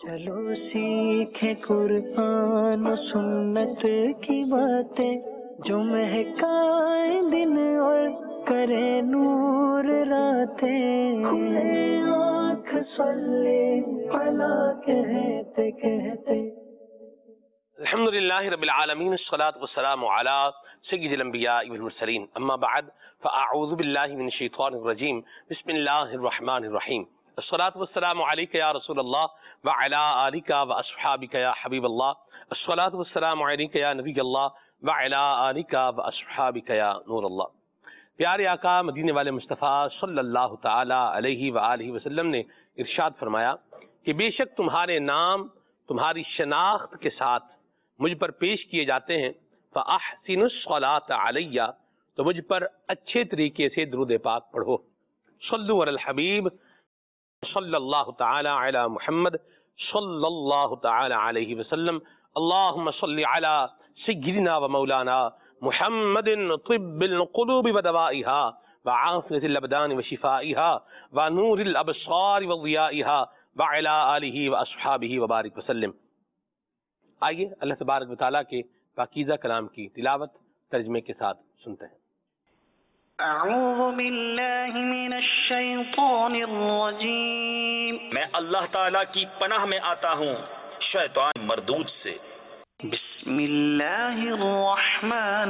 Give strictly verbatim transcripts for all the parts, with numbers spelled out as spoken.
چلو سیکھے قرآن و سنت کی باتیں جو مہکائیں دن اور کرے نور راتیں، کھلے آنکھ صلی علی کہتے کہتے۔ الحمد للہ رب العالمین، الصلاۃ والسلام علی سید الانبیاء والمرسلین، اما بعد فاعوذ باللہ من الشیطان الرجیم، بسم اللہ الرحمن الرحیم۔ الصلاۃ والسلام علیک یا رسول اللہ وعلی آلک واصحابک یا حبیب اللہ، الصلاۃ والسلام علیک یا نبی اللہ وعلی آلک واصحابک یا نور اللہ۔ پیارے آقا مدینے والے مصطفیٰ صلی اللہ تعالی علیہ وآلہ وسلم نے ارشاد فرمایا کہ بے شک تمہارے نام تمہاری شناخت کے ساتھ مجھ پر پیش کیے جاتے ہیں، فَأَحْسِنُ الصَّلَاةَ عَلَيَّ، تو مجھ پر اچھے طریقے سے درود پاک پڑھو۔ صلو علی الحبیب صلی اللہ تعالی علی محمد صلی اللہ تعالی علیہ وسلم، اللہم صلی علی سیدنا و مولانا محمد طب القلوب ودوائها وعافیة الابدان وشفائها ونور الابصار وضیائها وعلی آلہ واصحابہ وبارک وسلم۔ آئیے اللہ تبارک و تعالیٰ کے پاکیزہ کلام کی تلاوت ترجمے کے ساتھ سنتے ہیں۔ اعوذ باللہ من الشیطان الرجیم، میں اللہ تعالیٰ کی پناہ میں آتا ہوں شیطان مردود سے۔ بسم اللہ الرحمن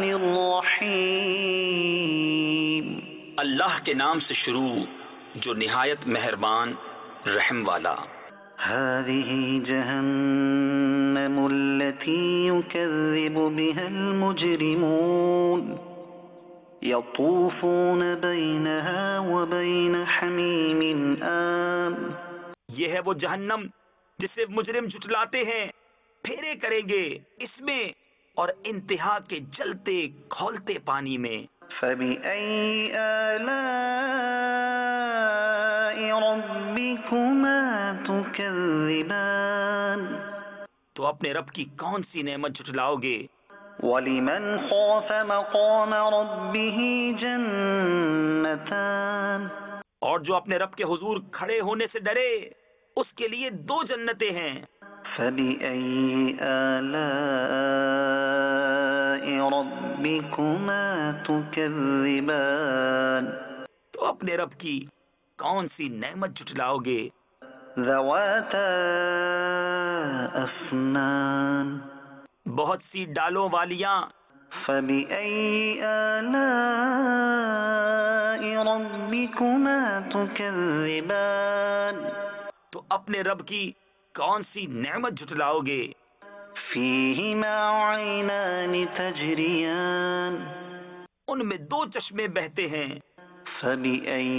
الرحیم، اللہ کے نام سے شروع جو نہایت مہربان رحم والا۔ هذه جهنم التي يكذب بها المجرمون يطوفون بينها وبين حميم آن۔ یہ ہے وہ جہنم جسے مجرم جھٹلاتے ہیں، پھیرے کریں گے اس میں اور انتہا کے جلتے کھولتے پانی میں۔ فبأي آلاء ربكما تكذبان، تو اپنے رب کی کون سی نعمت جھٹلاؤ گے؟ وَلِمَنْ خَافَ مَقَامَ رَبِّهِ جَنَّتَانِ، اور جو اپنے رب کے حضور کھڑے ہونے سے ڈرے اس کے لیے دو جنتیں ہیں۔ فَبِأَيِّ آلَاءِ رَبِّكُمَا تُكَذِّبَانِ، تو اپنے رب کی کون سی نعمت جھٹلاؤ گے؟ ذَوَاتَا أَفْنَانٍ، بہت سی ڈالوں والیاں۔ فَبِأَيِّ آلَاءِ رَبِّكُمَا تُكَذِّبَانِ، تو اپنے رب کی کون سی نعمت جھٹلاؤ گے؟ فِيهِمَا عَيْنَانِ تَجْرِيَانِ، ان میں دو چشمے بہتے ہیں۔ فَبِأَيِّ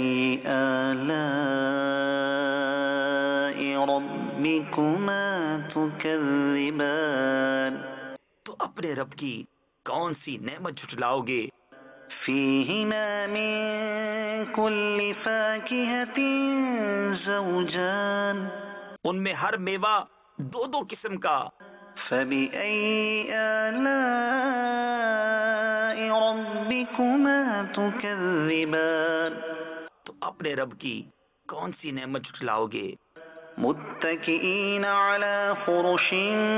آلَاءِ رَبِّكُمَا تُكَذِّبَانِ، تو اپنے رب کی کون سی نعمت جھٹلاؤ گے؟ فِيهِمَا مِن كُلِّ فَاكِهَةٍ زَوْجَانِ، ان میں ہر میوہ دو دو قسم کا۔ فَبِأَيِّ آلَاءِ رَبِّكُمَا تُكَذِّبَانِ، تو اپنے رب کی کون سی نعمت جھٹلاؤ گے؟ متكئين على فرش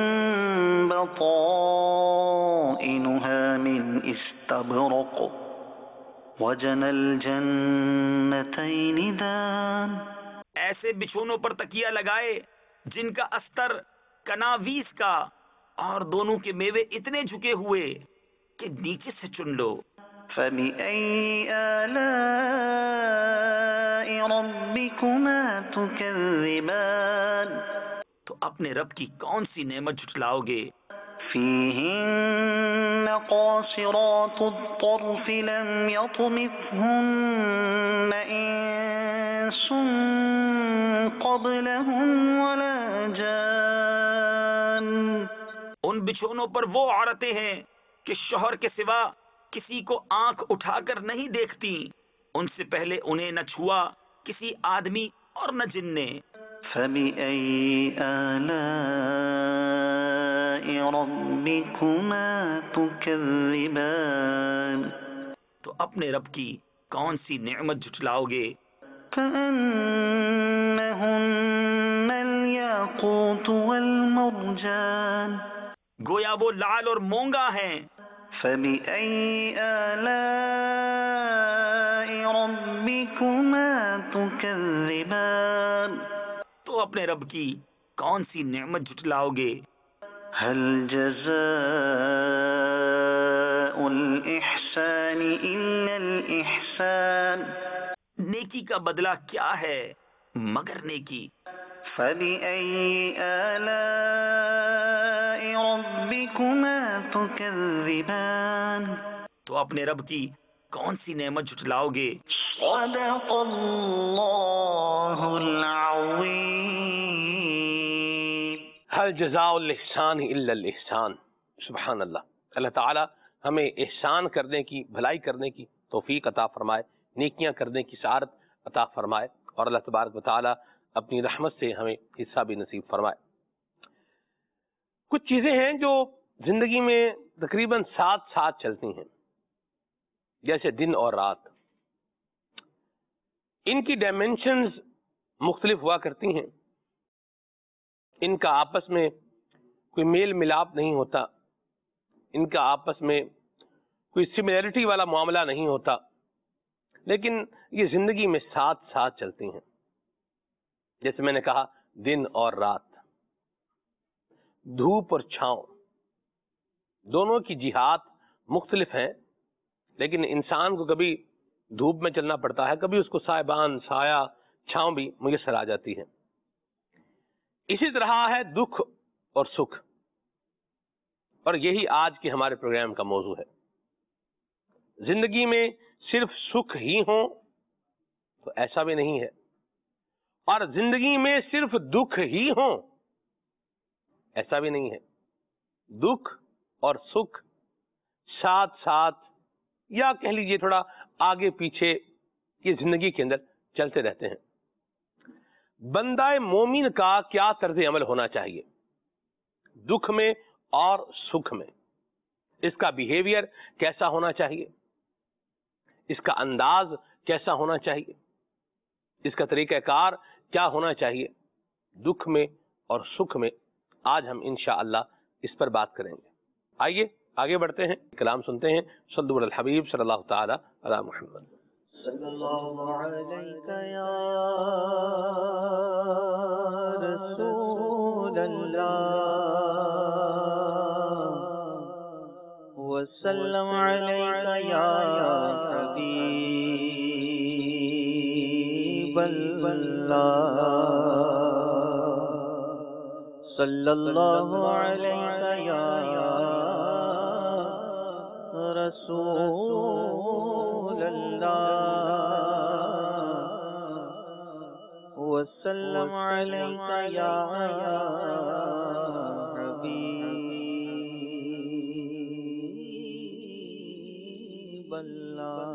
بطائنها من استبرق وجنى الجنتين دان، ایسے بچھونوں پر تکیہ لگائے جن کا استر کناویس کا، اور دونوں کے میوے اتنے جھکے ہوئے کہ نیچے سے چن لو۔ فبأي آلاء ربكما تكذبان، تو اپنے رب کی کون سی نعمت جھٹلاؤ گے؟ فيهن قاصرات الطرف لم يطمثهن إنس قبلهم ولا جان، ان بچھونوں پر وہ عورتیں ہیں کہ شوہر کے سوا کسی کو آنکھ اٹھا کر نہیں دیکھتی، ان سے پہلے انہیں نہ چھوا کسی آدمی اور نہ جن نے۔ فبأي آلاء ربكما تكذبان، تو اپنے رب کی کون سی نعمت جھٹلاؤ گے؟ كأنهن الياقوت والمرجان گویا وہ لعل اور مونگا ہیں. فبأي آلاء ربكما تكذبان تو اپنے رب کی کون سی نعمت جھٹلاؤ گے؟ هل جزاء الإحسان إلا الإحسان نیکی کا بدلہ کیا ہے مگر نیکی. فبأي آلاء ربكما تكذبان تو اپنے رب کی کون سی نعمت جھٹلاؤ گے؟ صدق اللہ العظیم. هل جزاء الاحسان الا الاحسان. سبحان اللہ. اللہ تعالی ہمیں احسان کرنے کی، بھلائی کرنے کی توفیق عطا فرمائے، نیکیاں کرنے کی سعادت عطا فرمائے، اور اللہ تبارک و تعالی اپنی رحمت سے ہمیں حصہ بھی نصیب فرمائے. کچھ چیزیں ہیں جو زندگی میں تقریباً ساتھ ساتھ چلتی ہیں، جیسے دن اور رات. ان کی ڈائمینشنز مختلف ہوا کرتی ہیں، ان کا آپس میں کوئی میل ملاپ نہیں ہوتا، ان کا آپس میں کوئی سملیرٹی والا معاملہ نہیں ہوتا، لیکن یہ زندگی میں ساتھ ساتھ چلتی ہیں. جیسے میں نے کہا دن اور رات، دھوپ اور چھاؤں، دونوں کی جہات مختلف ہیں، لیکن انسان کو کبھی دھوپ میں چلنا پڑتا ہے، کبھی اس کو سائبان، سایہ، چھاؤں بھی میسر آ جاتی ہے. اسی طرح ہے دکھ اور سکھ، اور یہی آج کے ہمارے پروگرام کا موضوع ہے. زندگی میں صرف سکھ ہی ہوں تو ایسا بھی نہیں ہے، اور زندگی میں صرف دکھ ہی ہوں ایسا بھی نہیں ہے. دکھ اور سکھ ساتھ ساتھ، یا کہہ لیجئے تھوڑا آگے پیچھے، یہ زندگی کے اندر چلتے رہتے ہیں. بندہ مومن کا کیا طرز عمل ہونا چاہیے دکھ میں اور سکھ میں؟ اس کا بیہیویئر کیسا ہونا چاہیے؟ اس کا انداز کیسا ہونا چاہیے؟ اس کا طریقہ کار کیا ہونا چاہیے دکھ میں اور سکھ میں؟ آج ہم انشاءاللہ اس پر بات کریں گے. آئیے آگے بڑھتے ہیں، کلام سنتے ہیں. صلو علی الحبیب صلی اللہ تعالی علی محمد. صلی اللہ علیہ یا رسول اللہ وسلم علیہ یا حبیب اللہ. صلی اللہ علیہ یا رسول اللہ وسلم علیہ یا حبیب اللہ.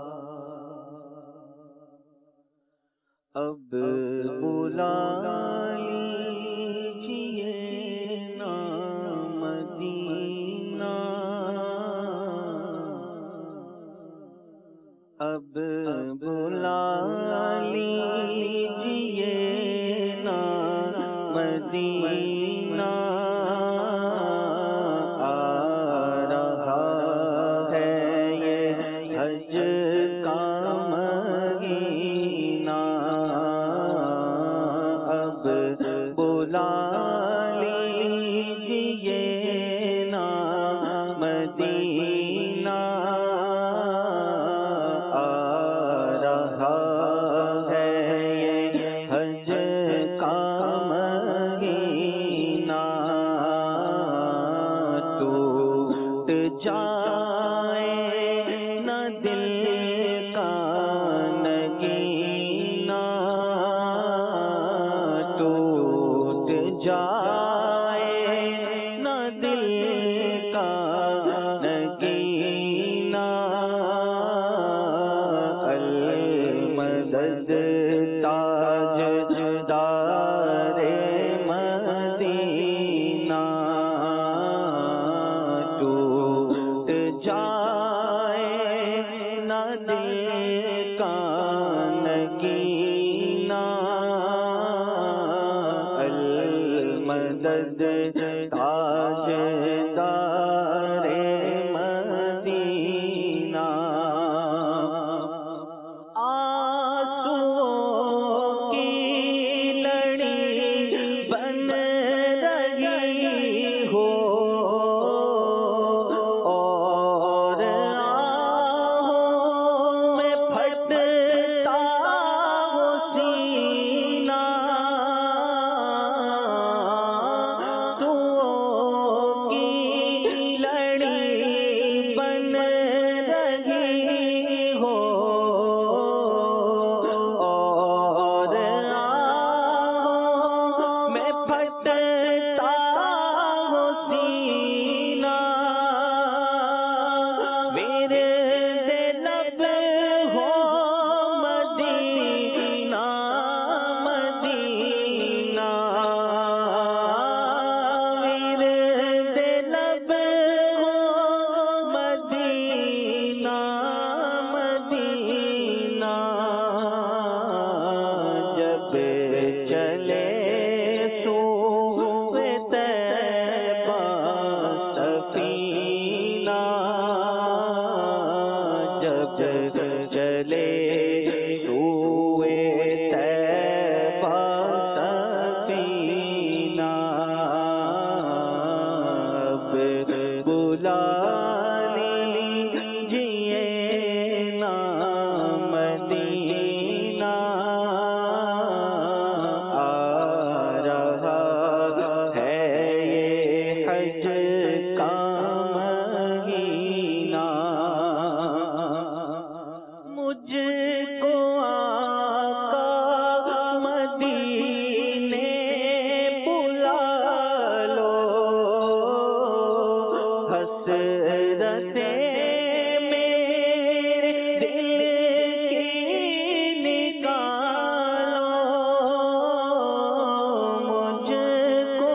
اب بلا اب بلا لیجئے نا مدینہ، آ رہا ہے یہ حج کا مہینہ. اب بلا لیجئے نا مدینہ، مدد تاجدار مدینہ آنسوؤں کی لڑی بن رہی ہو اور آہوں میں پھٹتا وہ سینہ آنسوؤں کی لڑی بن رہی ہو اور آہوں میں پھٹتا وہ سینہ میرے لب ہو مدینہ مدینہ میرے لب ہو مدینہ مدینہ جب چلے سوئے طیبہ سفینہ جب چلے سوئے طیبہ سفینہ اب بلا لیجیے نا مدینہ آ رہا ہے یہ حج کا مہینہ مجھ کو آقا مدینے بلا لو حسرتیں میرے دل کی نکالو مجھ کو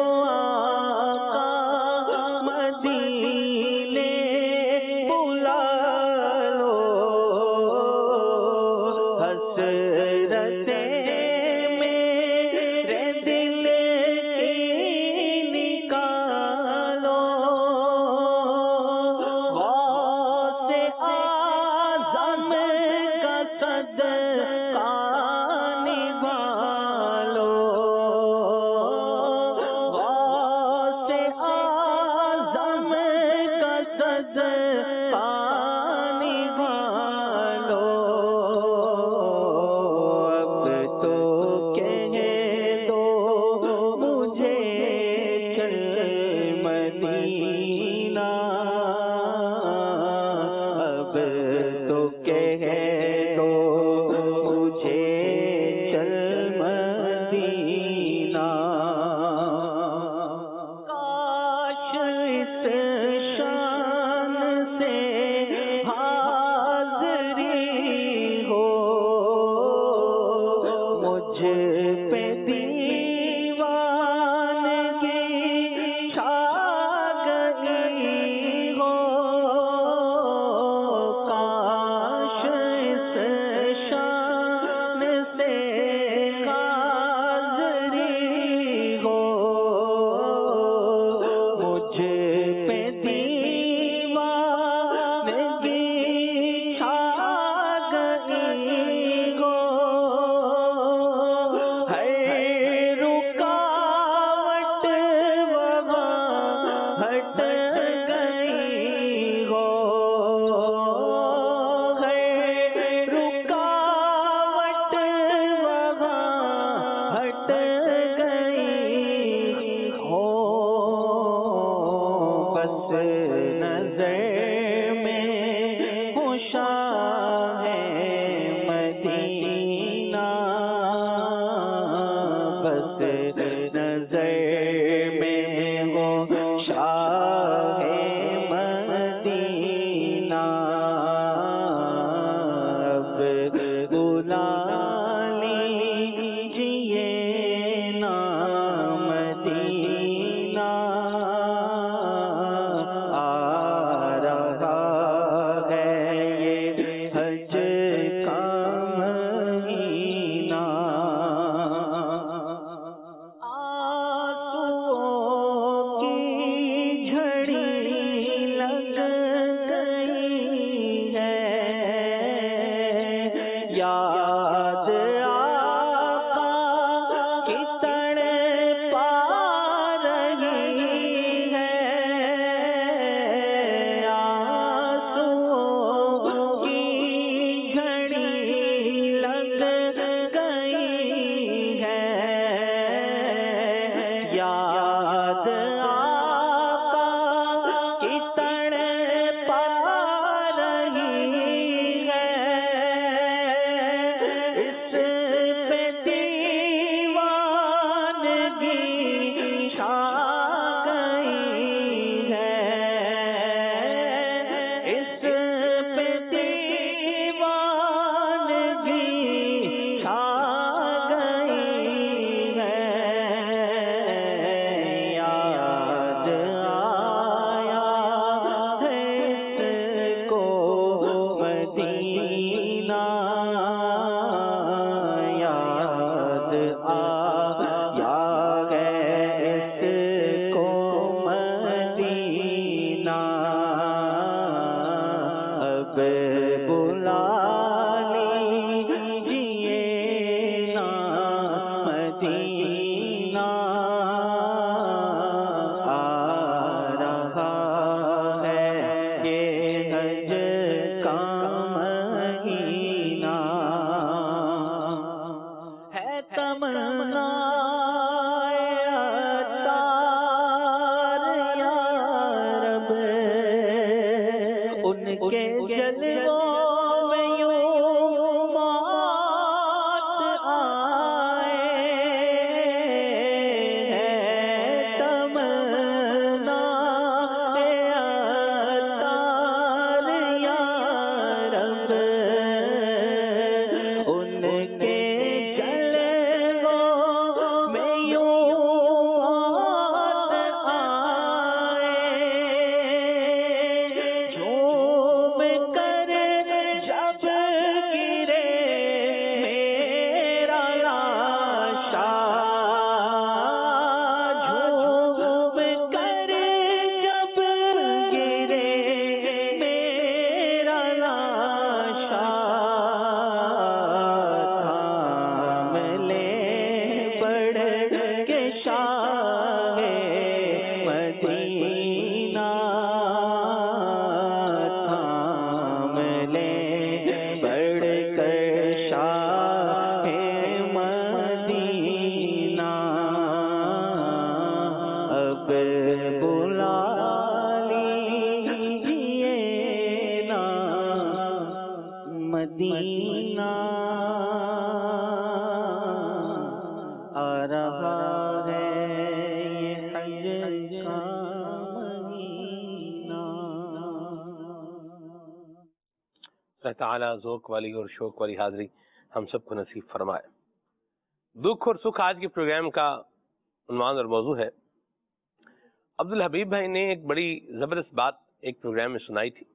آقا مدینے بلا لو حسرتیں میرے دل کی نکالو غوث اعظم کا صدقہ نبھالو غوث اعظم کا صدقہ نبھالو اب تو کہہ دو مجھے چل مدینہ اب تو کہہ دو مجھے چل مدینہ کاش اس شان سے حاضری ہو مجھ پہ دیوانگی چھا گئی کے جلووں میں یوں موت آئے ہے تمنا عطار یا رب، ان کے جلووں میں یوں موت آئے، جھوم کر جب گرے میرا لاشا، جھوم کر جب گرے میرا لاشا، تھام لے بڑھ کے شاہ مدینہ، تھام لے بڑھ کر شاہ مدینہ، اب بلا لیجیے نا مدینہ، آ رہا ہے یہ حج کا مہینہ۔ اللہ تعالیٰ ذوق والی اور شوق والی حاضری ہم سب کو نصیب فرمائے۔ دکھ اور سکھ آج کے پروگرام کا عنوان اور موضوع ہے۔ عبدالحبیب بھائی نے ایک بڑی زبردست بات ایک پروگرام میں سنائی تھی۔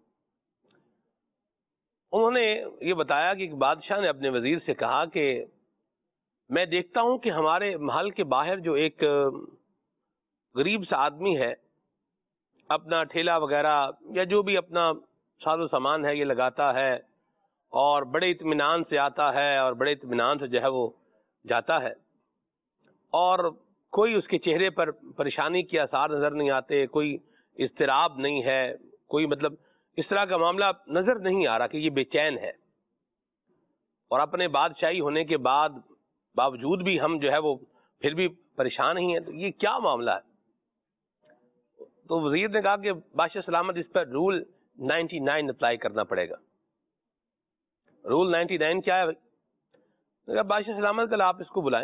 انہوں نے یہ بتایا کہ ایک بادشاہ نے اپنے وزیر سے کہا کہ میں دیکھتا ہوں کہ ہمارے محل کے باہر جو ایک غریب سا آدمی ہے، اپنا ٹھیلا وغیرہ یا جو بھی اپنا ساز و سامان ہے یہ لگاتا ہے اور بڑے اطمینان سے آتا ہے اور بڑے اطمینان سے جو ہے وہ جاتا ہے، اور کوئی اس کے چہرے پر پریشانی کے آثار نظر نہیں آتے، کوئی اضطراب نہیں ہے، کوئی مطلب اس طرح کا معاملہ نظر نہیں آ رہا کہ یہ بے چین ہے، اور اپنے بادشاہی ہونے کے بعد باوجود بھی ہم جو ہے وہ پھر بھی پریشان ہی ہیں، تو یہ کیا معاملہ ہے؟ تو وزیر نے کہا کہ بادشاہ سلامت اس پر رول نائنٹی نائن اپلائی کرنا پڑے گا۔ رول نائنٹی نائن کیا ہے بھائی؟ بادشاہ سلامت کل آپ اس کو بلائیں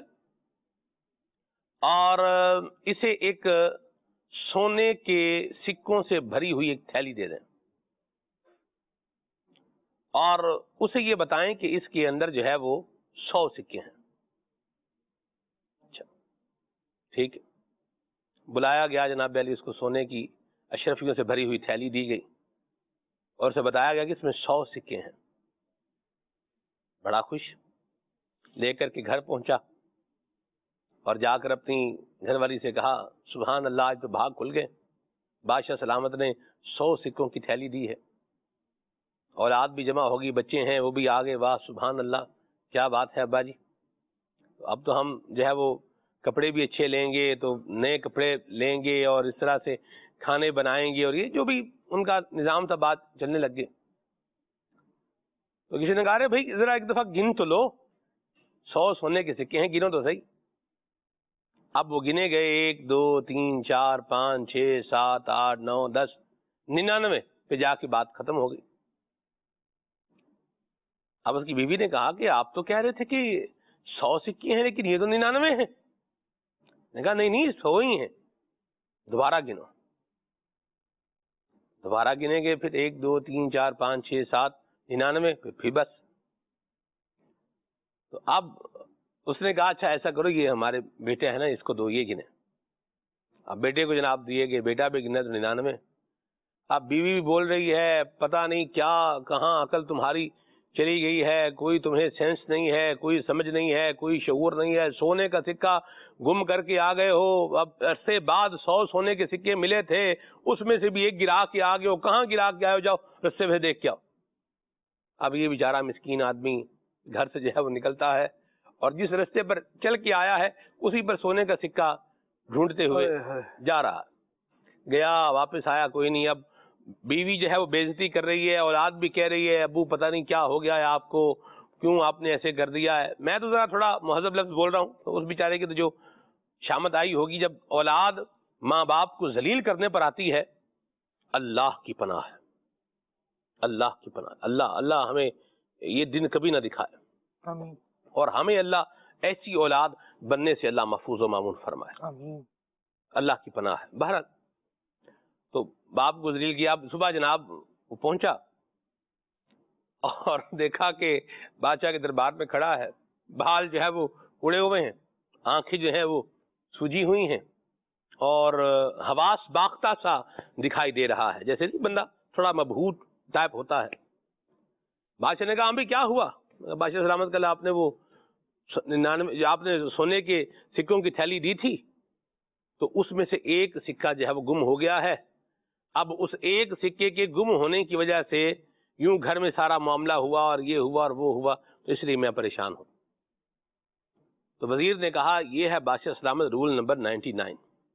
اور اسے ایک سونے کے سکوں سے بھری ہوئی ایک تھیلی دے دیں، اور اسے یہ بتائیں کہ اس کے اندر جو ہے وہ سو سکے ہیں۔ اچھا ٹھیک ہے، بلایا گیا جناب علی، اس کو سونے کی اشرفیوں سے بھری ہوئی تھیلی دی گئی اور اسے بتایا گیا کہ اس میں سو سکے ہیں۔ بڑا خوش لے کر کے گھر پہنچا اور جا کر اپنی گھر والی سے کہا سبحان اللہ، آج تو بھاگ کھل گئے، بادشاہ سلامت نے سو سکوں کی تھیلی دی ہے، اولاد بھی جمع ہوگی، بچے ہیں وہ بھی آ گئے، واہ سبحان اللہ کیا بات ہے ابا جی، اب تو ہم جو ہے وہ کپڑے بھی اچھے لیں گے، تو نئے کپڑے لیں گے اور اس طرح سے کھانے بنائیں گے، اور یہ جو بھی ان کا نظام تھا بات چلنے لگ گئے۔ تو کسی نے کہا رہے بھائی ذرا ایک دفعہ گن تو لو، سو سونے کے سکے ہیں، گنو تو صحیح۔ اب وہ گنے گئے، ایک دو تین چار پانچ چھ سات آٹھ نو دس، ننانوے پہ جا کے بات ختم ہو گئی۔ اب اس کی بیوی نے کہا کہ آپ تو کہہ رہے تھے کہ سو سکے ہیں لیکن یہ تو ننانوے ہیں۔ نے کہا نہیں نہیں سو ہی ہیں، دوبارہ گنو۔ دوبارہ گنے گئے، پھر ایک دو تین چار پانچ چھ سات ننانوے، پھر بس۔ تو اب اس نے کہا اچھا ایسا کرو، یہ ہمارے بیٹے ہیں نا، اس کو دو، یہ گنے۔ اب بیٹے کو جناب دیے گئے، بیٹا بھی گنا تو ننانوے۔ اب بیوی بھی بول رہی ہے پتہ نہیں کیا کہاں عقل تمہاری چلی گئی ہے، کوئی تمہیں سینس نہیں ہے، کوئی سمجھ نہیں ہے، کوئی شعور نہیں ہے، سونے کا سکہ گم کر کے آ گئے ہو، اب عرصے بعد سو سونے کے سکے ملے تھے، اس میں سے بھی ایک گرا کے آ گئے ہو، کہاں گرا کے آئے ہو، جاؤ رستے میں دیکھ کے آؤ۔ اب یہ بیچارہ مسکین آدمی گھر سے جو ہے وہ نکلتا ہے اور جس رستے پر چل کے آیا ہے اسی پر سونے کا سکہ ڈھونڈتے ہوئے جا رہا، گیا واپس آیا کوئی نہیں۔ اب بیوی جو ہے وہ بے عزتی کر رہی ہے، اولاد بھی کہہ رہی ہے ابو پتہ نہیں کیا ہو گیا ہے آپ کو، کیوں آپ نے ایسے کر دیا ہے۔ میں تو ذرا تھوڑا مہذب لفظ بول رہا ہوں، تو اس بیچارے کی تو جو شامت آئی ہوگی جب اولاد ماں باپ کو ذلیل کرنے پر آتی ہے، اللہ کی پناہ ہے۔ اللہ کی پناہ. اللہ اللہ ہمیں یہ دن کبھی نہ دکھائے, آمین اور ہمیں اللہ ایسی اولاد بننے سے اللہ محفوظ و معمون فرمائے. آمین. اللہ کی پناہ ہے. بہرحال تو باپ گزریل گیا, صبح جناب وہ پہنچا اور دیکھا کہ بادشاہ کے دربار میں کھڑا ہے, بال جو ہے وہ اڑے ہوئے ہیں, آنکھیں جو ہیں وہ سوجی ہوئی ہیں, اور حواس باختہ سا دکھائی دے رہا ہے, جیسے بندہ تھوڑا مبہوت ٹائپ ہوتا ہے. بادشاہ نے کہا بھی کیا ہوا؟ بادشاہ سلامت کل آپ نے وہ ننانوے آپ نے سونے کے سکوں کی تھیلی دی تھی, تو اس میں سے ایک سکہ جو ہے وہ گم ہو گیا ہے. اب اس ایک سکے کے گم ہونے کی وجہ سے یوں گھر میں سارا معاملہ ہوا اور یہ ہوا اور وہ ہوا, تو اس لیے میں پریشان ہوں. تو وزیر نے کہا یہ ہے بادشاہ سلامت رول نمبر نائنٹی نائن,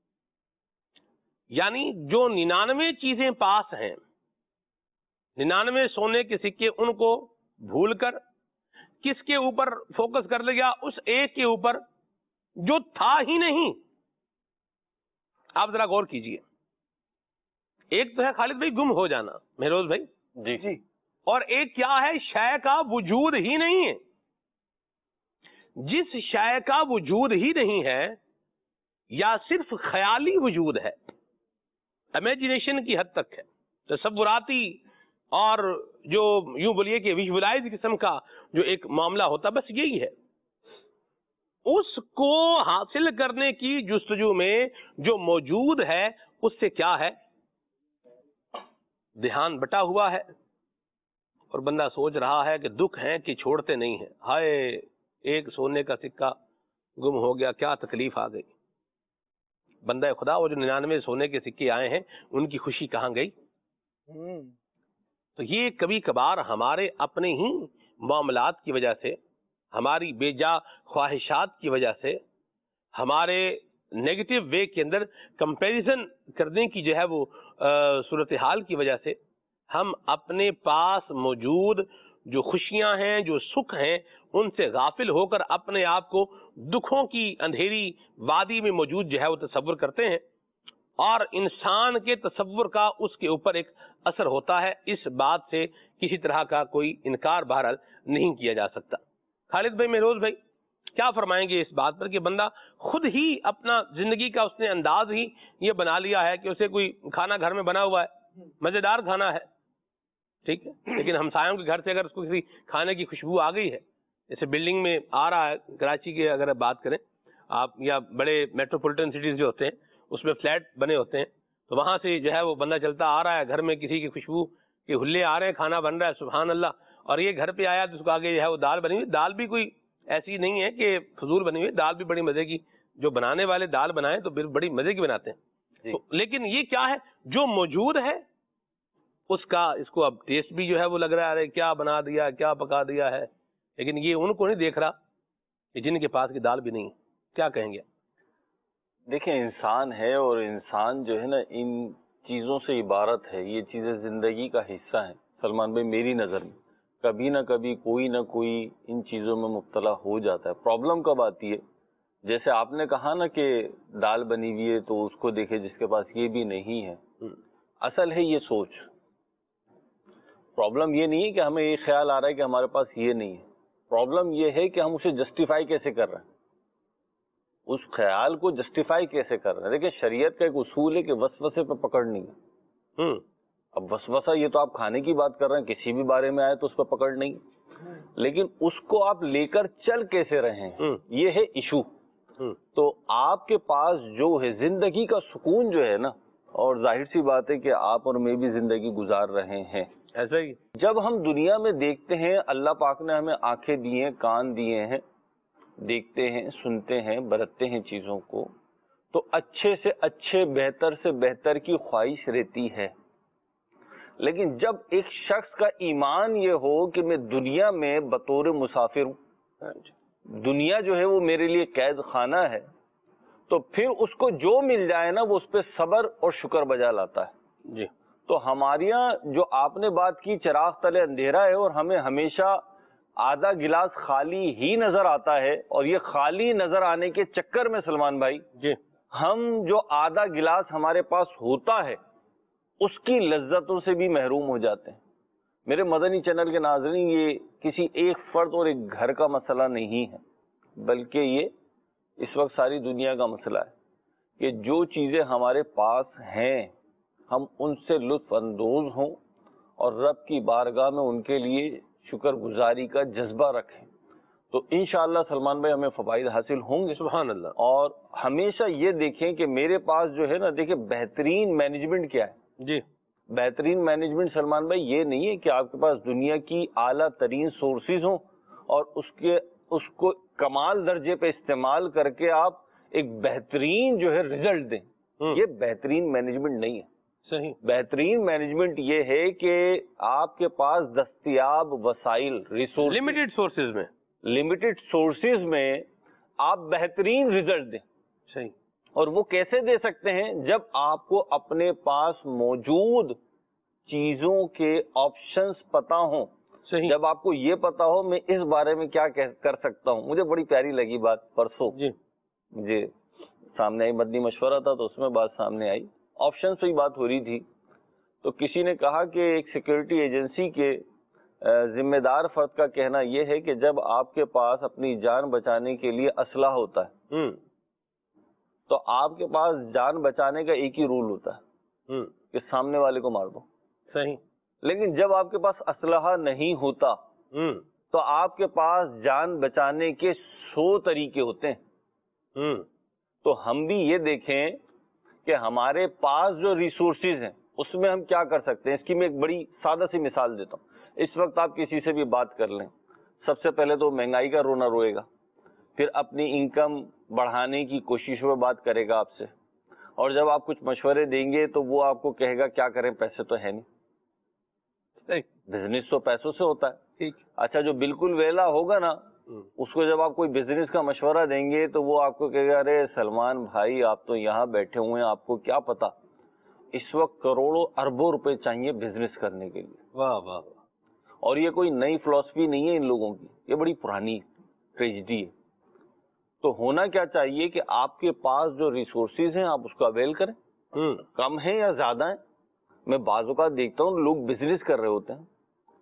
یعنی جو ننانوے چیزیں پاس ہیں, ننانوے سونے کے سکے, ان کو بھول کر کس کے اوپر فوکس کر لیا؟ اس ایک کے اوپر جو تھا ہی نہیں. آپ ذرا غور کیجئے, ایک تو ہے خالد بھائی گم ہو جانا, مہروز بھائی جی جی, اور ایک کیا ہے؟ شے کا وجود ہی نہیں ہے. جس شے کا وجود ہی نہیں ہے یا صرف خیالی وجود ہے, امیجنیشن کی حد تک ہے, تصوراتی اور جو یوں بولیے کہ ویژولائز قسم کا جو ایک معاملہ ہوتا, بس یہی ہے. اس کو حاصل کرنے کی جستجو میں جو موجود ہے اس سے کیا ہے؟ دھیان بٹا ہوا ہے, اور بندہ سوچ رہا ہے کہ دکھ ہے کہ چھوڑتے نہیں ہیں. ہائے ایک سونے کا سکہ گم ہو گیا, کیا تکلیف آ گئی. بندہ خدا وہ جو ننانوے سونے کے سکے آئے ہیں ان کی خوشی کہاں گئی؟ تو یہ کبھی کبھار ہمارے اپنے ہی معاملات کی وجہ سے, ہماری بے جا خواہشات کی وجہ سے, ہمارے نیگیٹو وے کے اندر کمپیریزن کرنے کی جو ہے وہ صورتحال کی وجہ سے, ہم اپنے پاس موجود جو خوشیاں ہیں, جو سکھ ہیں, ان سے غافل ہو کر اپنے آپ کو دکھوں کی اندھیری وادی میں موجود جو ہے وہ تصور کرتے ہیں, اور انسان کے تصور کا اس کے اوپر ایک اثر ہوتا ہے. اس بات سے کسی طرح کا کوئی انکار بہرحال نہیں کیا جا سکتا. خالد بھائی, مہروز بھائی, کیا فرمائیں گے اس بات پر کہ بندہ خود ہی اپنا زندگی کا اس نے انداز ہی یہ بنا لیا ہے کہ اسے کوئی کھانا گھر میں بنا ہوا ہے, مزیدار کھانا ہے, ٹھیک ہے, لیکن ہمسایوں کے گھر سے اگر اس کو کسی کھانے کی خوشبو آ گئی ہے, جیسے بلڈنگ میں آ رہا ہے, کراچی کے اگر بات کریں آپ, یا بڑے میٹروپولیٹن سٹیز جو ہوتے ہیں اس میں فلیٹ بنے ہوتے ہیں, تو وہاں سے جو ہے وہ بندہ چلتا آ رہا ہے, گھر میں کسی کی خوشبو کے ہلے آ رہے ہیں, کھانا بن رہا ہے, سبحان اللہ, اور یہ گھر پہ آیا تو اس کو آگے جو ہے وہ دال بنی ہوئی. دال بھی کوئی ایسی نہیں ہے کہ فضول بنی ہوئی, دال بھی بڑی مزے کی, جو بنانے والے دال بنائیں تو بڑی مزے کی بناتے ہیں. تو لیکن یہ کیا ہے جو موجود ہے اس کا, اس کو اب ٹیسٹ بھی جو ہے وہ لگ رہا ہے کیا بنا دیا, کیا پکا دیا ہے, لیکن یہ ان کو نہیں دیکھ رہا کہ جن کے پاس کی دال بھی نہیں. کیا کہیں گے؟ دیکھیں انسان ہے, اور انسان جو ہے نا ان چیزوں سے عبارت ہے. یہ چیزیں زندگی کا حصہ ہیں سلمان بھائی. میری نظر میں کبھی نہ کبھی کوئی نہ کوئی ان چیزوں میں مبتلا ہو جاتا ہے. پرابلم کب آتی ہے؟ جیسے آپ نے کہا نا کہ دال بنی ہوئی ہے تو اس کو دیکھے جس کے پاس یہ بھی نہیں ہے. اصل ہے یہ سوچ. پرابلم یہ نہیں ہے کہ ہمیں یہ خیال آ رہا ہے کہ ہمارے پاس یہ نہیں ہے. پرابلم یہ ہے کہ ہم اسے جسٹیفائی کیسے کر رہے ہیں, اس خیال کو جسٹیفائی کیسے کر رہے ہیں. دیکھیں شریعت کا ایک اصول ہے کہ وسوسے پہ پکڑ نہیں ہے. اب وسوسہ یہ تو آپ کھانے کی بات کر رہے ہیں, کسی بھی بارے میں آئے تو اس پہ پکڑ نہیں, لیکن اس کو آپ لے کر چل کیسے رہے ہیں, یہ ہے ایشو. تو آپ کے پاس جو ہے زندگی کا سکون جو ہے نا, اور ظاہر سی بات ہے کہ آپ اور میں بھی زندگی گزار رہے ہیں ایسا ہی. جب ہم دنیا میں دیکھتے ہیں, اللہ پاک نے ہمیں آنکھیں دی ہیں, کان دیے ہیں, دیکھتے ہیں, سنتے ہیں, برتتے ہیں چیزوں کو, تو اچھے سے اچھے, بہتر سے بہتر کی خواہش رہتی ہے. لیکن جب ایک شخص کا ایمان یہ ہو کہ میں دنیا میں بطور مسافر ہوں, دنیا جو ہے وہ میرے لیے قید خانہ ہے, تو پھر اس کو جو مل جائے نا وہ اس پہ صبر اور شکر بجا لاتا ہے. جی. تو ہمارے یہاں جو آپ نے بات کی چراغ تلے اندھیرا ہے, اور ہمیں ہمیشہ آدھا گلاس خالی ہی نظر آتا ہے, اور یہ خالی نظر آنے کے چکر میں سلمان بھائی جی ہم جو آدھا گلاس ہمارے پاس ہوتا ہے اس کی لذتوں سے بھی محروم ہو جاتے ہیں. میرے مدنی چینل کے ناظرین، یہ کسی ایک فرد اور ایک گھر کا مسئلہ نہیں ہے، بلکہ یہ اس وقت ساری دنیا کا مسئلہ ہے کہ جو چیزیں ہمارے پاس ہیں ہم ان سے لطف اندوز ہوں اور رب کی بارگاہ میں ان کے لیے شکر گزاری کا جذبہ رکھیں، تو انشاءاللہ سلمان بھائی ہمیں فوائد حاصل ہوں گے. سبحان اللہ. اور ہمیشہ یہ دیکھیں کہ میرے پاس جو ہے نا، دیکھیں بہترین مینجمنٹ کیا ہے. جی. بہترین مینجمنٹ سلمان بھائی یہ نہیں ہے کہ آپ کے پاس دنیا کی اعلیٰ ترین سورسز ہوں اور اس کے اس کو کمال درجے پہ استعمال کر کے آپ ایک بہترین جو ہے ریزلٹ دیں. یہ بہترین مینجمنٹ نہیں ہے. صحیح. بہترین مینجمنٹ یہ ہے کہ آپ کے پاس دستیاب وسائل، ریسورس، لمیٹڈ سورسز میں لمیٹڈ سورسز میں آپ بہترین ریزلٹ دیں. صحیح. اور وہ کیسے دے سکتے ہیں؟ جب آپ کو اپنے پاس موجود چیزوں کے آپشنز پتا ہوں. صحیح. جب آپ کو یہ پتا ہو میں اس بارے میں کیا کر سکتا ہوں. مجھے بڑی پیاری لگی بات پرسوں. جی. مجھے سامنے آئی، مدنی مشورہ تھا تو اس میں بات سامنے آئی، آپشن سے ہی بات ہو رہی تھی، تو کسی نے کہا کہ ایک سیکورٹی ایجنسی کے ذمہ دار فرد کا کہنا یہ ہے کہ جب آپ کے پاس اپنی جان بچانے کے لیے اسلحہ ہوتا ہے تو آپ کے پاس جان بچانے کا ایک ہی رول ہوتا ہے کہ سامنے والے کو مار دو. صحیح. لیکن جب آپ کے پاس اسلحہ نہیں ہوتا تو آپ کے پاس جان بچانے کے سو طریقے ہوتے ہیں. تو ہم بھی یہ دیکھیں کہ ہمارے پاس جو ریسورسز ہیں اس میں ہم کیا کر سکتے ہیں. اس کی میں ایک بڑی سادہ سی مثال دیتا ہوں. اس وقت آپ کسی سے بھی بات کر لیں، سب سے پہلے تو مہنگائی کا رونا روئے گا، پھر اپنی انکم بڑھانے کی کوشش میں بات کرے گا آپ سے، اور جب آپ کچھ مشورے دیں گے تو وہ آپ کو کہے گا کیا کریں، پیسے تو ہے نہیں. بزنس تو پیسوں سے ہوتا ہے. ٹھیک. اچھا جو بالکل ویلا ہوگا نا، اس کو جب آپ کوئی بزنس کا مشورہ دیں گے تو وہ آپ کو کہے گا ارے سلمان بھائی آپ تو یہاں بیٹھے ہوئے ہیں، آپ کو کیا پتا اس وقت کروڑوں اربوں روپے چاہیے بزنس کرنے کے لیے. واہ واہ. اور یہ کوئی نئی فلسفی نہیں ہے ان لوگوں کی، یہ بڑی پرانی ٹریجڈی ہے. تو ہونا کیا چاہیے کہ آپ کے پاس جو ریسورسز ہیں آپ اس کو اویل کریں. کم ہیں یا زیادہ ہیں. میں بعض اوقات دیکھتا ہوں لوگ بزنس کر رہے ہوتے ہیں،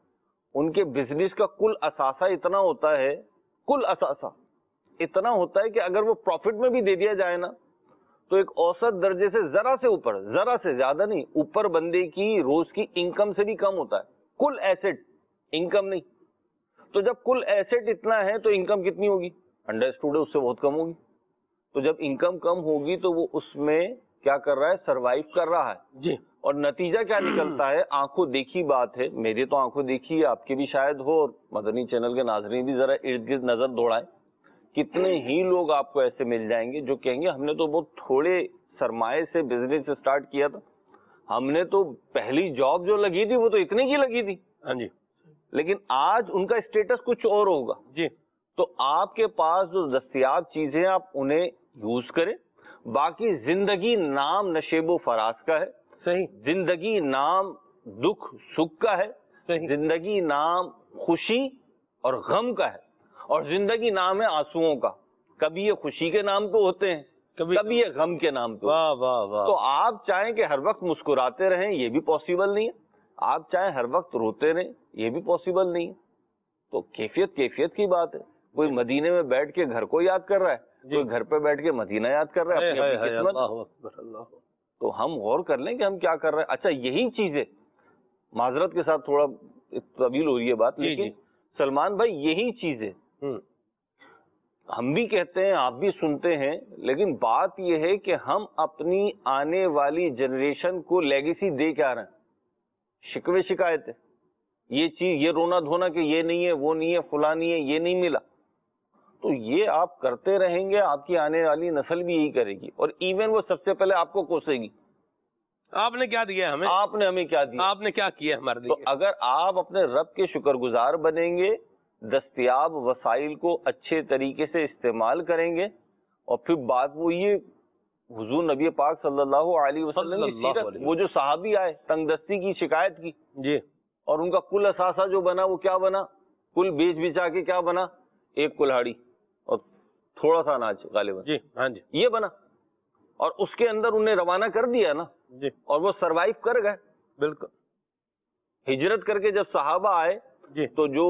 ان کے بزنس کا کل اثاثہ اتنا ہوتا ہے، کل اثاثہ اتنا ہوتا ہے کہ اگر وہ پروفٹ میں بھی دے دیا جائے نا تو ایک اوسط درجے سے ذرا سے اوپر، ذرا سے زیادہ نہیں، اوپر بندے کی روز کی انکم سے بھی کم ہوتا ہے. کل ایسٹ، انکم نہیں. تو جب کل ایسٹ اتنا ہے تو انکم کتنی ہوگی؟ انڈرسٹوڈ ہے، اس سے بہت کم ہوگی. تو جب انکم کم ہوگی تو وہ اس میں کیا کر رہا ہے؟ سروائیو کر رہا ہے. جی. اور نتیجہ کیا نکلتا ہے؟ آنکھوں دیکھی بات ہے، میری تو آنکھوں دیکھی ہے، آپ کی بھی شاید ہو، اور مدنی چینل کے ناظرین بھی ذرا ارد گرد نظر دوڑائیں. کتنے ہی لوگ آپ کو ایسے مل جائیں گے جو کہیں گے ہم نے تو بہت تھوڑے سرمایہ سے بزنس اسٹارٹ کیا تھا، ہم نے تو پہلی جاب جو لگی تھی وہ تو اتنے کی لگی تھی. ہاں جی. لیکن آج ان کا اسٹیٹس کچھ اور ہوگا. جی. تو آپ کے پاس جو دستیاب چیزیں آپ انہیں یوز کریں. باقی زندگی نام نشیب و فراز کا ہے. صحیح. زندگی نام دکھ سکھ کا ہے. صحیح. زندگی نام خوشی اور غم کا ہے. اور زندگی نام ہے آنسوؤں کا. کبھی یہ خوشی کے نام پہ ہوتے ہیں، کبھی کبھی یہ غم کے نام پہ. واہ واہ واہ. تو آپ چاہیں کہ ہر وقت مسکراتے رہیں، یہ بھی پاسبل نہیں ہے. آپ چاہیں ہر وقت روتے رہیں، یہ بھی پاسبل نہیں ہے. تو کیفیت کیفیت کی بات ہے. کوئی مدینے میں بیٹھ کے گھر کو یاد کر رہا ہے، کوئی گھر پہ بیٹھ کے مدینہ یاد کر رہا ہے اپنی اپنی قسمت. تو ہم غور کر لیں کہ ہم کیا کر رہے ہیں. اچھا یہی چیزیں، معذرت کے ساتھ تھوڑا طویل ہو رہی ہے بات، لیکن سلمان بھائی یہی چیزیں ہم بھی کہتے ہیں، آپ بھی سنتے ہیں، لیکن بات یہ ہے کہ ہم اپنی آنے والی جنریشن کو لیگیسی دے کے آ رہے ہیں. شکوے شکایتیں، یہ چیز، یہ رونا دھونا کہ یہ نہیں ہے، وہ نہیں ہے، فلاں نہیں ہے، یہ نہیں ملا. تو یہ آپ کرتے رہیں گے، آپ کی آنے والی نسل بھی یہی کرے گی، اور ایون وہ سب سے پہلے آپ کو کوسے گی. آپ نے کیا دیا ہمیں، آپ نے ہمیں کیا دیا، آپ نے کیا کیا ہمارے لیے. تو اگر آپ اپنے رب کے شکر گزار بنیں گے، دستیاب وسائل کو اچھے طریقے سے استعمال کریں گے، اور پھر بات وہ یہ حضور نبی پاک صلی اللہ علیہ وسلم کی سیرت، وہ جو صحابی آئے تنگ دستی کی شکایت کی، جی، اور ان کا کل اثاثہ جو بنا وہ کیا بنا؟ کل بیچ بچا کے کیا بنا؟ ایک کلہاڑی اور تھوڑا سا اناج غالباً. جی. ہاں جی. یہ بنا، اور اس کے اندر انہیں روانہ کر دیا نا. جی. اور وہ سروائیو کر گئے. بالکل. ہجرت کر کے جب صحابہ آئے جی تو جو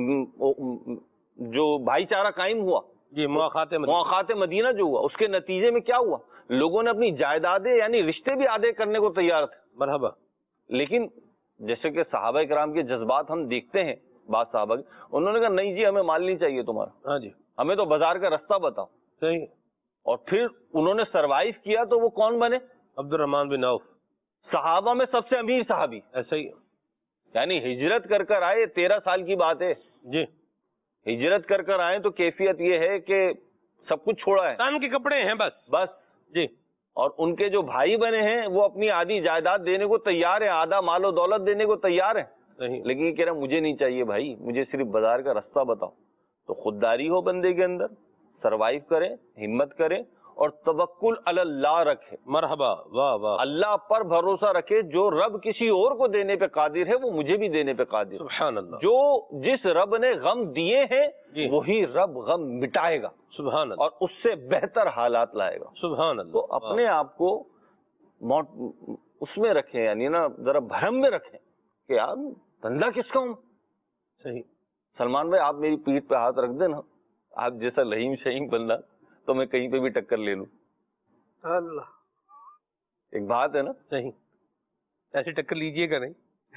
جو بھائی چارہ قائم ہوا جی مواخات مواخات مدینہ جو ہوا، اس کے نتیجے میں کیا ہوا؟ لوگوں نے اپنی جائیدادیں یعنی رشتے بھی آدھے کرنے کو تیار تھے. مرحبا. لیکن جیسے کہ صحابہ کرام کے جذبات ہم دیکھتے ہیں، بعض صحابہ کے انہوں نے کہا نہیں جی ہمیں مال نہیں چاہیے تمہارا، ہاں جی ہمیں تو بازار کا رستہ بتاؤ. صحیح. اور پھر انہوں نے سروائیو کیا تو وہ کون بنے؟ عبد الرحمن بن عوف. صحابہ میں سب سے امیر صحابی، ایسا ہی. یعنی ہجرت کر کر آئے، تیرہ سال کی بات ہے، جی ہجرت کر کر آئے تو کیفیت یہ ہے کہ سب کچھ چھوڑا ہے، کام کے کپڑے ہیں بس بس. جی. اور ان کے جو بھائی بنے ہیں وہ اپنی آدھی جائیداد دینے کو تیار ہیں، آدھا مال و دولت دینے کو تیار ہیں، صحیح. لیکن یہ کہہ رہے ہیں مجھے نہیں چاہیے بھائی، مجھے صرف بازار کا رستہ بتاؤ. تو خودداری ہو بندے کے اندر، سروائیو کرے، ہمت کرے اور توکل علی اللہ رکھے. مرحبا. واہ واہ. اللہ پر بھروسہ رکھے، جو رب کسی اور کو دینے پہ قادر ہے وہ مجھے بھی دینے پہ قادر ہے. سبحان اللہ. جو جس رب نے غم دیے ہیں جی. وہی رب غم مٹائے گا سبحان اللہ. اور اس سے بہتر حالات لائے گا. سبحان اللہ. تو اپنے آپ کو موت اس میں رکھیں، یعنی نا ذرا بھرم میں رکھیں کہ یار بندہ کس کا ہوں. صحیح. سلمان بھائی آپ میری پیٹھ پہ ہاتھ رکھ دیں نا، آپ جیسا لہیم شہیم بندہ تو میں کہیں پہ بھی ٹکر لے لوں. اللہ. ایک بات ہے نا. صحیح. ایسے ٹکر لیجئے گا نہیں.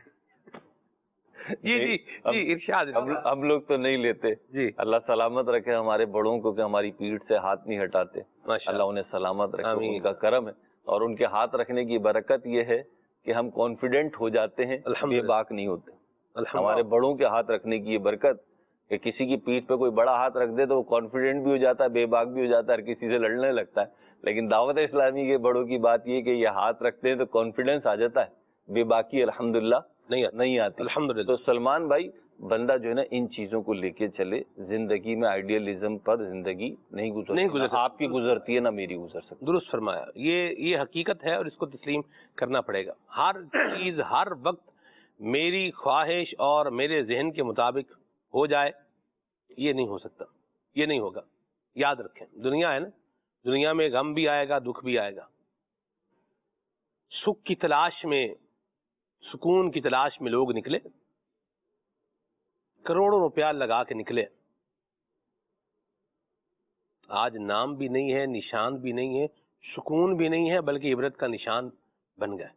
جی جی جی ارشاد. ہم لوگ تو نہیں لیتے. جی. اللہ اللہ سلامت رکھے ہمارے بڑوں کو کہ ہماری پیٹھ سے ہاتھ نہیں ہٹاتے. اللہ انہیں سلامت رکھے، ان کا کرم ہے. اور ان کے ہاتھ رکھنے کی برکت یہ ہے کہ ہم کانفیڈنٹ ہو جاتے ہیں، بے باک نہیں ہوتے. ہمارے بڑوں کے ہاتھ رکھنے کی یہ برکت کہ کسی کی پیٹھ پہ کوئی بڑا ہاتھ رکھ دے تو وہ کانفیڈنٹ بھی ہو جاتا ہے، بے باک بھی ہو جاتا ہے، ہر کسی سے لڑنے لگتا ہے. لیکن دعوت اسلامی کے بڑوں کی بات یہ کہ یہ ہاتھ رکھتے ہیں تو کانفیڈنس آ جاتا ہے، بے باکی الحمدللہ نہیں نہیں آتی الحمدللہ. تو سلمان بھائی بندہ جو ہے نا ان چیزوں کو لے کے چلے، زندگی میں آئیڈیلزم پر زندگی نہیں گزر نہیں گزر آپ کی گزرتی ہے نہ میری گزر سکتی. درست فرمایا. یہ یہ حقیقت ہے اور اس کو تسلیم کرنا پڑے گا. ہر چیز ہر وقت میری خواہش اور میرے ذہن کے مطابق ہو جائے یہ نہیں ہو سکتا، یہ نہیں ہوگا. یاد رکھیں دنیا ہے نا، دنیا میں غم بھی آئے گا، دکھ بھی آئے گا. سکھ کی تلاش میں، سکون کی تلاش میں لوگ نکلے، کروڑوں روپیہ لگا کے نکلے. آج نام بھی نہیں ہے، نشان بھی نہیں ہے، سکون بھی نہیں ہے، بلکہ عبرت کا نشان بن گئے.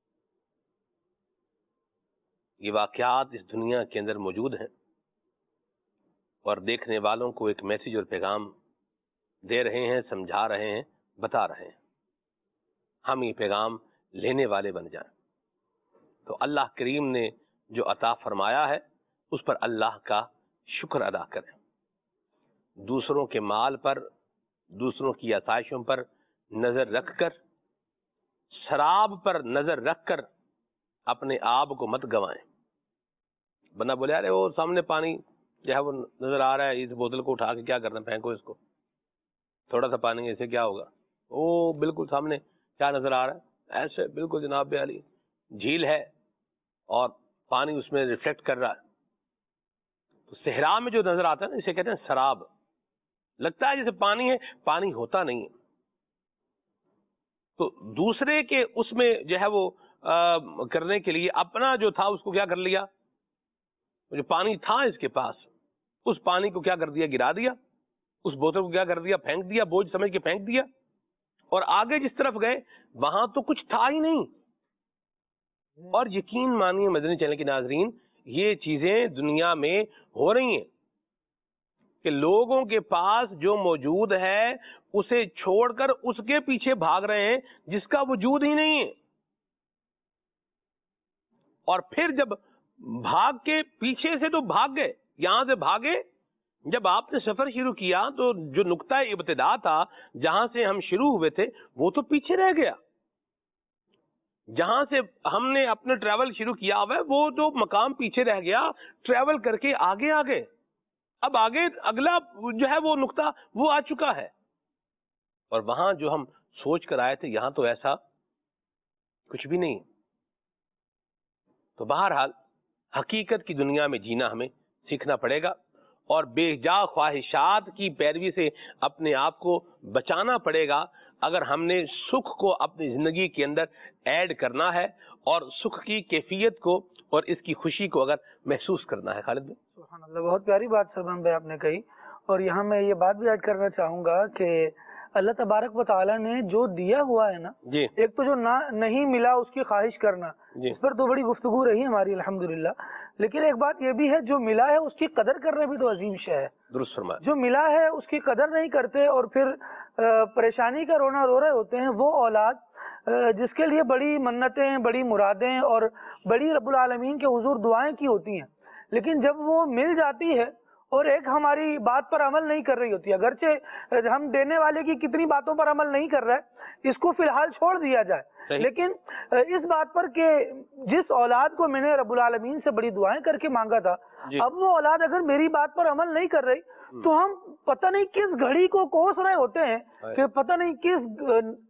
یہ واقعات اس دنیا کے اندر موجود ہیں اور دیکھنے والوں کو ایک میسج اور پیغام دے رہے ہیں، سمجھا رہے ہیں، بتا رہے ہیں. ہم یہ پیغام لینے والے بن جائیں. تو اللہ کریم نے جو عطا فرمایا ہے اس پر اللہ کا شکر ادا کریں. دوسروں کے مال پر، دوسروں کی آسائشوں پر نظر رکھ کر، شراب پر نظر رکھ کر اپنے آپ کو مت گوائیں. بنا بولے ارے وہ سامنے پانی جو ہے وہ نظر آ رہا ہے، اس بوتل کو اٹھا کے کیا کرنا، پھینکو اس کو، تھوڑا سا پانی ایسے کیا ہوگا. وہ بالکل سامنے کیا نظر آ رہا ہے، ایسے بالکل جناب علی جھیل ہے اور پانی اس میں ریفلیکٹ کر رہا ہے. تو صحرا میں جو نظر آتا ہے نا اسے کہتے ہیں سراب. لگتا ہے جیسے پانی ہے، پانی ہوتا نہیں ہے. تو دوسرے کے اس میں جو ہے وہ کرنے کے لیے اپنا جو تھا اس کو کیا کر لیا، جو پانی تھا اس کے پاس اس پانی کو کیا کر دیا، گرا دیا. اس بوتل کو کیا کر دیا، پھینک دیا، بوجھ سمجھ کے پھینک دیا. اور آگے جس طرف گئے وہاں تو کچھ تھا ہی نہیں. اور یقین مانیے مدنی چینل کے ناظرین، یہ چیزیں دنیا میں ہو رہی ہیں کہ لوگوں کے پاس جو موجود ہے اسے چھوڑ کر اس کے پیچھے بھاگ رہے ہیں جس کا وجود ہی نہیں ہے. اور پھر جب بھاگ کے پیچھے سے تو بھاگ گئے، یہاں سے بھاگے. جب آپ نے سفر شروع کیا تو جو نقطہ ابتدا تھا جہاں سے ہم شروع ہوئے تھے وہ تو پیچھے رہ گیا. جہاں سے ہم نے اپنا ٹریول شروع کیا ہوا ہے وہ جو مقام پیچھے رہ گیا، ٹریول کر کے آگے آگے اب آگے اگلا جو ہے وہ نقطہ وہ آ چکا ہے. اور وہاں جو ہم سوچ کر آئے تھے یہاں تو ایسا کچھ بھی نہیں. تو بہرحال حقیقت کی دنیا میں جینا ہمیں سیکھنا پڑے گا اور بے جا خواہشات کی پیروی سے اپنے آپ کو بچانا پڑے گا. اگر ہم نے سکھ کو اپنی زندگی کے اندر ایڈ کرنا ہے اور سکھ کی کیفیت کو اور اس کی خوشی کو اگر محسوس کرنا ہے. خالد سبحان اللہ، بہت پیاری بات سلمان بھائی آپ نے کہی. اور یہاں میں یہ بات بھی ایڈ کرنا چاہوں گا کہ اللہ تبارک و تعالیٰ نے جو دیا ہوا ہے نا جی ایک تو جو نہ نہیں ملا اس کی خواہش کرنا، جی اس پر تو بڑی گفتگو رہی ہماری الحمدللہ. لیکن ایک بات یہ بھی ہے جو ملا ہے اس کی قدر کرنا بھی تو عظیم شے ہے. درست فرمایا. جو ملا ہے اس کی قدر نہیں کرتے اور پھر پریشانی کا رونا رو رہے ہوتے ہیں، وہ اولاد جس کے لیے بڑی منتیں، بڑی مرادیں اور بڑی رب العالمین کے حضور دعائیں کی ہوتی ہیں، لیکن جب وہ مل جاتی ہے اور ایک ہماری بات پر عمل نہیں کر رہی ہوتی، اگرچہ ہم دینے والے کی کتنی باتوں پر عمل نہیں کر رہے، اس کو فی الحال چھوڑ دیا جائے، لیکن اس بات پر کہ جس اولاد کو میں نے رب العالمین سے بڑی دعائیں کر کے مانگا تھا، اب وہ اولاد اگر میری بات پر عمل نہیں کر رہی تو ہم پتہ نہیں کس گھڑی کو کوس رہے ہوتے ہیں کہ پتہ نہیں کس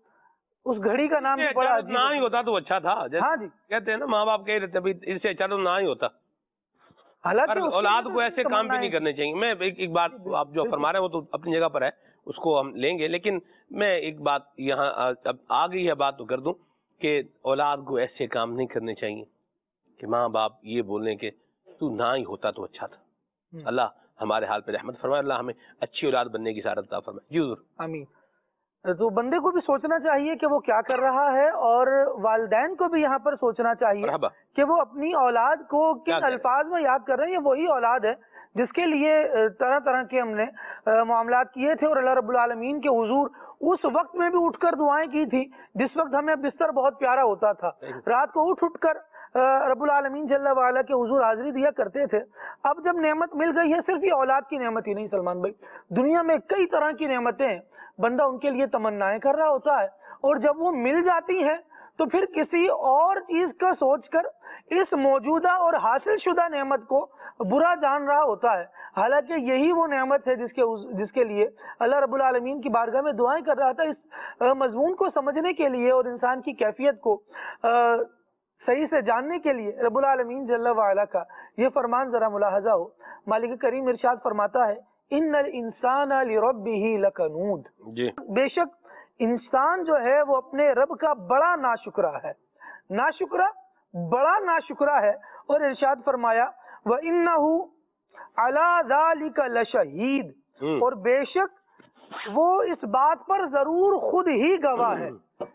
اس گھڑی کا نام بڑا نہ ہی ہوتا تو اچھا تھا. ہاں جی، کہتے ہیں نا ماں باپ کہہ رہتے ہیں اس سے اچھا تو نہ ہی ہوتا. حالانکہ اولاد کو ایسے کام بھی نہیں کرنے چاہیے. میں ایک بات آپ جو فرما رہے ہیں وہ تو اپنی جگہ پر ہے، اس کو ہم لیں گے، لیکن میں ایک بات یہاں اب آ گئی ہے بات تو کر دوں کہ اولاد کو ایسے کام نہیں کرنے چاہیے کہ ماں باپ یہ بولیں کہ تو نہ ہی ہوتا تو اچھا تھا. اللہ ہمارے حال پہ رحمت فرمائے، اللہ ہمیں اچھی اولاد بننے کی سعادت عطا فرمائے. جی حضور. آمین. تو بندے کو بھی سوچنا چاہیے کہ وہ کیا کر رہا ہے، اور والدین کو بھی یہاں پر سوچنا چاہیے مرحبا. کہ وہ اپنی اولاد کو کن الفاظ میں یاد کر رہے ہیں. یہ وہی اولاد ہے جس کے لیے طرح طرح کے ہم نے معاملات کیے تھے اور اللہ رب العالمین کے حضور اس وقت میں بھی اٹھ کر دعائیں کی تھی جس وقت ہمیں بستر بہت پیارا ہوتا تھا. رات کو اٹھ اٹھ کر رب العالمین جل وعلا کے حضور حاضری دیا کرتے تھے. اب جب نعمت مل گئی ہے، صرف یہ اولاد کی نعمت ہی نہیں سلمان بھائی، دنیا میں کئی طرح کی نعمتیں ہیں، بندہ ان کے لیے تمنائیں کر رہا ہوتا ہے، اور جب وہ مل جاتی ہیں تو پھر کسی اور چیز کا سوچ کر اس موجودہ اور حاصل شدہ نعمت کو برا جان رہا ہوتا ہے، حالانکہ یہی وہ نعمت ہے جس کے جس کے لیے اللہ رب العالمین کی بارگاہ میں دعائیں کر رہا تھا. اس مضمون کو سمجھنے کے لیے اور انسان کی کیفیت کو صحیح سے جاننے کے لیے رب العالمین جل وعلا کا یہ فرمان ذرا ملاحظہ ہو. مالک کریم ارشاد فرماتا ہے ان الانسان لربہ لکنود. جی بے شک انسان جو ہے وہ اپنے رب کا بڑا ناشکرا ہے، ناشکرا بڑا ناشکرا ہے. اور ارشاد فرمایا وَإِنَّهُ عَلَى ذَلِكَ لَشَهِيدٌ، اور بے شک وہ اس بات پر ضرور خود ہی گواہ ہے.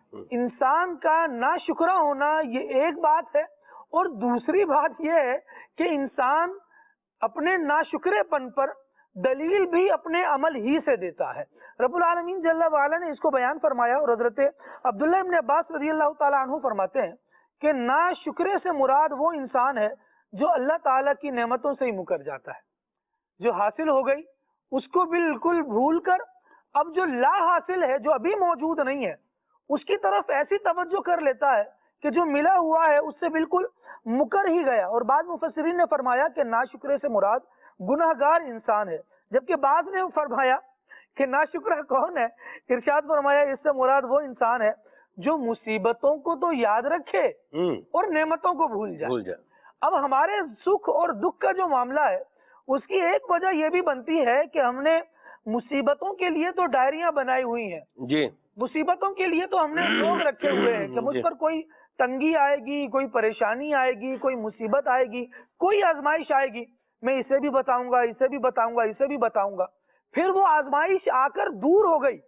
انسان کا ناشکرا ہونا یہ ایک بات ہے، اور دوسری بات یہ ہے کہ انسان اپنے ناشکرے پن پر دلیل بھی اپنے عمل ہی سے دیتا ہے. رب العالمین جل وعلا نے اس کو بیان فرمایا، اور حضرت عبداللہ ابن عباس رضی اللہ تعالیٰ عنہ فرماتے ہیں کہ ناشکرے سے مراد وہ انسان ہے جو اللہ تعالیٰ کی نعمتوں سے ہی مکر جاتا ہے، جو حاصل ہو گئی اس کو بالکل بھول کر اب جو لا حاصل ہے، جو ابھی موجود نہیں ہے، اس کی طرف ایسی توجہ کر لیتا ہے کہ جو ملا ہوا ہے اس سے بالکل مکر ہی گیا. اور بعض مفسرین نے فرمایا کہ ناشکرے سے مراد گناہگار انسان ہے، جبکہ بعض نے فرمایا کہ ناشکرہ کون ہے، ارشاد فرمایا اس سے مراد وہ انسان ہے جو مصیبتوں کو تو یاد رکھے اور نعمتوں کو بھول جائے. اب ہمارے سکھ اور دکھ کا جو معاملہ ہے اس کی ایک وجہ یہ بھی بنتی ہے کہ ہم نے مصیبتوں کے لیے تو ڈائریاں بنائی ہوئی ہیں. جی مصیبتوں کے لیے تو ہم نے لوگ رکھے ہوئے ہیں کہ مجھ پر کوئی تنگی آئے گی، کوئی پریشانی آئے گی، کوئی مصیبت آئے گی، کوئی آزمائش آئے گی، میں اسے بھی بتاؤں گا، اسے بھی بتاؤں گا، اسے بھی بتاؤں گا. پھر وہ آزمائش آ کر دور ہو گئی،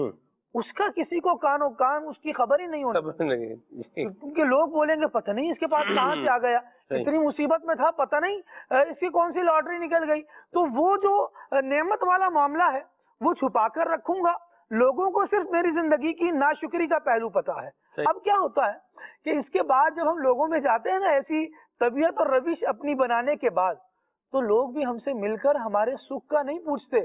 اس کا کسی کو کان و کان اس کی خبر ہی نہیں ہوتی، کیونکہ لوگ بولیں گے پتہ نہیں اس کے پاس کہاں سے آ گیا، اتنی مصیبت میں تھا، پتہ نہیں اس کی کون سی لاٹری نکل گئی. تو وہ جو نعمت والا معاملہ ہے وہ چھپا کر رکھوں گا. لوگوں کو صرف میری زندگی کی ناشکری کا پہلو پتا ہے. اب کیا ہوتا ہے کہ اس کے بعد جب ہم لوگوں میں جاتے ہیں نا ایسی طبیعت اور روش اپنی بنانے کے بعد، تو لوگ بھی ہم سے مل کر ہمارے سکھ کا نہیں پوچھتے،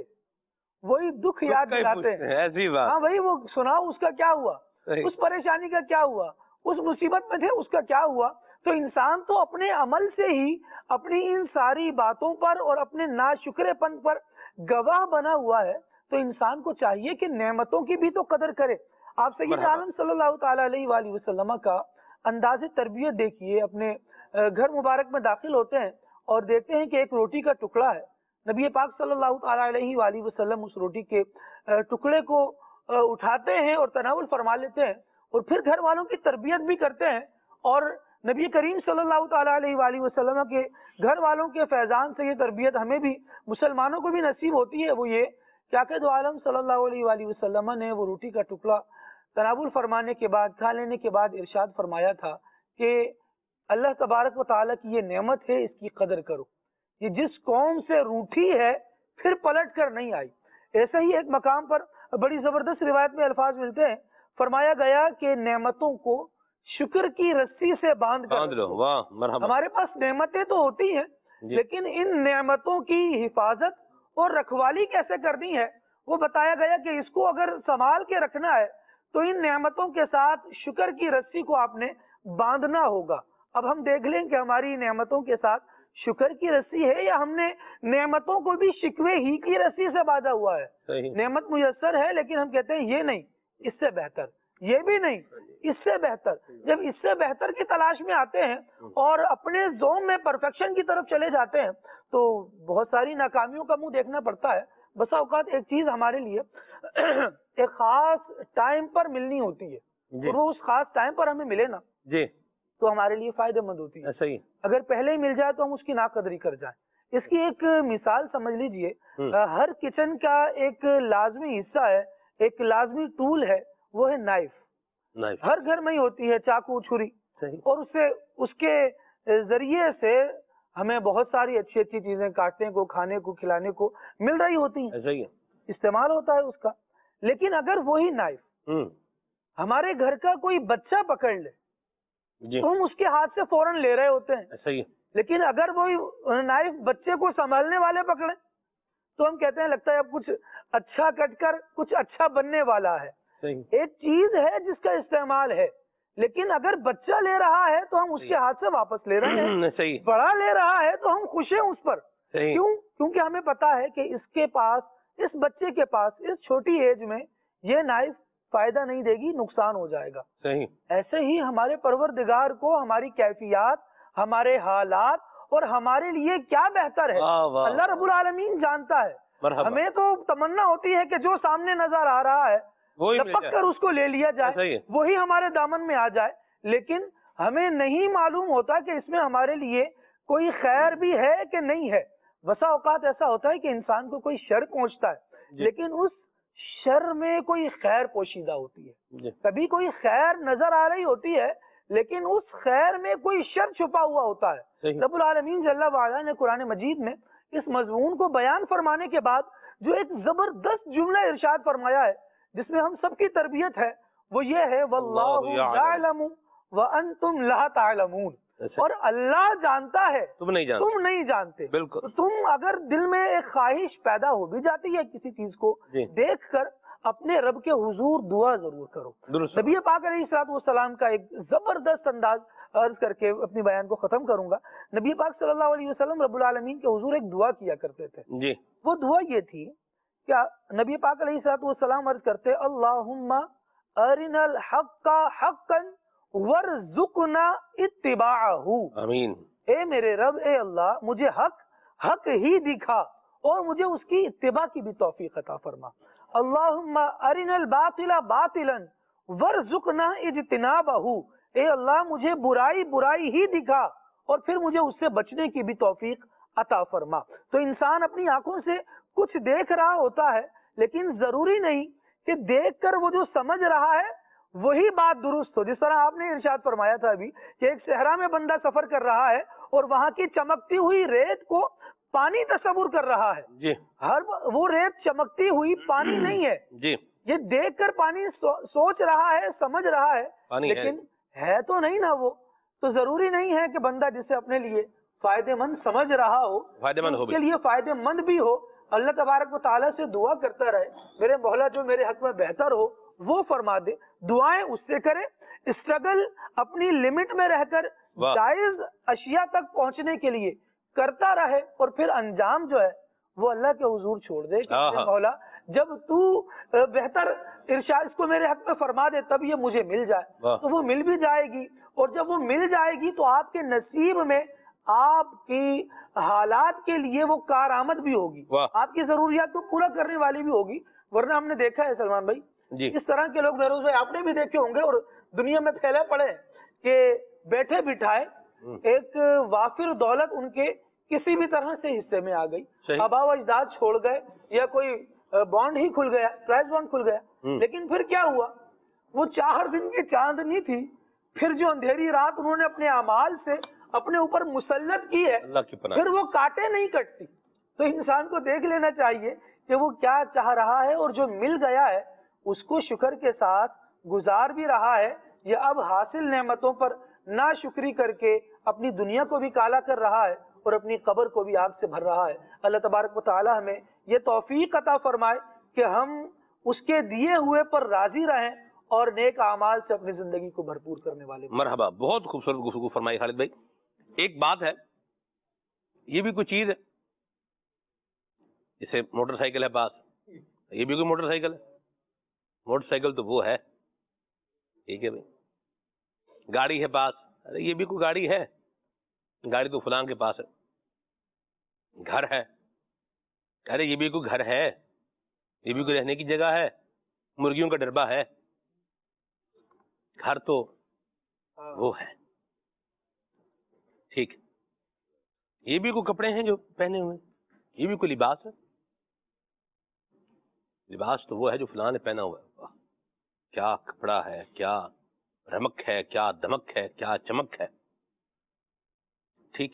وہی دکھ یاد دلاتے ہیں. ہاں بھائی وہ سناؤ اس کا کیا ہوا، اس پریشانی کا کیا ہوا، اس مصیبت میں تھے اس کا کیا ہوا. تو انسان تو اپنے عمل سے ہی اپنی ان ساری باتوں پر اور اپنے ناشکرے پن پر گواہ بنا ہوا ہے. تو انسان کو چاہیے کہ نعمتوں کی بھی تو قدر کرے. آپ سید عالم صلی اللہ تعالی علیہ وآلہ وسلم کا انداز تربیت دیکھیے. اپنے گھر مبارک میں داخل ہوتے ہیں اور دیکھتے ہیں کہ ایک روٹی کا ٹکڑا ہے. نبی پاک صلی اللہ تعالی علیہ وآلہ وسلم اس روٹی کے ٹکڑے کو اٹھاتے ہیں اور تناول فرما لیتے ہیں اور پھر گھر والوں کی تربیت بھی کرتے ہیں. اور نبی کریم صلی اللہ تعالیٰ علیہ وآلہ وسلم کے گھر والوں کے فیضان سے یہ تربیت ہمیں بھی مسلمانوں کو بھی نصیب ہوتی ہے. وہ یہ کہ آقا دو عالم صلی اللہ علیہ وآلہ وسلم نے وہ روٹی کا ٹکڑا تناول فرمانے کے بعد کھا لینے کے بعد ارشاد فرمایا تھا کہ اللہ تبارک و تعالیٰ کی یہ نعمت ہے, اس کی قدر کرو. یہ جس قوم سے روٹھی ہے پھر پلٹ کر نہیں آئی. ایسے ہی ایک مقام پر بڑی زبردست روایت میں الفاظ ملتے ہیں, فرمایا گیا کہ نعمتوں کو شکر کی رسی سے باندھ کر لو. واہ مرحبا. ہمارے پاس نعمتیں تو ہوتی ہیں جی. لیکن ان نعمتوں کی حفاظت اور رکھوالی کیسے کرنی ہے وہ بتایا گیا کہ اس کو اگر سنبھال کے رکھنا ہے تو ان نعمتوں کے ساتھ شکر کی رسی کو آپ نے باندھنا ہوگا. اب ہم دیکھ لیں کہ ہماری نعمتوں کے ساتھ شکر کی رسی ہے یا ہم نے نعمتوں کو بھی شکوے ہی کی رسی سے باندھا ہوا ہے. صحیح. نعمت میسر ہے لیکن ہم کہتے ہیں یہ نہیں, اس سے بہتر, یہ بھی نہیں, اس سے بہتر. جب اس سے بہتر کی تلاش میں آتے ہیں اور اپنے زوم میں پرفیکشن کی طرف چلے جاتے ہیں تو بہت ساری ناکامیوں کا منہ دیکھنا پڑتا ہے. بسا اوقات ایک چیز ہمارے لیے ایک خاص ٹائم پر ملنی ہوتی ہے اور وہ اس خاص ٹائم پر ہمیں ملے نا جی تو ہمارے لیے فائدہ مند ہوتی ہے. صحیح. اگر پہلے ہی مل جائے تو ہم اس کی ناقدری کر جائیں. اس کی ایک مثال سمجھ لیجئے, ہر کچن کا ایک لازمی حصہ ہے, ایک لازمی ٹول ہے, وہ ہے نائف. نائف ہر گھر میں ہی ہوتی ہے, چاقو چھری, صحیح. اور اس سے اس کے ذریعے سے ہمیں بہت ساری اچھی اچھی چیزیں کاٹنے کو, کھانے کو, کھلانے کو مل رہی ہوتی ہیں, صحیح. استعمال ہوتا ہے اس کا. لیکن اگر وہی نائف ہمارے گھر کا کوئی بچہ پکڑ لے جی تو ہم اس کے ہاتھ سے فوراً لے رہے ہوتے ہیں. صحیح. لیکن اگر وہی نائف بچے کو سنبھالنے والے پکڑے تو ہم کہتے ہیں لگتا ہے اب کچھ اچھا کٹ کر کچھ اچھا بننے والا ہے. صحیح. ایک چیز ہے جس کا استعمال ہے, لیکن اگر بچہ لے رہا ہے تو ہم اس کے ہاتھ سے واپس لے رہے ہیں. صحیح. بڑا لے رہا ہے تو ہم خوش ہیں اس پر. صحیح. کیوں؟ کیونکہ ہمیں پتا ہے کہ اس کے پاس, اس بچے کے پاس اس چھوٹی ایج میں یہ نائف فائدہ نہیں دے گی, نقصان ہو جائے گا. صحیح. ایسے ہی ہمارے پروردگار کو ہماری کیفیات, ہمارے حالات اور ہمارے لیے کیا بہتر ہے اللہ رب العالمین جانتا ہے. مرحبا. ہمیں تو تمنا ہوتی ہے کہ جو سامنے نظر آ رہا ہے لپک کر اس کو لے لیا جائے, وہی ہمارے دامن میں آ جائے. لیکن ہمیں نہیں معلوم ہوتا کہ اس میں ہمارے لیے کوئی خیر بھی ہے کہ نہیں ہے. بسا اوقات ایسا ہوتا ہے کہ انسان کو کوئی شر پہنچتا ہے جی. لیکن اس شر میں کوئی خیر پوشیدہ ہوتی ہے. جی. کبھی کوئی خیر نظر آ رہی ہوتی ہے لیکن اس خیر میں کوئی شر چھپا ہوا ہوتا ہے. صحیح. رب العالمین جل وعلا نے قرآن مجید میں اس مضمون کو بیان فرمانے کے بعد جو ایک زبردست جملہ ارشاد فرمایا ہے جس میں ہم سب کی تربیت ہے, وہ یہ ہے واللہ یعلم وانتم لا تعلمون. اور اللہ جانتا ہے, تم نہیں جانتے. تم نہیں جانتے. بالکل. تم اگر دل میں ایک خواہش پیدا ہو بھی جاتی ہے کسی چیز کو جی. دیکھ کر اپنے رب کے حضور دعا ضرور کرو. درست. نبی پاک علیہ الصلوۃ والسلام کا ایک زبردست انداز عرض کر کے اپنی بیان کو ختم کروں گا. نبی پاک صلی اللہ علیہ وسلم رب العالمین کے حضور ایک دعا کیا کرتے تھے. جی. وہ دعا یہ تھی, کیا نبی پاک علیہ الصلوۃ والسلام عرض کرتے اللہم ارنا الحق حقا وارزقنا اتباعہ. آمین. اے میرے رب, اے اللہ, مجھے حق حق ہی دکھا اور مجھے اس کی اتباع کی بھی توفیق عطا فرما. اللہم ارنا الباطل باطلا وارزقنا اجتنابہ. اے اللہ, مجھے برائی برائی ہی دکھا اور پھر مجھے اس سے بچنے کی بھی توفیق عطا فرما. تو انسان اپنی آنکھوں سے کچھ دیکھ رہا ہوتا ہے لیکن ضروری نہیں کہ دیکھ کر وہ جو سمجھ رہا ہے وہی بات درست ہو. جس طرح آپ نے ارشاد فرمایا تھا ابھی کہ ایک صحرا میں بندہ سفر کر رہا ہے اور وہاں کی چمکتی ہوئی ریت کو پانی تصور کر رہا ہے. جی. ہر وہ ریت چمکتی ہوئی پانی نہیں ہے. جی. یہ دیکھ کر پانی سو, سوچ رہا ہے, سمجھ رہا ہے, لیکن ہے تو نہیں نا وہ. تو ضروری نہیں ہے کہ بندہ جسے اپنے لیے فائدے مند سمجھ رہا ہو فائدے مند ہو, اس کے لیے فائدے مند بھی ہو. اللہ تبارک و تعالیٰ سے دعا کرتا رہے, میرے مولا جو میرے حق میں بہتر ہو وہ فرما دے. دعائیں اس سے کرے, اسٹرگل اپنی لمٹ میں رہ کر جائز اشیاء تک پہنچنے کے لیے کرتا رہے اور پھر انجام جو ہے وہ اللہ کے حضور چھوڑ دے کہ مولا جب تو بہتر ارشاد اس کو میرے حق میں فرما دے تب یہ مجھے مل جائے. تو وہ مل بھی جائے گی اور جب وہ مل جائے گی تو آپ کے نصیب میں آپ کی حالات کے لیے وہ کارآمد بھی ہوگی, آپ کی ضروریات کو پورا کرنے والی بھی ہوگی. ورنہ ہم نے دیکھا ہے سلمان بھائی جی इस तरह के लोग बेरोज भाई आपने भी देखे होंगे और दुनिया में फैले पड़े कि बैठे बिठाए एक वाफिर दौलत उनके किसी भी तरह से हिस्से में आ गई, आबा व अजदाद छोड़ गए या कोई बॉन्ड ही खुल गया, ट्राइज बॉन्ड खुल गया, लेकिन फिर क्या हुआ, वो चार दिन की चांदनी थी, फिर जो अंधेरी रात उन्होंने अपने अमाल से अपने ऊपर मुसल्लत की है, फिर वो काटे नहीं कटती। तो इंसान को देख लेना चाहिए कि वो क्या चाह रहा है और जो मिल गया है उसको शुक्र के साथ गुजार भी रहा है या अब हासिल नेमतों पर नाशुक्री करके अपनी दुनिया को भी काला कर रहा है और अपनी कब्र को भी आग से भर रहा है। अल्लाह तबारक व तआला हमें ये तौफीक अता फरमाए कि हम उसके दिए हुए पर राजी रहें और नेक आमाल से अपनी जिंदगी को भरपूर करने वाले। मरहबा, बहुत खूबसूरत गुफ्तगू फरमाई खालिद भाई। एक बात है, ये भी कोई चीज है, जैसे मोटरसाइकिल है पास, ये भी कोई मोटरसाइकिल है, मोटरसाइकिल तो वो है, ठीक है भाई। गाड़ी है पास, अरे ये भी कोई गाड़ी है, गाड़ी तो फलां के पास है। घर है, अरे ये भी कोई घर है, ये भी कोई रहने की जगह है, मुर्गियों का डरबा है। घर तो वो है, ठीक। ये भी कोई कपड़े हैं जो पहने हुए, ये भी कोई लिबास है, लिबास तो वो है जो फलां ने पहना हुआ है। क्या कपड़ा है, क्या रमक है, क्या दमक है, क्या चमक है, ठीक।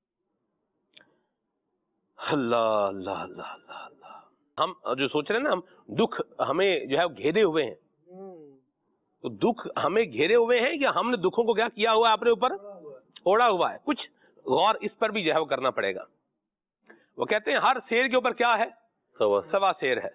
अल्लाह अल्लाह अल्लाह अल्लाह। हम जो सोच रहे हैं ना, हम दुख हमें जो है घेरे हुए हैं, तो दुख हमें घेरे हुए हैं या हमने दुखों को क्या किया हुआ है अपने ऊपर, ओढ़ा हुआ है। कुछ गौर इस पर भी जो है वो करना पड़ेगा। वो कहते हैं हर शेर के ऊपर क्या है, सवा सवा शेर है।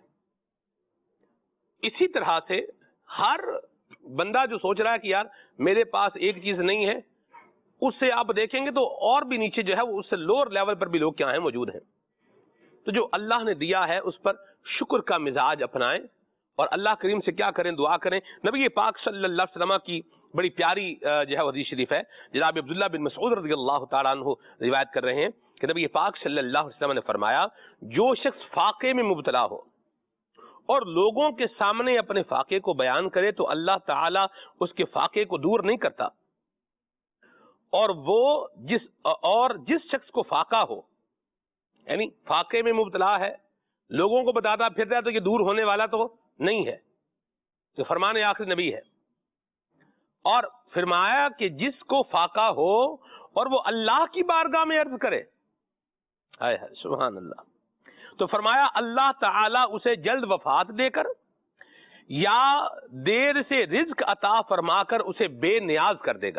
इसी तरह से हर बंदा जो सोच रहा है कि यार मेरे पास एक चीज नहीं है, उससे आप देखेंगे तो और भी नीचे जो है वो उससे लोअर लेवल पर भी लोग क्या है मौजूद हैं। तो जो अल्लाह ने दिया है उस पर शुक्र का मिजाज अपनाएं और अल्लाह करीम से क्या करें, दुआ करें। नबी पाक सल्लल्लाहु अलैहि वसल्लम की बड़ी प्यारी जो है हदीस शरीफ है, जनाब अब्दुल्लाह बिन मसऊद रज़ियल्लाहु ताला अन्हु रिवायत कर रहे हैं कि नबी पाक सल्लल्लाहु अलैहि वसल्लम ने फरमाया, जो शख्स फाके में मुब्तला हो और लोगों के सामने अपने फाके को बयान करे तो अल्लाह ताला उसके फाके को दूर नहीं करता, और वो जिस और जिस शख्स को फाका हो, यानी फाके में मुब्तला है, लोगों को बताता फिर रहा तो ये दूर होने वाला तो नहीं है, तो फरमान आखिरी नबी है। और फरमाया कि जिसको फाका हो और वो अल्लाह की बारगाह में अर्ज करे, हाय हाय सुभान अल्लाह, तो फरमाया अल्लाह ताला उसे जल्द वफात देकर या देर से रिज्क अता फरमाकर उसे बेनियाज कर देगा।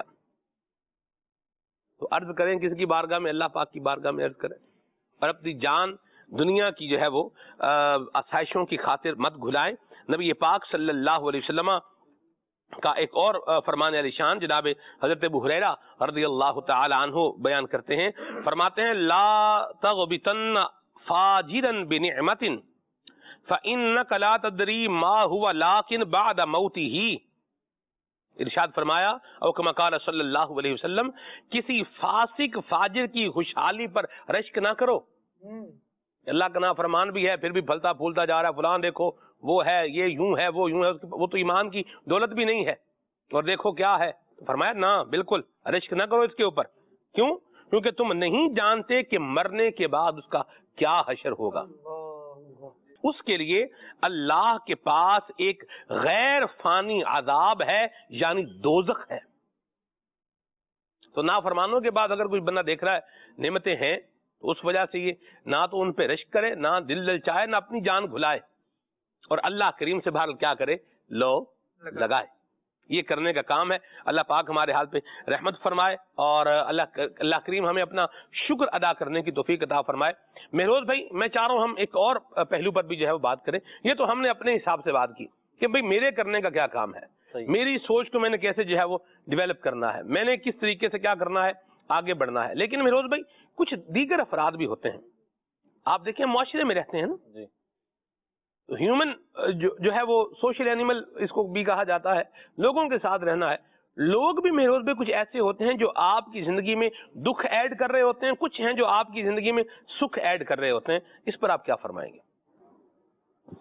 तो अर्ज करें किसकी बारगाह में, अल्लाह पाक की बारगाह में अर्ज करें, और अपनी जान दुनिया की जो है वो आसाइशों की खातिर मत घुलाएं। नबी पाक सल्लल्लाहु अलैहि वसल्लम का एक और फरमान अलीशान जनाब हजरत अबू हुरैरा रज़ियल्लाहु ताला अन्हु बयान करते हैं, फरमाते हैं ला तग़बितन फाजिरन बिनिअमतिन फ़इन्नका ला तदरी मा हुवा लाकिन बाद मौतिही। इरशाद फरमाया और कमा क़ाल सल्लल्लाहु अलैहि वसल्लम, किसी फासिक फाजिर की खुशहाली पर रश्क ना करो। अल्लाह का नाफरमान भी है फिर भी फलता फूलता जा रहा है, फलां देखो वो है, ये यूं है, वो यूं है, वो तो ईमान की दौलत भी नहीं है और देखो क्या है। फरमाया ना, बिल्कुल रश्क ना करो इसके ऊपर। क्यों? क्योंकि तुम नहीं जानते कि मरने के बाद उसका क्या हशर होगा। उसके लिए अल्लाह के पास एक गैर फानी अजाब है, यानी दोज़ख है। तो नाफरमानों के बाद अगर कोई बंदा देख रहा है नेमतें हैं, तो उस वजह से ये ना तो उन पे रश्क करे, ना दिल ललचाए, ना अपनी जान घुलाए, और अल्लाह करीम से बाहर क्या करे, लो लगाए। ये करने का काम है। अल्लाह पाक हमारे हाल पे रहमत फरमाए और अल्लाह अल्लाह करीम हमें अपना शुक्र अदा करने की तौफीक अता फरमाए। महरोज भाई, मैं चाह रहा हूँ हम एक और पहलू पर भी जो है वो बात करें। ये तो हमने अपने हिसाब से बात की कि भाई मेरे करने का क्या काम है, मेरी सोच को मैंने कैसे जो है वो डेवलप करना है, मैंने किस तरीके से क्या करना है, आगे बढ़ना है। लेकिन महरोज भाई, कुछ दीगर अफराद भी होते हैं, आप देखें मुआशरे में रहते हैं ना, ह्यूमन जो जो है वो सोशल एनिमल इसको भी कहा जाता है, लोगों के साथ रहना है। लोग भी महरोज भाई कुछ ऐसे होते हैं जो आपकी जिंदगी में दुख ऐड कर रहे होते हैं, कुछ हैं जो आपकी जिंदगी में सुख ऐड कर रहे होते हैं। इस पर आप क्या फरमाएंगे?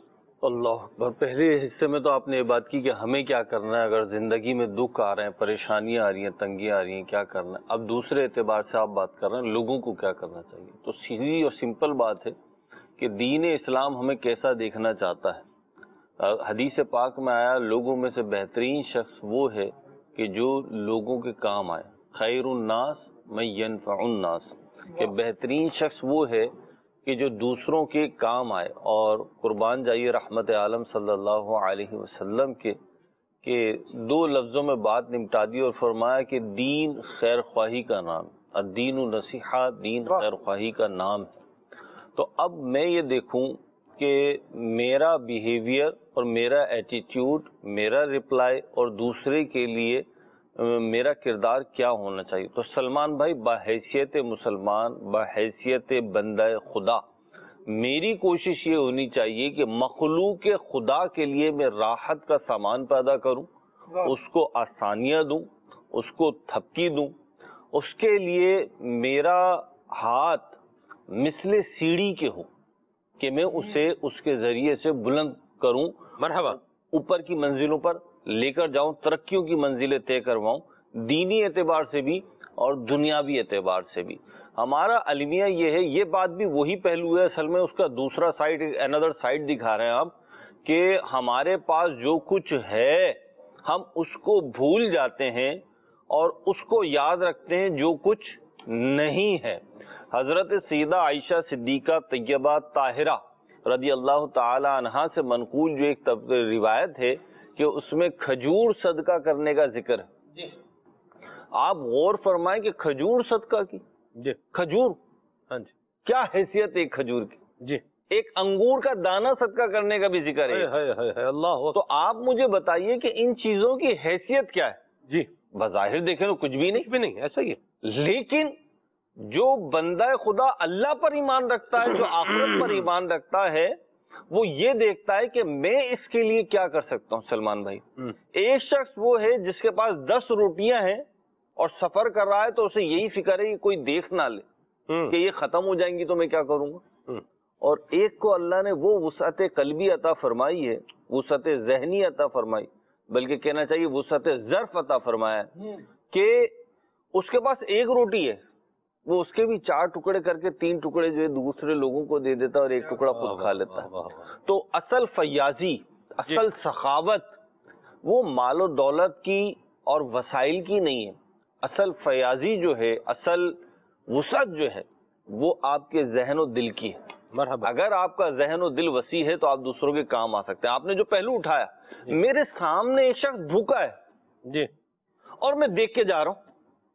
اللہ اکبر. پہلے حصے میں تو آپ نے یہ بات کی کہ ہمیں کیا کرنا ہے اگر زندگی میں دکھ آ رہے ہیں, پریشانیاں آ رہی ہیں, تنگیاں آ رہی ہیں, کیا کرنا ہے. اب دوسرے اعتبار سے آپ بات کر رہے ہیں لوگوں کو کیا کرنا چاہیے. تو سیدھی اور سمپل بات ہے کہ دین اسلام ہمیں کیسا دیکھنا چاہتا ہے. حدیث پاک میں آیا لوگوں میں سے بہترین شخص وہ ہے کہ جو لوگوں کے کام آئے. خیر الناس من ینفع الناس, کہ بہترین شخص وہ ہے کہ جو دوسروں کے کام آئے. اور قربان جائیے رحمت عالم صلی اللہ علیہ وسلم کے کہ دو لفظوں میں بات نمٹا دی اور فرمایا کہ دین خیر خواہی کا نام, الدین النصیحہ, دین خیر خواہی کا نام ہے. تو اب میں یہ دیکھوں کہ میرا بیہیویئر اور میرا ایٹیٹیوڈ, میرا رپلائی اور دوسرے کے لیے میرا کردار کیا ہونا چاہیے. تو سلمان بھائی بحیثیت مسلمان, بحیثیت بندہ خدا, میری کوشش یہ ہونی چاہیے کہ مخلوق خدا کے لیے میں راحت کا سامان پیدا کروں, اس کو آسانیاں دوں, اس کو تھپکی دوں, اس کے لیے میرا ہاتھ مثل سیڑھی کے ہو کہ میں اسے اس کے ذریعے سے بلند کروں, مرحبا, اوپر کی منزلوں پر لے کر جاؤں, ترقیوں کی منزلیں طے کرواؤں, دینی اعتبار سے بھی اور دنیاوی اعتبار سے بھی. ہمارا المیہ یہ ہے, یہ بات بھی وہی پہلو ہے اصل میں, اس کا دوسرا سائڈ, انادر سائڈ دکھا رہے ہیں آپ کہ ہمارے پاس جو کچھ ہے ہم اس کو بھول جاتے ہیں اور اس کو یاد رکھتے ہیں جو کچھ نہیں ہے. حضرت سیدہ عائشہ صدیقہ طیبہ طاہرہ رضی اللہ تعالی عنہا سے منقول جو ایک روایت ہے کہ اس میں کھجور صدقہ کرنے کا ذکر ہے. آپ غور فرمائیں کہ کھجور صدقہ کی, جی کھجور, ہاں جی, کیا حیثیت ایک کھجور کی, جی, ایک انگور کا دانہ صدقہ کرنے کا بھی ذکر ہے. اللہ. تو آپ مجھے بتائیے کہ ان چیزوں کی حیثیت کیا ہے. جی, بظاہر دیکھیں تو کچھ بھی نہیں, بھی نہیں, ایسا ہی ہے. لیکن جو بندہ خدا اللہ پر ایمان رکھتا ہے, جو آخرت پر ایمان رکھتا ہے, وہ یہ دیکھتا ہے کہ میں اس کے لیے کیا کر سکتا ہوں. سلمان بھائی, ایک شخص وہ ہے جس کے پاس دس روٹیاں ہیں اور سفر کر رہا ہے تو اسے یہی فکر ہے کہ کوئی دیکھ نہ لے کہ یہ ختم ہو جائیں گی تو میں کیا کروں گا. اور ایک کو اللہ نے وہ وسعت قلبی عطا فرمائی ہے, وسعت ذہنی عطا فرمائی, بلکہ کہنا چاہیے وسعت ظرف عطا فرمایا ہے کہ اس کے پاس ایک روٹی ہے, وہ اس کے بھی چار ٹکڑے کر کے تین ٹکڑے جو ہے دوسرے لوگوں کو دے دیتا ہے اور ایک ٹکڑا خود کھا لیتا ہے. تو اصل فیاضی, اصل سخاوت وہ مال و دولت کی اور وسائل کی نہیں ہے. اصل فیاضی جو ہے, اصل وسعت جو ہے وہ آپ کے ذہن و دل کی ہے. مرحبا. اگر آپ کا ذہن و دل وسیع ہے تو آپ دوسروں کے کام آ سکتے ہیں. آپ نے جو پہلو اٹھایا, میرے سامنے ایک شخص بھوکا ہے جی, اور میں دیکھ کے جا رہا ہوں.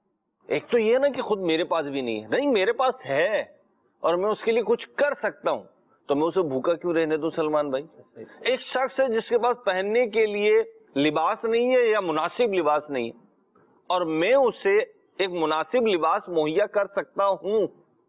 ایک تو یہ نا کہ خود میرے پاس بھی نہیں ہے, نہیں میرے پاس ہے اور میں اس کے لیے کچھ کر سکتا ہوں, تو میں اسے بھوکا کیوں رہنے دوں. سلمان بھائی, ایک شخص ہے جس کے پاس پہننے کے لیے لباس نہیں ہے یا مناسب لباس نہیں ہے, اور میں اسے ایک مناسب لباس مہیا کر سکتا ہوں,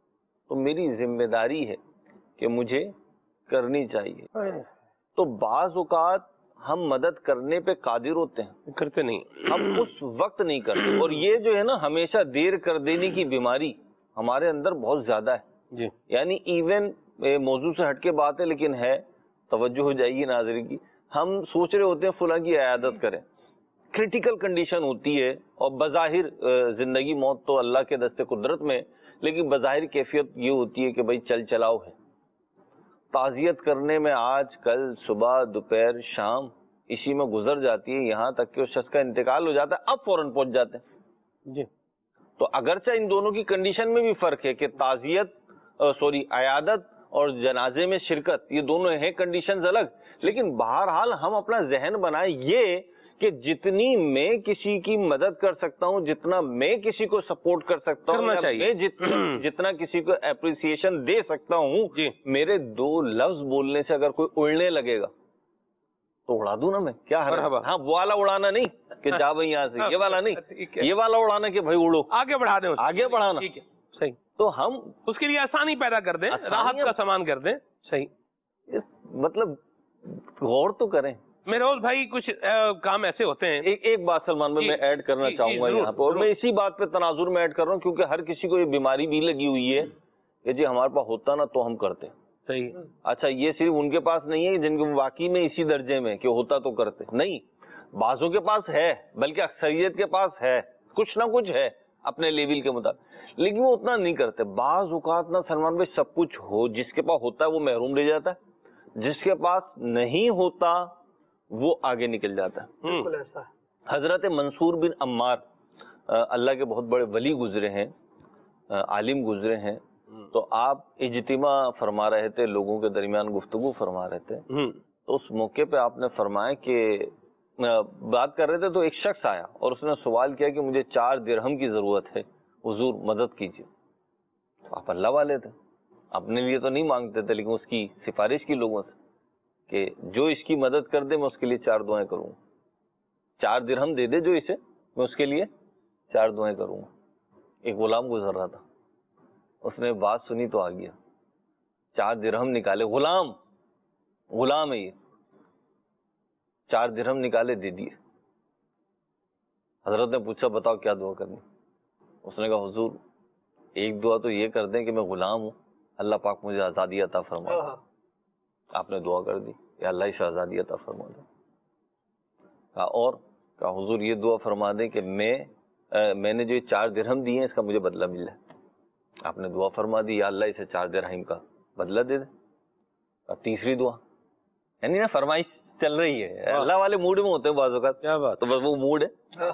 تو میری ذمہ داری ہے کہ مجھے کرنی چاہیے. تو بعض اوقات ہم مدد کرنے پہ قادر ہوتے ہیں, کرتے نہیں, ہم اس وقت نہیں کرتے. اور یہ جو ہے نا ہمیشہ دیر کر دینے کی بیماری ہمارے اندر بہت زیادہ ہے. جی, یعنی ایون موضوع سے ہٹ کے بات ہے لیکن ہے, توجہ ہو جائے گی ناظرین کی. ہم سوچ رہے ہوتے ہیں فلاں کی عیادت کریں, کریٹیکل کنڈیشن ہوتی ہے اور بظاہر زندگی موت تو اللہ کے دست قدرت میں, لیکن بظاہر کیفیت یہ ہوتی ہے کہ بھائی چل چلاؤ ہے. تعزیت کرنے میں آج کل صبح دوپہر شام اسی میں گزر جاتی ہے, یہاں تک کہ اس شخص کا انتقال ہو جاتا ہے, اب فوراً پہنچ جاتے ہیں. جی, تو اگرچہ ان دونوں کی کنڈیشن میں بھی فرق ہے کہ تعزیت سوری عیادت اور جنازے میں شرکت, یہ دونوں ہیں کنڈیشنز الگ, لیکن بہرحال ہم اپنا ذہن بنائیں یہ کہ جتنی میں کسی کی مدد کر سکتا ہوں, جتنا میں کسی کو سپورٹ کر سکتا ہوں, میں جتنا جتنا کسی کو اپریسیشن دے سکتا ہوں, جی, میرے دو لفظ بولنے سے اگر کوئی اڑنے لگے گا تو اڑا دوں نا میں, کیا ہے. ہاں وہ والا اڑانا نہیں کہ جا بھائی یہاں سے, یہ والا نہیں, یہ والا اڑانا کہ بھائی اڑو, آگے بڑھا دیں, آگے بڑھانا. ٹھیک ہے, صحیح. تو ہم اس کے لیے آسانی پیدا کر دیں, راحت کا سامان کر دیں. صحیح. مطلب غور تو کریں. میروز بھائی کچھ کام ایسے ہوتے ہیں. ایک ایک بات سلمان میں میں ایڈ کرنا چاہوں گا یہاں پہ, اور میں اسی بات پہ تناظر میں ایڈ کر رہا ہوں کیونکہ ہر کسی کو یہ بیماری بھی لگی ہوئی ہے کہ جی ہمارے پاس ہوتا نا تو ہم کرتے. صحیح. اچھا یہ صرف ان کے پاس نہیں ہے جن کے واقعی میں اسی درجے میں کہ ہوتا تو کرتے نہیں, بعضوں کے پاس ہے, بلکہ اکثریت کے پاس ہے, کچھ نہ کچھ ہے اپنے لیول کے مطابق, لیکن وہ اتنا نہیں کرتے. بعض اوقات نہ سلمان بھائی سب کچھ ہو, جس کے پاس ہوتا ہے وہ محروم رہ جاتا ہے, جس کے پاس نہیں ہوتا وہ آگے نکل جاتا ہے. بالکل ایسا ہے. حضرت منصور بن عمار اللہ کے بہت بڑے ولی گزرے ہیں, عالم گزرے ہیں, تو آپ اجتماع فرما رہے تھے, لوگوں کے درمیان گفتگو فرما رہے تھے, تو اس موقع پہ آپ نے فرمایا کہ بات کر رہے تھے تو ایک شخص آیا اور اس نے سوال کیا کہ مجھے چار درہم کی ضرورت ہے, حضور مدد کیجیے. آپ اللہ والے تھے, اپنے لیے تو نہیں مانگتے تھے, لیکن اس کی سفارش کی لوگوں سے کہ جو اس کی مدد کر دے میں اس کے لیے چار دعائیں کروں گا, چار درہم دے دے جو اسے, میں اس کے لیے چار دعائیں کروں گا. ایک غلام گزر رہا تھا, اس نے بات سنی تو آ گیا, چار درہم نکالے, غلام غلام ہے یہ, چار درہم نکالے دے دیے. حضرت نے پوچھا بتاؤ کیا دعا کرنی؟ اس نے کہا حضور ایک دعا تو یہ کر دیں کہ میں غلام ہوں, اللہ پاک مجھے آزادی عطا فرما دے. آپ نے دعا کر دی کہ اللہ اسے آزادی عطا فرما دے. کہا اور؟ کہا حضور یہ دعا فرما دیں کہ میں میں نے جو چار درہم دیے ہیں اس کا مجھے بدلہ مل جائے. آپ نے دعا فرما دی یا اللہ اسے چار درہم کا بدلہ دے دے. اب تیسری دعا, یعنی نا فرمائش چل رہی ہے, اللہ والے موڈ میں ہوتے ہیں بعض اوقات, کیا بات, تو بس وہ موڈ ہے.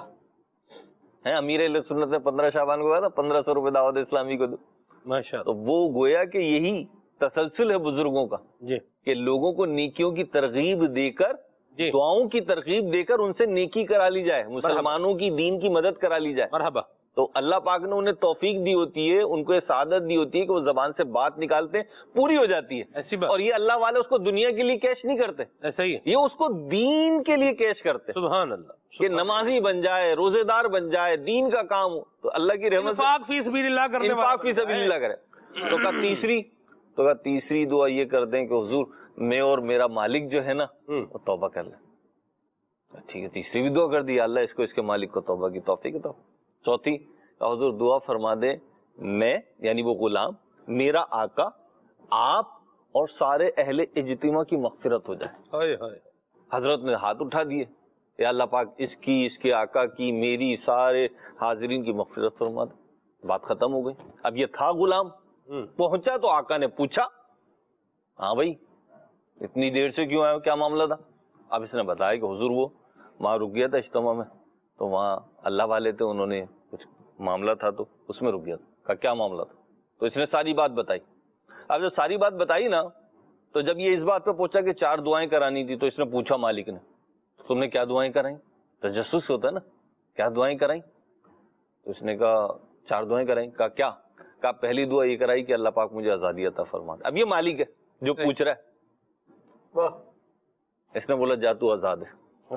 امیر اہل سنت نے پندرہ شعبان کو کہا تھا پندرہ سو روپے دعوت اسلامی کو دو, ماشاء, تو وہ گویا کہ یہی تسلسل ہے بزرگوں کا جی, کہ لوگوں کو نیکیوں کی ترغیب دے کر, دعاؤں کی ترغیب دے کر ان سے نیکی کرا لی جائے, مسلمانوں کی دین کی مدد کرا لی جائے. مرحبا. تو اللہ پاک نے انہیں توفیق دی ہوتی ہے, ان کو یہ سعادت دی ہوتی ہے کہ وہ زبان سے بات نکالتے ہیں, پوری ہو جاتی ہے ایسی بات. اور یہ اللہ والے اس کو دنیا کے لیے کیش نہیں کرتے, ایسا ہی ہے, یہ اس کو دین کے لیے کیش کرتے. سبحان اللہ. کہ نمازی بن جائے, روزے دار بن جائے, دین کا کام ہو تو اللہ کی رحمت, انفاق فی سبیل اللہ کرنے, انفاق فی سبیل اللہ کرے. تو کہا تیسری, تو کہا تیسری دعا یہ کر دیں کہ حضور میں اور میرا مالک جو ہے نا وہ توبہ کر لیں. ٹھیک ہے, تیسری بھی دعا کر دی, اللہ اس کو اس کے مالک کو توبہ کی توفیق دو. چوتھی, حضور دعا فرما دے میں یعنی وہ غلام, میرا آقا, آپ اور سارے اہل اجتماع کی مغفرت ہو جائے. حضرت نے ہاتھ اٹھا دیے, یا اللہ پاک اس کی, اس کے آقا کی, میری, سارے حاضرین کی مغفرت فرما دے. بات ختم ہو گئی. اب یہ تھا غلام, پہنچا تو آقا نے پوچھا ہاں بھائی اتنی دیر سے کیوں آئے, کیا معاملہ تھا؟ اب اس نے بتایا کہ حضور وہ وہاں رک گیا تھا اجتماع میں, تو وہاں اللہ والے تھے, انہوں نے کچھ معاملہ تھا تو اس میں رک گیا تھا. کہا کیا معاملہ تھا؟ تو اس نے ساری بات بتائی. اب جب ساری بات بتائی نا, تو جب یہ اس بات پہ پہنچا کہ چار دعائیں کرانی تھی, تو اس نے پوچھا مالک نے تم نے کیا دعائیں کرائیں؟ تجسس ہوتا ہے نا, کیا دعائیں کرائیں؟ تو اس نے کہا چار دعائیں کرائیں. کہا کیا؟ کہا پہلی دعا یہ کرائی کہ اللہ پاک مجھے آزادی عطا فرما دے. اب یہ مالک ہے جو پوچھ رہا ہے, اس نے بولا جا تو آزاد ہے.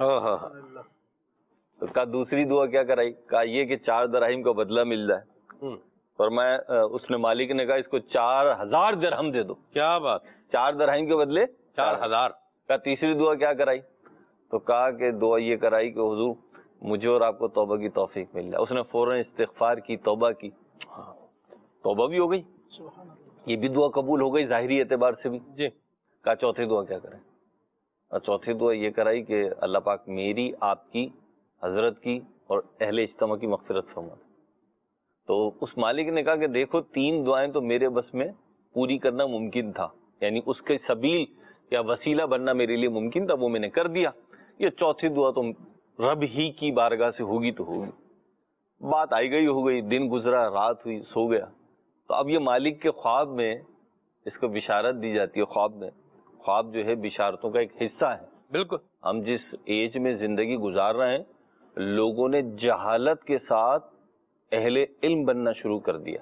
تو کہا دوسری دعا کیا کرائی؟ کہا یہ کہ چار درہم کا بدلہ مل جائے. فرمایا, اس نے مالک نے کہا اس کو چار ہزار درہم دے دو. کیا بات, چار درہم کے بدلے چار ہزار. کہا تیسری دعا کیا کرائی؟ تو کہا کہ دعا یہ کرائی کہ حضور مجھے اور آپ کو توبہ کی توفیق مل جائے. اس نے فوراً استغفار کی, توبہ کی, توبہ بھی ہو گئی, یہ بھی دعا قبول ہو گئی ظاہری اعتبار سے بھی جی. کہا چوتھی دعا کیا کریں؟ اور چوتھی دعا یہ کرائی کہ اللہ پاک میری, آپ کی, حضرت کی اور اہل اجتماع کی مغفرت فرما. تو اس مالک نے کہا کہ دیکھو تین دعائیں تو میرے بس میں پوری کرنا ممکن تھا, یعنی اس کے سبیل یا وسیلہ بننا میرے لیے ممکن تھا, وہ میں نے کر دیا. یہ چوتھی دعا تو رب ہی کی بارگاہ سے ہوگی تو ہوگی. بات آئی گئی ہو گئی, دن گزرا, رات ہوئی, سو گیا. تو اب یہ مالک کے خواب میں اس کو بشارت دی جاتی ہے. خواب میں, خواب جو ہے بشارتوں کا ایک حصہ ہے. بالکل, ہم جس ایج میں زندگی گزار رہے ہیں, لوگوں نے جہالت کے ساتھ اہل علم بننا شروع کر دیا.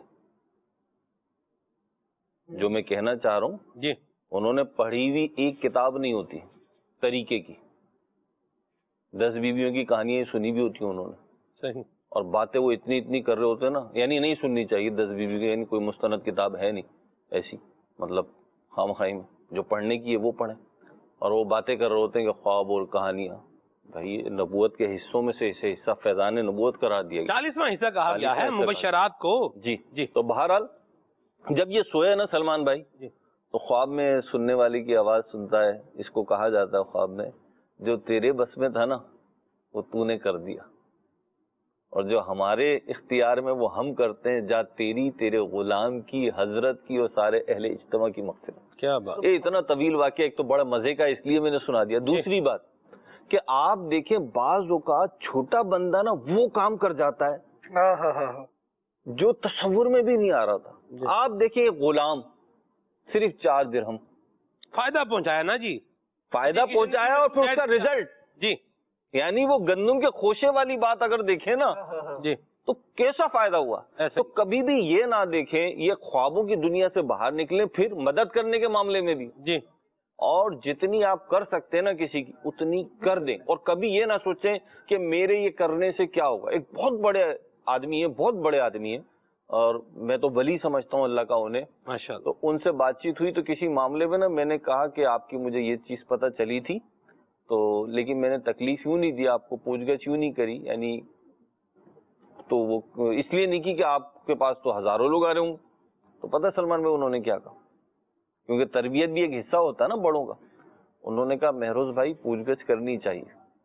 جو میں کہنا چاہ رہا ہوں جی, انہوں نے پڑھی ہوئی ایک کتاب نہیں ہوتی طریقے کی, دس بیویوں کی کہانیاں سنی بھی ہوتی ہیں انہوں نے. صحیح. اور باتیں وہ اتنی اتنی کر رہے ہوتے ہیں نا, یعنی نہیں سننی چاہیے دس بیوی کی, یعنی کوئی مستند کتاب ہے نہیں ایسی, مطلب خام خائی میں جو پڑھنے کی ہے وہ پڑھیں. اور وہ باتیں کر رہے ہوتے ہیں کہ خواب اور کہانیاں. بھائی نبوت کے حصوں میں سے اسے حصہ فیضان نبوت کرا دیا گیا, چالیسواں حصہ کہا گیا ہے مبشرات کو. جی جی. تو بہرحال جب یہ سویا نا سلمان بھائی, تو خواب میں سننے والی کی آواز سنتا ہے. اس کو کہا جاتا ہے خواب میں جو تیرے بس میں تھا نا وہ تو نے کر دیا, اور جو ہمارے اختیار میں وہ ہم کرتے ہیں. جا تیری تیرے غلام کی حضرت کی اور سارے اہل اجتماع کی مغفرت. کیا بات. یہ اتنا طویل واقعہ ایک تو بڑا مزے کا اس لیے میں نے سنا دیا. دوسری بات کہ آپ دیکھیں بعض اوقات چھوٹا بندہ نا وہ کام کر جاتا ہے جو تصور میں بھی نہیں آ رہا تھا. آپ دیکھیں ایک غلام صرف چار درہم فائدہ پہنچایا نا جی, فائدہ پہنچایا اور پھر اس کا رزلٹ جی, یعنی وہ گندم کے خوشے والی بات اگر دیکھیں نا جی تو کیسا فائدہ ہوا. تو کبھی بھی یہ نہ دیکھیں, یہ خوابوں کی دنیا سے باہر نکلیں. پھر مدد کرنے کے معاملے میں بھی جی, اور جتنی آپ کر سکتے ہیں نا کسی کی اتنی کر دیں. اور کبھی یہ نہ سوچیں کہ میرے یہ کرنے سے کیا ہوگا. ایک بہت بڑے آدمی ہے, بہت بڑے آدمی ہے, اور میں تو ولی سمجھتا ہوں اللہ کا انہیں. ماشاءاللہ. تو ان سے بات چیت ہوئی تو کسی معاملے میں نا میں نے کہا کہ آپ کی مجھے یہ چیز پتہ چلی تھی, تو لیکن میں نے تکلیف یوں نہیں دی, آپ کو پوچھ گچھ یوں نہیں کری, یعنی تو وہ اس لیے نہیں کی کہ آپ کے پاس تو ہزاروں لوگ آ رہے ہوں. تو پتہ سلمان بھائی انہوں نے کیا کہا, کیونکہ تربیت بھی ایک حصہ ہوتا ہے نا بڑوں کا. انہوں نے کہا مہروز بھائی پوچھ گچھ کرنی چاہیے,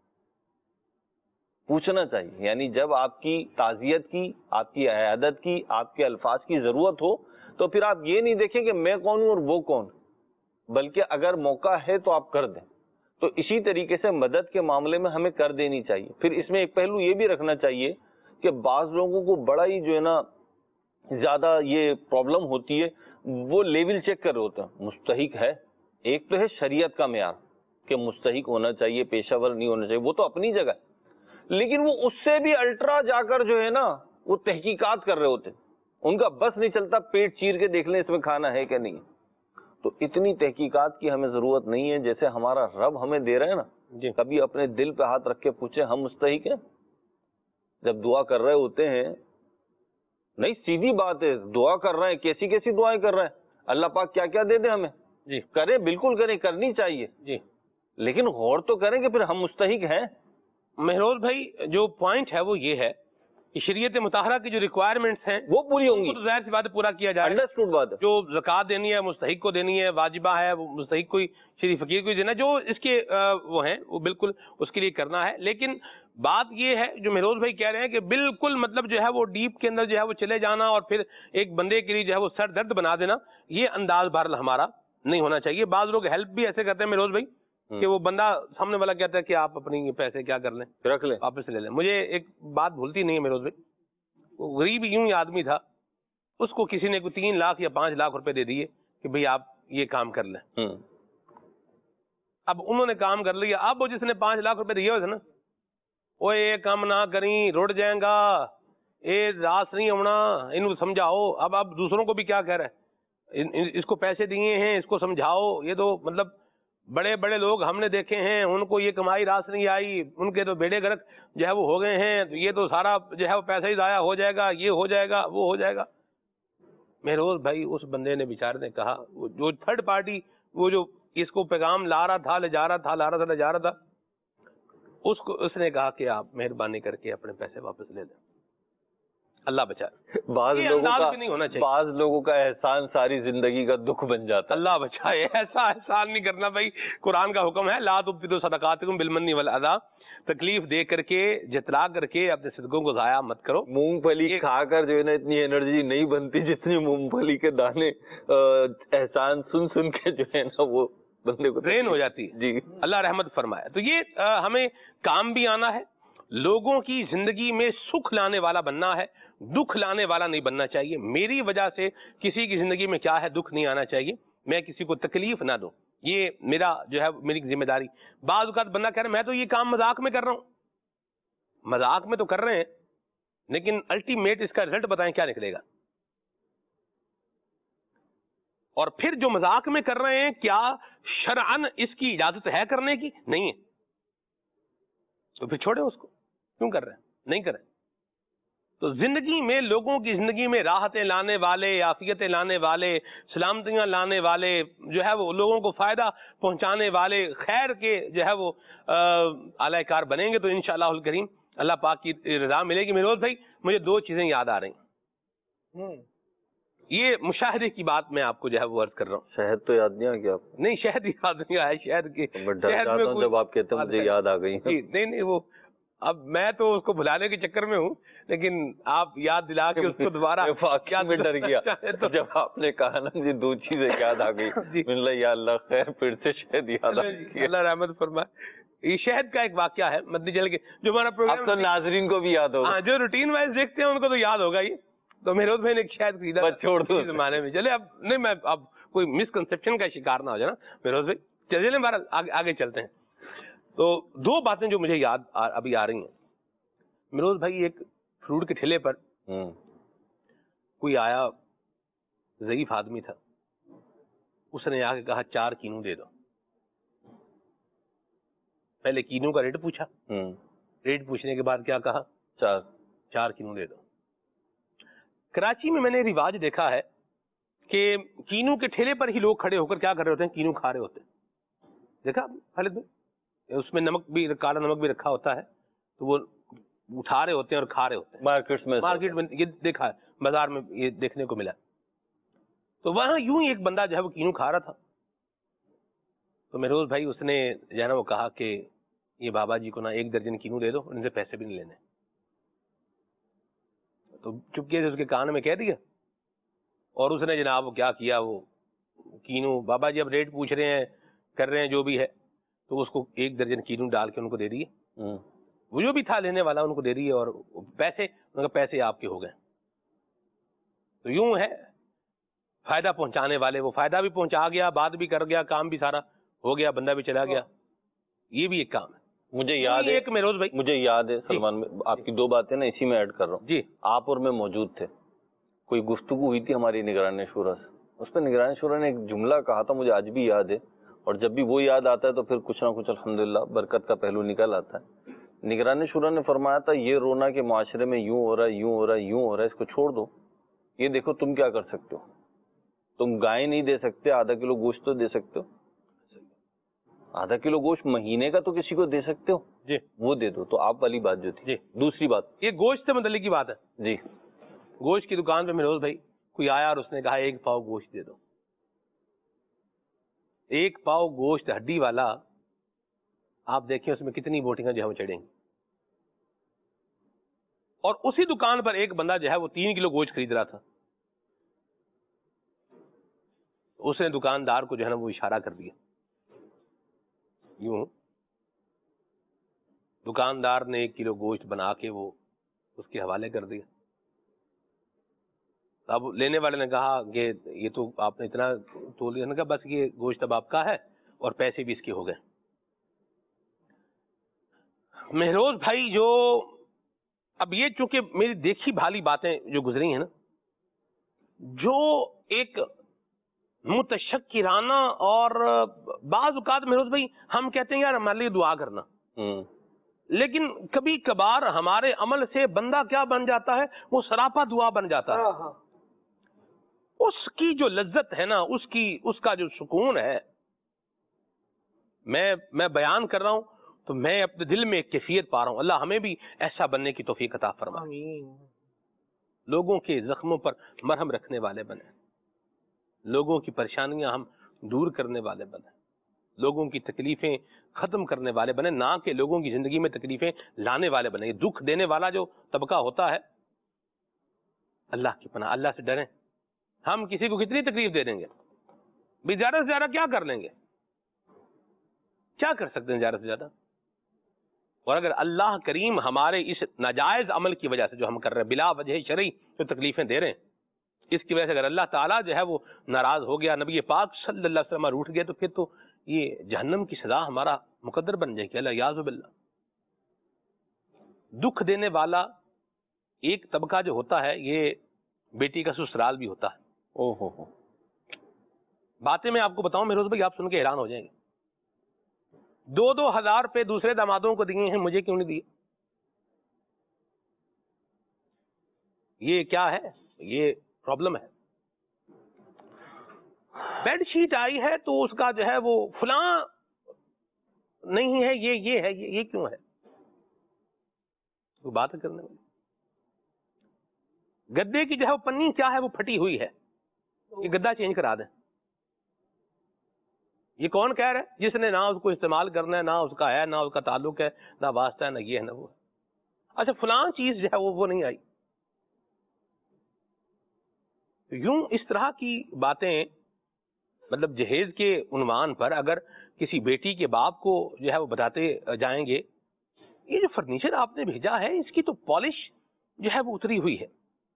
پوچھنا چاہیے. یعنی جب آپ کی تعزیت کی, آپ کی عیادت کی, آپ کے الفاظ کی ضرورت ہو تو پھر آپ یہ نہیں دیکھیں کہ میں کون ہوں اور وہ کون, بلکہ اگر موقع ہے تو آپ کر دیں. تو اسی طریقے سے مدد کے معاملے میں ہمیں کر دینی چاہیے. پھر اس میں ایک پہلو یہ بھی رکھنا چاہیے کہ بعض لوگوں کو بڑا ہی جو ہے نا زیادہ یہ پرابلم ہوتی ہے, وہ لیول چیک کر رہے ہوتے ہیں. مستحق ہے, ایک تو ہے شریعت کا معیار کہ مستحق ہونا چاہیے, پیشہ ور نہیں ہونا چاہیے, وہ تو اپنی جگہ ہے. لیکن وہ اس سے بھی الٹرا جا کر جو ہے نا وہ تحقیقات کر رہے ہوتے ہیں. ان کا بس نہیں چلتا پیٹ چیر کے دیکھ لیں اس میں کھانا ہے کہ نہیں. تو اتنی تحقیقات کی ہمیں ضرورت نہیں ہے. جیسے ہمارا رب ہمیں دے رہے ہیں نا, جی, کبھی اپنے دل پہ ہاتھ رکھ کے پوچھیں ہم مستحق ہیں. جب دعا کر رہے ہوتے ہیں, نہیں سیدھی بات ہے, دعا کر رہے ہیں, کیسی کیسی دعائیں کر رہے ہیں, اللہ پاک کیا کیا دے دیں ہمیں. جی کریں, بالکل کریں, کرنی چاہیے. جی, لیکن غور تو کریں کہ پھر ہم مستحق ہیں. مہروز بھائی جو پوائنٹ ہے وہ یہ ہے کہ شریعت مطہرہ کی جو ریکوائرمنٹس ہیں وہ پوری ہوں گی, تو ظاہر سی بات ہے پورا کیا جائے. انڈرسٹوڈ بات ہے. جو زکوٰۃ دینی ہے مستحق کو دینی ہے, واجبہ ہے وہ مستحق کو شریف فقیر کو دینا, جو اس کے وہ ہیں وہ بالکل اس کے لیے کرنا ہے. لیکن بات یہ ہے جو مہروز بھائی کہہ رہے ہیں کہ بالکل مطلب جو ہے وہ ڈیپ کے اندر جو ہے وہ چلے جانا اور پھر ایک بندے کے لیے جو ہے وہ سر درد بنا دینا, یہ انداز بہرحال ہمارا نہیں ہونا چاہیے. بعض لوگ ہیلپ بھی ایسے کرتے ہیں مہروز بھائی کہ وہ بندہ سامنے والا کہتا ہے کہ آپ اپنی پیسے کیا کر لیں, رکھ لیں, واپس لے لیں. مجھے ایک بات بھولتی نہیں ہے مہروز بھائی, وہ غریب یوں ہی آدمی تھا, اس کو کسی نے کوئی تین لاکھ یا پانچ لاکھ روپے دے دیے کہ بھئی آپ یہ کام کر لیں. اب انہوں نے کام کر لیا. اب وہ جس نے پانچ لاکھ روپے دیے ہوئے تھے نا, وہ یہ کام نہ کریں, رڑ جائیں گا, یہ راس نہیں ہونا, ان کو سمجھاؤ. اب اب دوسروں کو بھی کیا کہہ رہے ہیں, اس کو پیسے دیے ہیں, اس کو سمجھاؤ. یہ تو مطلب بڑے بڑے لوگ ہم نے دیکھے ہیں, ان کو یہ کمائی راس نہیں آئی, ان کے تو بیڑے گرک جو ہے وہ ہو گئے ہیں, تو یہ تو سارا جو ہے وہ پیسہ ہی ضائع ہو جائے گا, یہ ہو جائے گا, وہ ہو جائے گا. مہروز بھائی اس بندے نے بیچارے نے کہا, جو تھرڈ پارٹی وہ جو اس کو پیغام لا رہا تھا, لے جا رہا تھا, لا رہا تھا, لے جا رہا تھا, اس کو اس نے کہا کہ آپ مہربانی کر کے اپنے پیسے واپس لے لیں, اللہ بچائے. بعض لوگوں کا نہیں ہونا چاہیے. بعض لوگوں کا احسان ساری زندگی کا دکھ بن جاتا ہے. اللہ بچائے, ایسا احسان نہیں کرنا بھائی. قرآن کا حکم ہے لا تبطلوا صدقاتکم بالمن والعذی, تکلیف دے کر کے جتلا کر کے اپنے صدقوں کو ضائع مت کرو. مونگ پھلی کھا کر جو ہے نا اتنی انرجی نہیں بنتی جتنی مونگ پھلی کے دانے احسان سن سن کے جو ہے نا وہ بندے کو ٹرین ہو جاتی ہے. جی اللہ رحمت فرمائے. تو یہ ہمیں کام بھی آنا ہے, لوگوں کی زندگی میں سکھ لانے والا بننا ہے, دکھ لانے والا نہیں بننا چاہیے. میری وجہ سے کسی کی زندگی میں کیا ہے دکھ نہیں آنا چاہیے, میں کسی کو تکلیف نہ دوں, یہ میرا جو ہے میری ذمہ داری. بعض اوقات بندہ کہہ رہا ہے میں تو یہ کام مذاق میں کر رہا ہوں. مذاق میں تو کر رہے ہیں, لیکن الٹیمیٹ اس کا رزلٹ بتائیں کیا نکلے گا. اور پھر جو مذاق میں کر رہے ہیں کیا شرعن اس کی اجازت ہے کرنے کی؟ نہیں ہے, تو پھر چھوڑیں اس کو. کیوں کر رہے ہیں؟ نہیں کریں. تو زندگی میں لوگوں کی زندگی میں راحتیں لانے والے, عافیتیں لانے والے, سلامتیاں لانے والے, جو ہے وہ لوگوں کو فائدہ پہنچانے والے, خیر کے جو ہے وہ اعلی کار بنیں گے تو انشاءاللہ الکریم اللہ پاک کی رضا ملے گی. میروز بھائی مجھے دو چیزیں یاد آ رہی ہیں. یہ مشاہدے کی بات میں آپ کو جو ہے وہ عرض کر رہا ہوں. شہد تو یاد نہیں آ گیا آپ کو؟ نہیں شہد یاد نہیں آیا. شہد کے میں ڈر جاتا ہوں جب آپ کہتے ہیں مجھے یاد آ گئی. نہیں نہیں وہ اب میں تو اس کو بھلانے کے چکر میں ہوں, لیکن آپ یاد دلا کے اس کو دوبارہ میں ڈر گیا جب آپ نے کہا نا مجھے دو چیزیں یاد آ گئی. یا اللہ خیر پھر سے شہد یاد آ گئی. اللہ رحمت فرمائے. یہ شہد کا ایک واقعہ ہے مدنی چل کے جو ہمارا پروگرام تو ناظرین کو بھی یاد ہوگا, جو روٹین وائز دیکھتے ہیں ان کو تو یاد ہوگا ہی. تو میروز بھائی نے ایک شہد خریدا چھوڑ دو زمانے میں. چلے اب نہیں میں اب کوئی مسکنسپشن کا شکار نہ ہو جائے نا میروز بھائی. چلے بہرحال آگے چلتے ہیں. تو دو باتیں جو مجھے یاد ابھی آ رہی ہیں. میروز بھائی ایک فروٹ کے ٹھیلے پر کوئی آیا, ضعیف آدمی تھا, اس نے آ کے کہا چار کینو دے دو. پہلے کینو کا ریٹ پوچھا, ریٹ پوچھنے کے بعد کیا کہا چار چار کینو دے دو. کراچی میں میں نے رواج دیکھا ہے کہ کینو کے ٹھیلے پر ہی لوگ کھڑے ہو کر کیا کر رہے ہوتے ہیں, کینو کھا رہے ہوتے ہیں. دیکھا خالد بھائی, اس میں نمک بھی کالا نمک بھی رکھا ہوتا ہے, تو وہ اٹھا رہے ہوتے ہیں اور کھا رہے ہوتے ہیں. مارکیٹ میں مارکیٹ میں یہ دیکھا ہے, بازار میں یہ دیکھنے کو ملا. تو وہاں یوں ہی ایک بندہ جو ہے وہ کینو کھا رہا تھا. تو میروز بھائی اس نے جو ہے نا وہ کہا کہ یہ بابا جی کو نا ایک درجن کینو دے دو, ان سے پیسے بھی نہیں لینے. تو چپکے سے اس کے کان میں کہہ دیا, اور اس نے جناب وہ کیا کیا, وہ کینو بابا جی اب ریٹ پوچھ رہے ہیں کر رہے ہیں جو بھی ہے, تو اس کو ایک درجن کینو ڈال کے ان کو دے دیے. وہ جو بھی تھا لینے والا ان کو دے دیے, اور پیسے ان کا پیسے آپ کے ہو گئے. تو یوں ہے فائدہ پہنچانے والے, وہ فائدہ بھی پہنچا گیا, بات بھی کر گیا, کام بھی سارا ہو گیا, بندہ بھی چلا گیا. یہ بھی ایک کام ہے. مجھے یاد ہے ایک میروز بھائی مجھے یاد ہے سلمان میں آپ کی دو باتیں نا اسی میں ایڈ کر رہا ہوں. جی آپ اور میں موجود تھے, کوئی گفتگو ہوئی تھی ہماری نگران شورا سے. اس پہ نگران شورا نے ایک جملہ کہا تھا, مجھے آج بھی یاد ہے, اور جب بھی وہ یاد آتا ہے تو پھر کچھ نہ کچھ الحمدللہ برکت کا پہلو نکل آتا ہے. نگران شورا نے فرمایا تھا یہ رونا کہ معاشرے میں یوں ہو رہا ہے یوں ہو رہا ہے یوں ہو رہا ہے, اس کو چھوڑ دو, یہ دیکھو تم کیا کر سکتے ہو. تم گائے نہیں دے سکتے, آدھا کلو گوشت تو دے سکتے ہو, آدھا کلو گوشت مہینے کا تو کسی کو دے سکتے ہو جی, وہ دے دو. تو آپ والی بات جو تھی. جی دوسری بات یہ گوشت سے متعلق کی بات ہے. جی گوشت کی دکان پہ میروز بھائی کوئی آیا اور اس نے کہا ایک پاؤ گوشت دے دو. ایک پاؤ گوشت ہڈی والا, آپ دیکھیں اس میں کتنی بوٹیاں جو ہے وہ چڑھیں گی. اور اسی دکان پر ایک بندہ جو ہے وہ تین کلو گوشت خرید رہا تھا. اس نے دکاندار کو جو ہے نا وہ اشارہ کر دیا یوں. دکاندار نے ایک کلو گوشت بنا کے وہ اس کے حوالے کر دیا. اب لینے والے نے کہا کہ یہ تو آپ نے اتنا تول دیا, نے کہا بس یہ گوشت اب آپ کا ہے اور پیسے بھی اس کے ہو گئے. مہروز بھائی جو اب یہ چونکہ میری دیکھی بھالی باتیں جو گزری ہیں نا, جو ایک متشکرانہ, اور بعض اوقات مہروز بھائی ہم کہتے ہیں یار ہمارے لیے دعا کرنا, لیکن کبھی کبھار ہمارے عمل سے بندہ کیا بن جاتا ہے, وہ سراپا دعا بن جاتا ہے. اس کی جو لذت ہے نا, اس کی اس کا جو سکون ہے, میں میں بیان کر رہا ہوں تو میں اپنے دل میں ایک کیفیت پا رہا ہوں. اللہ ہمیں بھی ایسا بننے کی توفیق عطا فرمائے. لوگوں کے زخموں پر مرہم رکھنے والے بنے, لوگوں کی پریشانیاں ہم دور کرنے والے بنے, لوگوں کی تکلیفیں ختم کرنے والے بنے, نہ کہ لوگوں کی زندگی میں تکلیفیں لانے والے بنے. دکھ دینے والا جو طبقہ ہوتا ہے, اللہ کی پناہ, اللہ سے ڈریں. ہم کسی کو کتنی تکلیف دے دیں گے بھی, زیادہ سے زیادہ کیا کر لیں گے, کیا کر سکتے ہیں زیادہ سے زیادہ. اور اگر اللہ کریم ہمارے اس ناجائز عمل کی وجہ سے جو ہم کر رہے ہیں, بلا وجہ شرعی جو تکلیفیں دے رہے ہیں, اس کی وجہ سے اگر اللہ تعالیٰ جو ہے وہ ناراض ہو گیا, نبی پاک صلی اللہ علیہ وسلم روٹھ گئے, تو پھر تو یہ جہنم کی سزا ہمارا مقدر بن جائے گی. اللہ یاذ باللہ. دکھ دینے والا ایک طبقہ جو ہوتا ہے, یہ بیٹی کا سسرال بھی ہوتا ہے. او ہو ہو باتیں میں آپ کو بتاؤں میروز بھائی, آپ سن کے حیران ہو جائیں گے. دو دو ہزار روپے دوسرے دامادوں کو دیے ہیں, مجھے کیوں نہیں دیے؟ یہ کیا ہے, یہ پرابلم ہے. بیڈ شیٹ آئی ہے تو اس کا جو ہے وہ فلاں نہیں ہے, یہ یہ ہے, یہ, یہ کیوں ہے؟ بات کرنے والی گدے کی جو ہے وہ پنی کیا ہے, وہ پھٹی ہوئی ہے. یہ گدا چینج کرا دیں. یہ کون کہہ رہا ہے جس نے نہ اس کو استعمال کرنا ہے، نہ اس کا ہے، نہ اس کا تعلق ہے، نہ واسطہ ہے، نہ یہ ہے نہ وہ. اچھا فلاں چیز جو ہے وہ وہ نہیں آئی. یوں اس طرح کی باتیں مطلب جہیز کے عنوان پر اگر کسی بیٹی کے باپ کو جو ہے وہ بتاتے جائیں گے یہ جو فرنیچر آپ نے بھیجا ہے اس کی تو پالش جو ہے وہ اتری ہوئی ہے،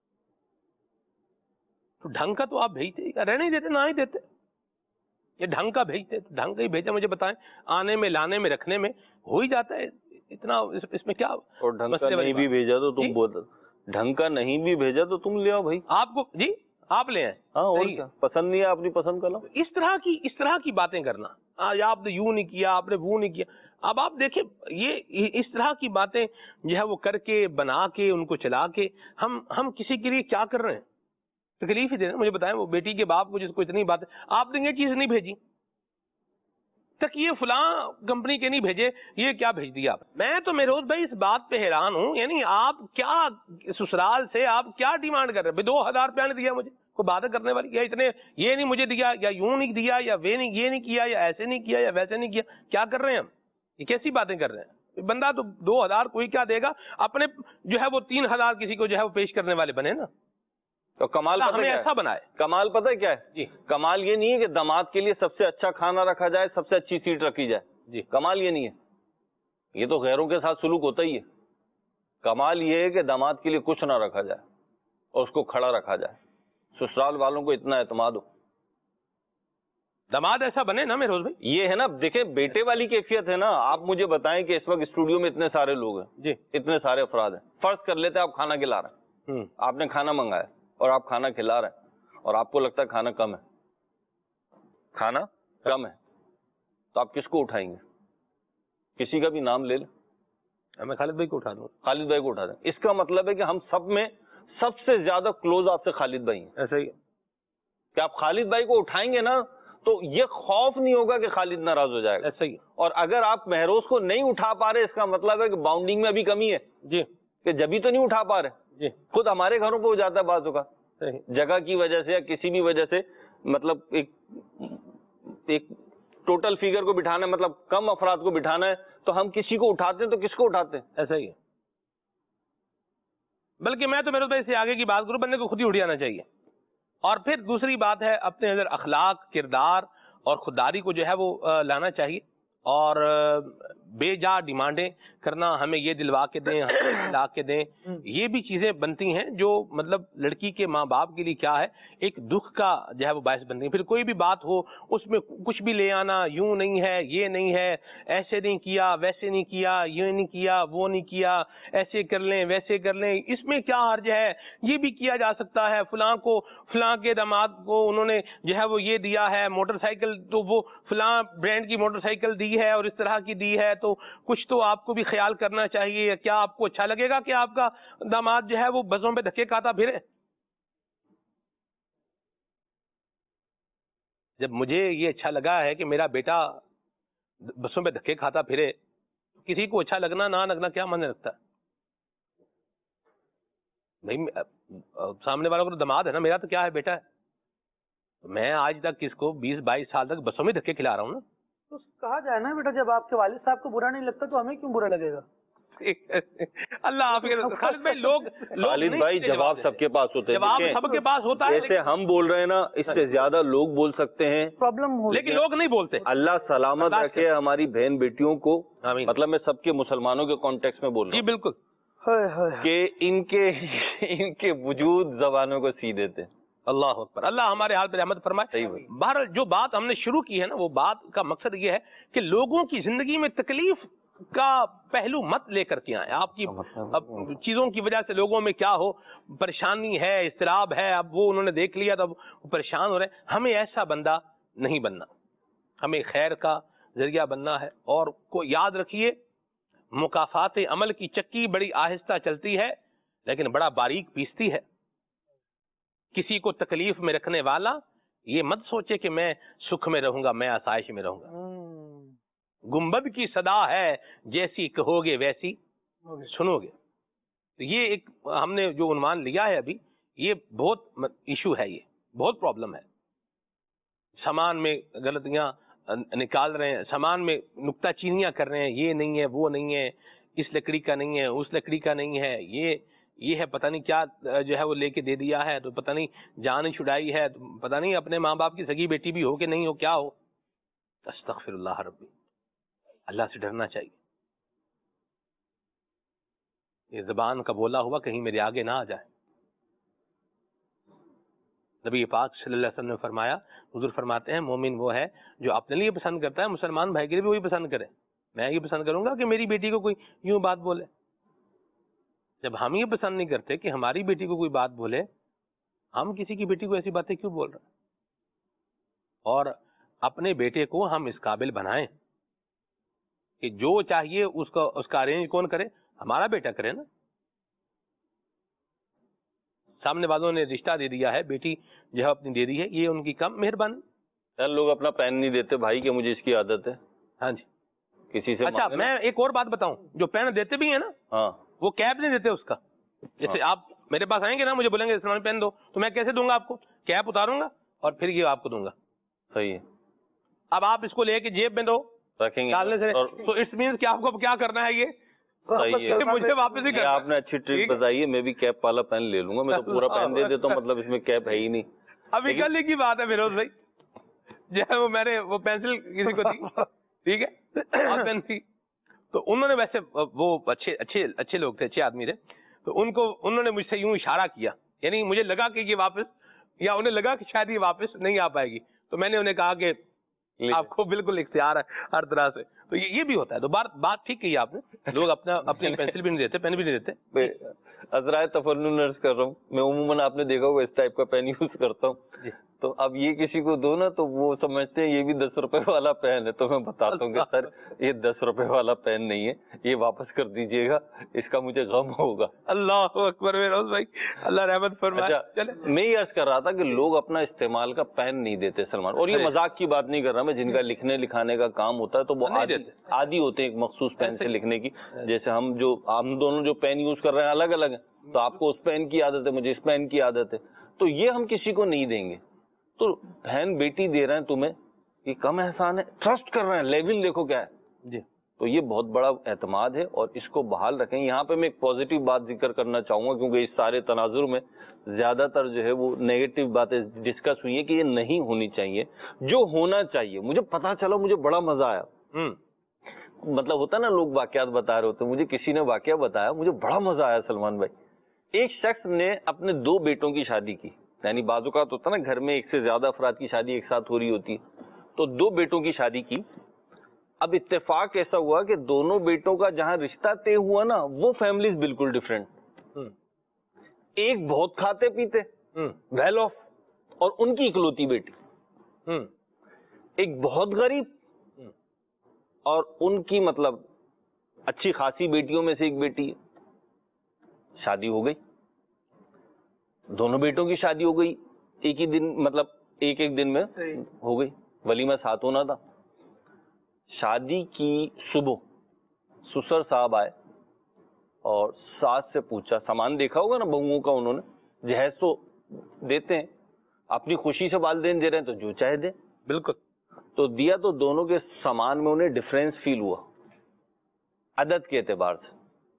تو ڈھنگ کا تو آپ بھیجتے رہنے ہی دیتے، نہ ہی دیتے. یہ ڈھنگ کا بھیجتے ڈھنگ کا ہی بھیجا. مجھے بتائیں آنے میں لانے میں رکھنے میں ہو ہی جاتا ہے اتنا، اس میں کیا. اور ڈھنگ کا نہیں بھی بھیجا تو تم بول ڈھنگ کا نہیں بھی بھیجا تو تم لے آؤ بھائی، آپ کو جی آپ لے آئیں. ہاں اور کیا، پسند نہیں ہے اپنی پسند کر لو. اس طرح کی اس طرح کی باتیں کرنا، آپ نے یوں نہیں کیا، آپ نے وہ نہیں کیا. اب آپ دیکھیں یہ اس طرح کی باتیں جو ہے وہ کر کے بنا کے ان کو چلا کے ہم ہم کسی کے لیے کیا کر رہے ہیں؟ تکلیف ہی دے رہے ہیں. مجھے بتائیں وہ بیٹی کے باپ کو جس کو اتنی بات آپ نے یہ چیز نہیں بھیجی تک یہ فلاں کمپنی کے نہیں بھیجے، یہ کیا بھیج دیا آپ. میں تو میروز بھائی اس بات پہ حیران ہوں، یعنی آپ کیا سسرال سے آپ کیا ڈیمانڈ کر رہے ہیں؟ دو ہزار روپیہ نے دیا مجھے کوئی بات کرنے والی، یا اتنے یہ نہیں مجھے دیا، یا یوں نہیں دیا، یا وہ نہیں یہ نہیں کیا، یا ایسے نہیں کیا، یا ویسے نہیں کیا. کیا کر رہے ہیں ہم؟ یہ کیسی باتیں کر رہے ہیں؟ بندہ تو دو ہزار کوئی کیا دے گا، اپنے جو ہے وہ تین ہزار کسی کو جو ہے وہ پیش کرنے والے بنے نا. تو کمال پتہ ہمیں کیا ایسا ہے؟ بنائے. کمال پتہ کیا ہے جی کمال یہ نہیں ہے کہ داماد کے لیے سب سے اچھا کھانا رکھا جائے، سب سے اچھی سیٹ رکھی جائے. جی کمال یہ نہیں ہے، یہ تو غیروں کے ساتھ سلوک ہوتا ہی ہے. کمال یہ ہے کہ داماد کے لیے کچھ نہ رکھا جائے اور اس کو کھڑا رکھا جائے. سسرال والوں کو اتنا اعتماد ہو، داماد ایسا بنے نا میروز بھائی. یہ ہے نا. دیکھیں بیٹے والی کیفیت ہے نا. آپ مجھے بتائیں کہ اس وقت اسٹوڈیو میں اتنے سارے لوگ ہیں، جی اتنے سارے افراد ہیں. فرض کر لیتے ہیں آپ کھانا کھلا رہے ہیں، آپ نے کھانا منگایا اور آپ کھانا کھلا رہے ہیں اور آپ کو لگتا ہے کھانا کم ہے، کھانا کم ہے، تو آپ کس کو اٹھائیں گے؟ کسی کا بھی نام لے لیں. میں خالد بھائی کو اٹھا دوں. خالد بھائی کو اٹھا دیں. اس کا مطلب ہے کہ ہم سب میں سب سے زیادہ کلوز آپ سے خالد بھائی ہیں. ایسا ہی کہ آپ خالد بھائی کو اٹھائیں گے نا تو یہ خوف نہیں ہوگا کہ خالد ناراض ہو جائے گا. ایسا ہی. اور اگر آپ مہروز کو نہیں اٹھا پا رہے اس کا مطلب ہے کہ باؤنڈنگ میں ابھی کمی ہے. جی کہ جبھی تو نہیں اٹھا پا رہے. جی خود ہمارے گھروں پہ ہو جاتا ہے بعض اوقات صحیح. جگہ کی وجہ سے یا کسی بھی وجہ سے، مطلب ایک ایک ٹوٹل فیگر کو بٹھانا ہے، مطلب کم افراد کو بٹھانا ہے، تو ہم کسی کو اٹھاتے ہیں تو کس کو اٹھاتے ہیں؟ ایسا ہی ہے. بلکہ میں تو میرے بھائی سے آگے کی بات کروں، بندے کو خود ہی اٹھ جانا چاہیے. اور پھر دوسری بات ہے اپنے اندر اخلاق، کردار اور خودداری کو جو ہے وہ لانا چاہیے. اور بے جا ڈیمانڈیں کرنا، ہمیں یہ دلوا کے دیں، ہمیں دلا کے دیں، یہ بھی چیزیں بنتی ہیں جو مطلب لڑکی کے ماں باپ کے لیے کیا ہے ایک دکھ کا جو ہے وہ باعث بنتی ہیں. پھر کوئی بھی بات ہو اس میں کچھ بھی لے آنا، یوں نہیں ہے، یہ نہیں ہے، ایسے نہیں کیا، ویسے نہیں کیا، یہ نہیں کیا، وہ نہیں کیا، ایسے کر لیں ویسے کر لیں، اس میں کیا حرج ہے، یہ بھی کیا جا سکتا ہے. فلاں کو فلاں کے داماد کو انہوں نے جو ہے وہ یہ دیا ہے موٹر سائیکل، تو وہ فلاں برانڈ کی موٹر سائیکل دی ہے اور اس طرح کی دی ہے، تو کچھ تو آپ کو بھی خیال کرنا چاہیے. کیا آپ کو اچھا لگے گا کہ آپ کا داماد جو ہے وہ بسوں پہ دھکے کھاتا پھرے؟ جب مجھے یہ اچھا لگا ہے کہ میرا بیٹا بسوں پہ دھکے کھاتا پھرے، کسی کو اچھا لگنا نہ لگنا کیا معنی رکھتا ہے بھائی؟ سامنے والوں کو تو داماد ہے نا، میرا تو کیا ہے، بیٹا ہے. میں آج تک کس کو بیس بائیس سال تک بسوں میں دھکے کھلا رہا ہوں نا. تو کہا جائے نا بیٹا جب آپ کے والد صاحب کو برا نہیں لگتا تو ہمیں کیوں برا لگے گا؟ اللہ حافظ. خالد بھائی لوگ خالد بھائی جواب سب کے پاس ہوتے ہیں، جواب سب کے پاس ہوتا ہے، جیسے ہم بول رہے ہیں نا اس سے زیادہ لوگ بول سکتے ہیں، پرابلم ہو، لیکن لوگ نہیں بولتے. اللہ سلامت رکھے ہماری بہن بیٹیوں کو. آمین. مطلب میں سب کے مسلمانوں کے کانٹیکس میں بول رہا جی ہوں بالکل کہ ان کے ان کے وجود زبانوں کو سی دیتے. اللہ اکبر. اللہ ہمارے حال پہ رحمت فرمائے. بہرحال جو بات ہم نے شروع کی ہے نا، وہ بات کا مقصد یہ ہے کہ لوگوں کی زندگی میں تکلیف کا پہلو مت لے کر کے آئیں. آپ کی اب چیزوں کی وجہ سے لوگوں میں کیا ہو، پریشانی ہے، اضطراب ہے، اب وہ انہوں نے دیکھ لیا تو وہ پریشان ہو رہے ہیں. ہمیں ایسا بندہ نہیں بننا، ہمیں خیر کا ذریعہ بننا ہے. اور کو یاد رکھیے مکافات عمل کی چکی بڑی آہستہ چلتی ہے لیکن بڑا باریک پیستی ہے. کسی کو تکلیف میں رکھنے والا یہ مت سوچے کہ میں سکھ میں رہوں گا، میں آسائش میں رہوں گا. گنبد کی صدا ہے جیسی کہو گے ویسی سنو گے. تو یہ ایک ہم نے جو عنوان لیا ہے ابھی، یہ بہت ایشو ہے. یہ بہت پرابلم ہے. سامان میں غلطیاں نکال رہے ہیں, سامان میں نکتہ چینیاں کر رہے ہیں, یہ نہیں ہے, وہ نہیں ہے, اس لکڑی کا نہیں ہے, اس لکڑی کا نہیں ہے, یہ یہ ہے, پتہ نہیں کیا جو ہے وہ لے کے دے دیا ہے, تو پتہ نہیں جان چھڑائی ہے, تو پتہ نہیں اپنے ماں باپ کی سگی بیٹی بھی ہو کہ نہیں ہو, کیا ہو. استغفر اللہ ربی. اللہ سے ڈرنا چاہیے. یہ زبان کا بولا ہوا کہیں میرے آگے نہ آ جائے. نبی پاک صلی اللہ علیہ وسلم نے فرمایا, حضور فرماتے ہیں مومن وہ ہے جو اپنے لیے پسند کرتا ہے, مسلمان بھائی کے لیے بھی وہی پسند کرے. میں یہ پسند کروں گا کہ میری بیٹی کو کوئی یوں بات بولے. جب ہم یہ پسند نہیں کرتے کہ ہماری بیٹی کو کوئی بات بولے, ہم کسی کی بیٹی کو ایسی باتیں کیوں بول رہے ہیں؟ اور اپنے بیٹے کو ہم اس قابل بنائیں کہ جو چاہیے اس کا اس کا ارینج کون کرے؟ ہمارا بیٹا کرے نا. سامنے والوں نے رشتہ دے دیا ہے, بیٹی جو ہے اپنی دے دی ہے, یہ ان کی کم مہربانی. یار لوگ اپنا پین نہیں دیتے بھائی کہ مجھے اس کی عادت ہے. ہاں جی, کسی سے اچھا میں ایک اور بات بتاؤں, جو پین دیتے بھی ہیں نا, ہاں وہ کیپ نہیں دیتے اس کا. جیسے آپ میرے پاس آئیں گے نا, مجھے بولیں گے اسلامی پین دو, تو میں کیسے دوں گا آپ کو؟ کیپ اتاروں گا اور پھر یہ آپ کو دوں گا. صحیح ہے. اب آپ اس کو لے کے جیب میں دو رکھیں گے ڈالنے سے, تو اٹس مینس کہ آپ کو کیا کرنا ہے, یہ صحیح ہے. مجھے واپس ہی کرنا. آپ نے اچھی ٹرک بتائی ہے, میں بھی کیپ والا پین لے لوں گا. میں تو پورا پین دے دیتا ہوں, مطلب اس میں کیپ ہے ہی نہیں. ابھی کل ہی کی بات ہے فیروز بھائی, جو ہے وہ میں نے وہ پینسل کسی کو دی, ٹھیک ہے, اور پین تھی, تو انہوں نے ویسے وہ اچھے اچھے اچھے لوگ تھے, اچھے آدمی تھے, تو ان کو انہوں نے مجھ سے یوں اشارہ کیا, یعنی مجھے لگا کہ یہ واپس, یا انہیں لگا کہ شاید یہ واپس نہیں آ پائے گی, تو میں نے انہیں کہا کہ آپ کو بالکل اختیار ہے ہر طرح سے. تو یہ بھی ہوتا ہے. تو بات بات ٹھیک کہی آپ نے, لوگ اپنا اپنی پینسل بھی نہیں دیتے, پین بھی نہیں دیتے. عذرائے تفنن عرض کر رہا ہوں, میں عموماً آپ نے دیکھا ہوگا اس ٹائپ کا پین یوز کرتا ہوں, تو اب یہ کسی کو دو نا تو وہ سمجھتے ہیں یہ بھی دس روپے والا پین ہے. تو میں بتاتا ہوں کہ سر یہ دس روپے والا پین نہیں ہے, یہ واپس کر دیجئے گا, اس کا مجھے غم ہوگا. اللہ اکبر فیروز بھائی, اللہ رحمت فرمائے. اچھا میں یہ عرض کر رہا تھا کہ لوگ اپنا استعمال کا پین نہیں دیتے سلمان, اور یہ مذاق کی بات نہیں کر رہا میں, جن کا لکھنے لکھانے کا کام ہوتا ہے تو وہ عادی ہوتے ہیں ایک مخصوص پین سے لکھنے کی. جیسے ہم جو ہم دونوں جو پین یوز کر رہے ہیں الگ الگ ہیں, تو آپ کو اس پین کی عادت ہے, مجھے اس پین کی عادت ہے, تو یہ ہم کسی کو نہیں دیں گے. تو بہن بیٹی دے رہے ہیں تمہیں, یہ کم احسان ہے, ٹرسٹ کر رہے ہیں, لیول دیکھو کیا ہے جی. تو یہ بہت بڑا اعتماد ہے اور اس کو بحال رکھیں. یہاں پہ میں ایک پازیٹیو بات ذکر کرنا چاہوں گا, کیونکہ اس سارے تناظر میں زیادہ تر جو ہے وہ نیگیٹو باتیں ڈسکس ہوئی ہیں کہ یہ نہیں ہونی چاہیے. جو ہونا چاہیے, مجھے پتا چلا, مجھے بڑا مزہ آیا. مطلب ہوتا نا لوگ واقعات بتا رہے ہوتے, مجھے کسی نے واقعہ بتایا, مجھے بڑا مزہ آیا سلمان بھائی. ایک شخص نے اپنے دو بیٹوں کی شادی کی, یعنی بعض اوقات ہوتا نا گھر میں ایک سے زیادہ افراد کی شادی ایک ساتھ ہو رہی ہوتی ہے, تو دو بیٹوں کی شادی کی. اب اتفاق ایسا ہوا کہ دونوں بیٹوں کا جہاں رشتہ طے ہوا نا, وہ فیملیز بالکل ڈفرینٹ. ایک بہت کھاتے پیتے ویل آف, اور ان کی اکلوتی بیٹی. ایک بہت غریب, اور ان کی مطلب اچھی خاصی بیٹیوں میں سے ایک بیٹی ہے. شادی ہو گئی, دونوں بیٹوں کی شادی ہو گئی ایک ہی دن, مطلب ایک ایک دن میں ہو گئی. ولیمہ ساتھ ہونا تھا. شادی کی صبح سسر صاحب آئے اور ساس سے پوچھا, سامان دیکھا ہوگا نا بہوؤں کا, انہوں نے جہیز تو دیتے ہیں, اپنی خوشی سے والدین دے رہے ہیں تو جو چاہے دیں, بالکل. تو دیا, تو دونوں کے سامان میں انہیں ڈفرینس فیل ہوا عدد کے اعتبار سے.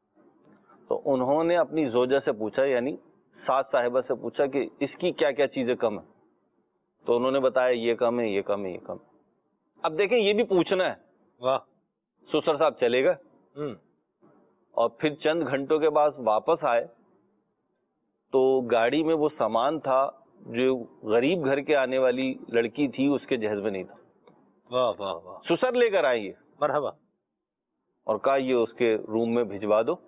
تو انہوں نے اپنی زوجہ سے پوچھا, یعنی ساس صاحبہ سے پوچھا کہ اس کی کیا کیا چیزیں کم ہیں. تو انہوں نے بتایا یہ کم ہے, یہ کم ہے, یہ کم ہے. اب دیکھیں یہ بھی پوچھنا ہے. واہ. سسر صاحب چلے گئے, اور پھر چند گھنٹوں کے بعد واپس آئے تو گاڑی میں وہ سامان تھا جو غریب گھر کے آنے والی لڑکی تھی اس کے جہیز میں نہیں تھا. واہ واہ واہ. سسر لے کر آئیے, مرحبا, اور کہا یہ اس کے روم میں بھجوا دو.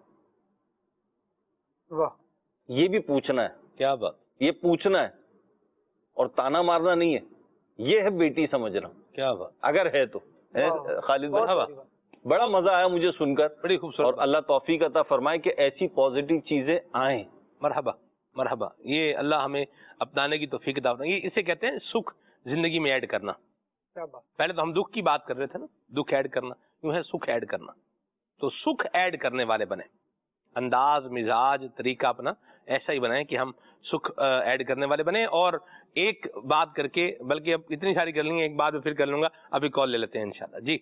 واہ. یہ بھی پوچھنا ہے. کیا بات, یہ پوچھنا ہے اور تانا مارنا نہیں ہے. یہ ہے بیٹی سمجھنا. کیا بات, اگر ہے تو. خالد بھائی بڑا مزہ آیا مجھے سن کر, بڑی خوبصورت, اور اللہ توفیق عطا فرمائے کہ ایسی پازیٹیو چیزیں آئیں. مرحبا مرحبا. یہ اللہ ہمیں اپنانے کی توفیق عطا فرمائے. یہ اسے کہتے ہیں سکھ زندگی میں ایڈ کرنا. پہلے تو ہم دکھ کی بات کر رہے تھے نا, دکھ ایڈ کرنا, یوں ہے سکھ ایڈ کرنا. تو سکھ ایڈ کرنے والے بنے, انداز مزاج طریقہ اپنا ایسا ہی بنائیں کہ ہم سکھ ایڈ کرنے والے بنے. اور ایک بات کر کے, بلکہ اب اتنی ساری کر لیں گے, ایک بات پھر کر لوں گا, ابھی کال لے لیتے ہیں انشاءاللہ. جی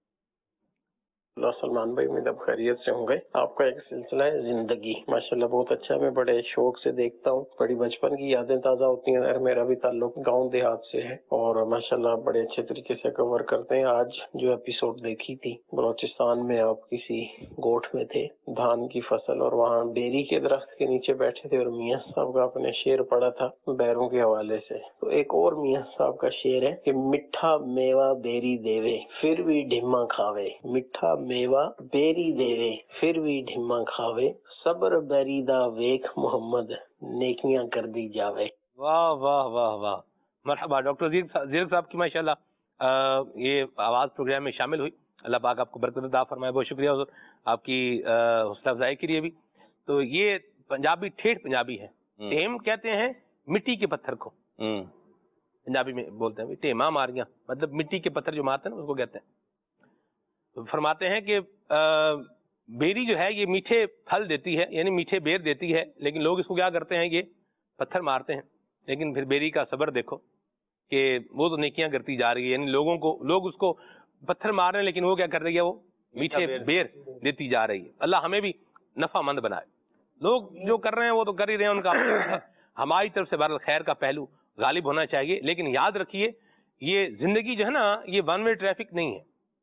اللہ سلمان بھائی, امید اب خیریت سے ہوں گے. آپ کا ایک سلسلہ ہے زندگی, ماشاءاللہ بہت اچھا, میں بڑے شوق سے دیکھتا ہوں, بڑی بچپن کی یادیں تازہ ہوتی ہیں. میرا بھی تعلق گاؤں دیہات سے ہے اور ماشاءاللہ بڑے اچھے طریقے سے کور کرتے ہیں. آج جو ایپیسوڈ دیکھی تھی, بلوچستان میں آپ کسی گوٹھ میں تھے, دھان کی فصل, اور وہاں بیری کے درخت کے نیچے بیٹھے تھے, اور میاں صاحب کا اپنے شعر پڑا تھا بیروں کے حوالے سے. تو ایک اور میاں صاحب کا شعر ہے کہ میٹھا میوہ بیری دیوے پھر بھی ڈھما کھاوے, میٹھا میوہ بیری دیوے پھر بھی ڈھما کھاوے, صبر بریدہ ویکھ محمد نیکیاں کر دی جاوے. واہ واہ واہ واہ, مرحبا. ڈاکٹر زیرک صاحب کی ماشاءاللہ یہ آواز پروگرام میں شامل ہوئی, اللہ پاک آپ کو برکت عطا فرمائے. بہت شکریہ حضور آپ کی حوصلہ افزائی کے لیے بھی. تو یہ پنجابی ٹھیٹھ پنجابی ہے. ٹیم کہتے ہیں مٹی کے پتھر کو, پنجابی میں بولتے ہیں ٹیما ماریاں, مطلب مٹی کے پتھر جو مارتے ہیں اس کو کہتے ہیں. فرماتے ہیں کہ بیری جو ہے یہ میٹھے پھل دیتی ہے, یعنی میٹھے بیر دیتی ہے, لیکن لوگ اس کو کیا کرتے ہیں, یہ پتھر مارتے ہیں. لیکن پھر بیری کا صبر دیکھو کہ وہ تو نیکیاں کرتی جا رہی ہے, یعنی لوگوں کو, لوگ اس کو پتھر مار رہے ہیں لیکن وہ کیا کر رہی ہے, وہ میٹھے بیر دیتی جا رہی ہے. اللہ ہمیں بھی نفع مند بنائے. لوگ جو کر رہے ہیں وہ تو کر ہی رہے ہیں, ان کا ہماری طرف سے بہرحال خیر کا پہلو غالب ہونا چاہیے. لیکن یاد رکھیے یہ زندگی جو ہے نا, یہ ون وے ٹریفک نہیں ہے.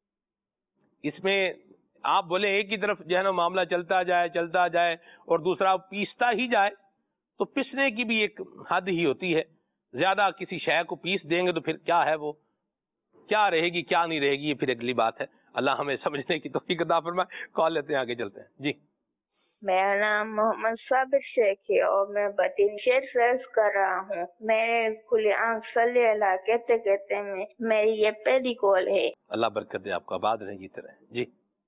اس میں آپ بولے ایک ہی طرف جو ہے نا معاملہ چلتا جائے چلتا جائے اور دوسرا پیستا ہی جائے, تو پسنے کی بھی ایک حد ہی ہوتی ہے. زیادہ کسی شے کو پیس دیں گے تو پھر کیا ہے, وہ کیا رہے گی کیا نہیں رہے گی, یہ پھر اگلی بات ہے. اللہ ہمیں سمجھنے کی توفیق عطا فرمائے. کال لیتے ہیں, آگے چلتے ہیں. جی میرا نام محمد صابر شیخ ہے اور میں بدین شیر فیض کر رہا ہوں. میں کھلی آنکھ صلی اللہ کہتے کہتے میں میری یہ پہلی کال ہے. اللہ برکت دے آپ کو, آباد رہیں جیتے رہیں. جی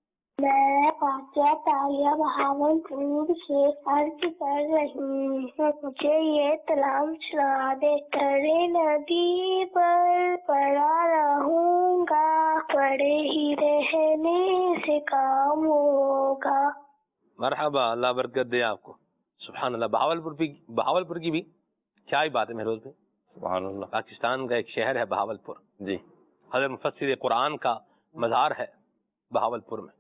میں فاتحہ تالیہ بہاولپور سے عرض کر رہی ہوں, مجھے یہ کلام سنا دے. ترے ندی پر پڑا رہوں گا, پڑے ہی رہنے سے کام ہوگا. مرحبا, اللہ برکت دے آپ کو. سبحان اللہ. بہاولپور بھی, بہاولپور کی بھی کیا ہی بات ہے مہروز بھائی. سبحان اللہ. پاکستان کا ایک شہر ہے بہاولپور. جی, حضرت مفسر قرآن کا مزار ہے بہاولپور میں,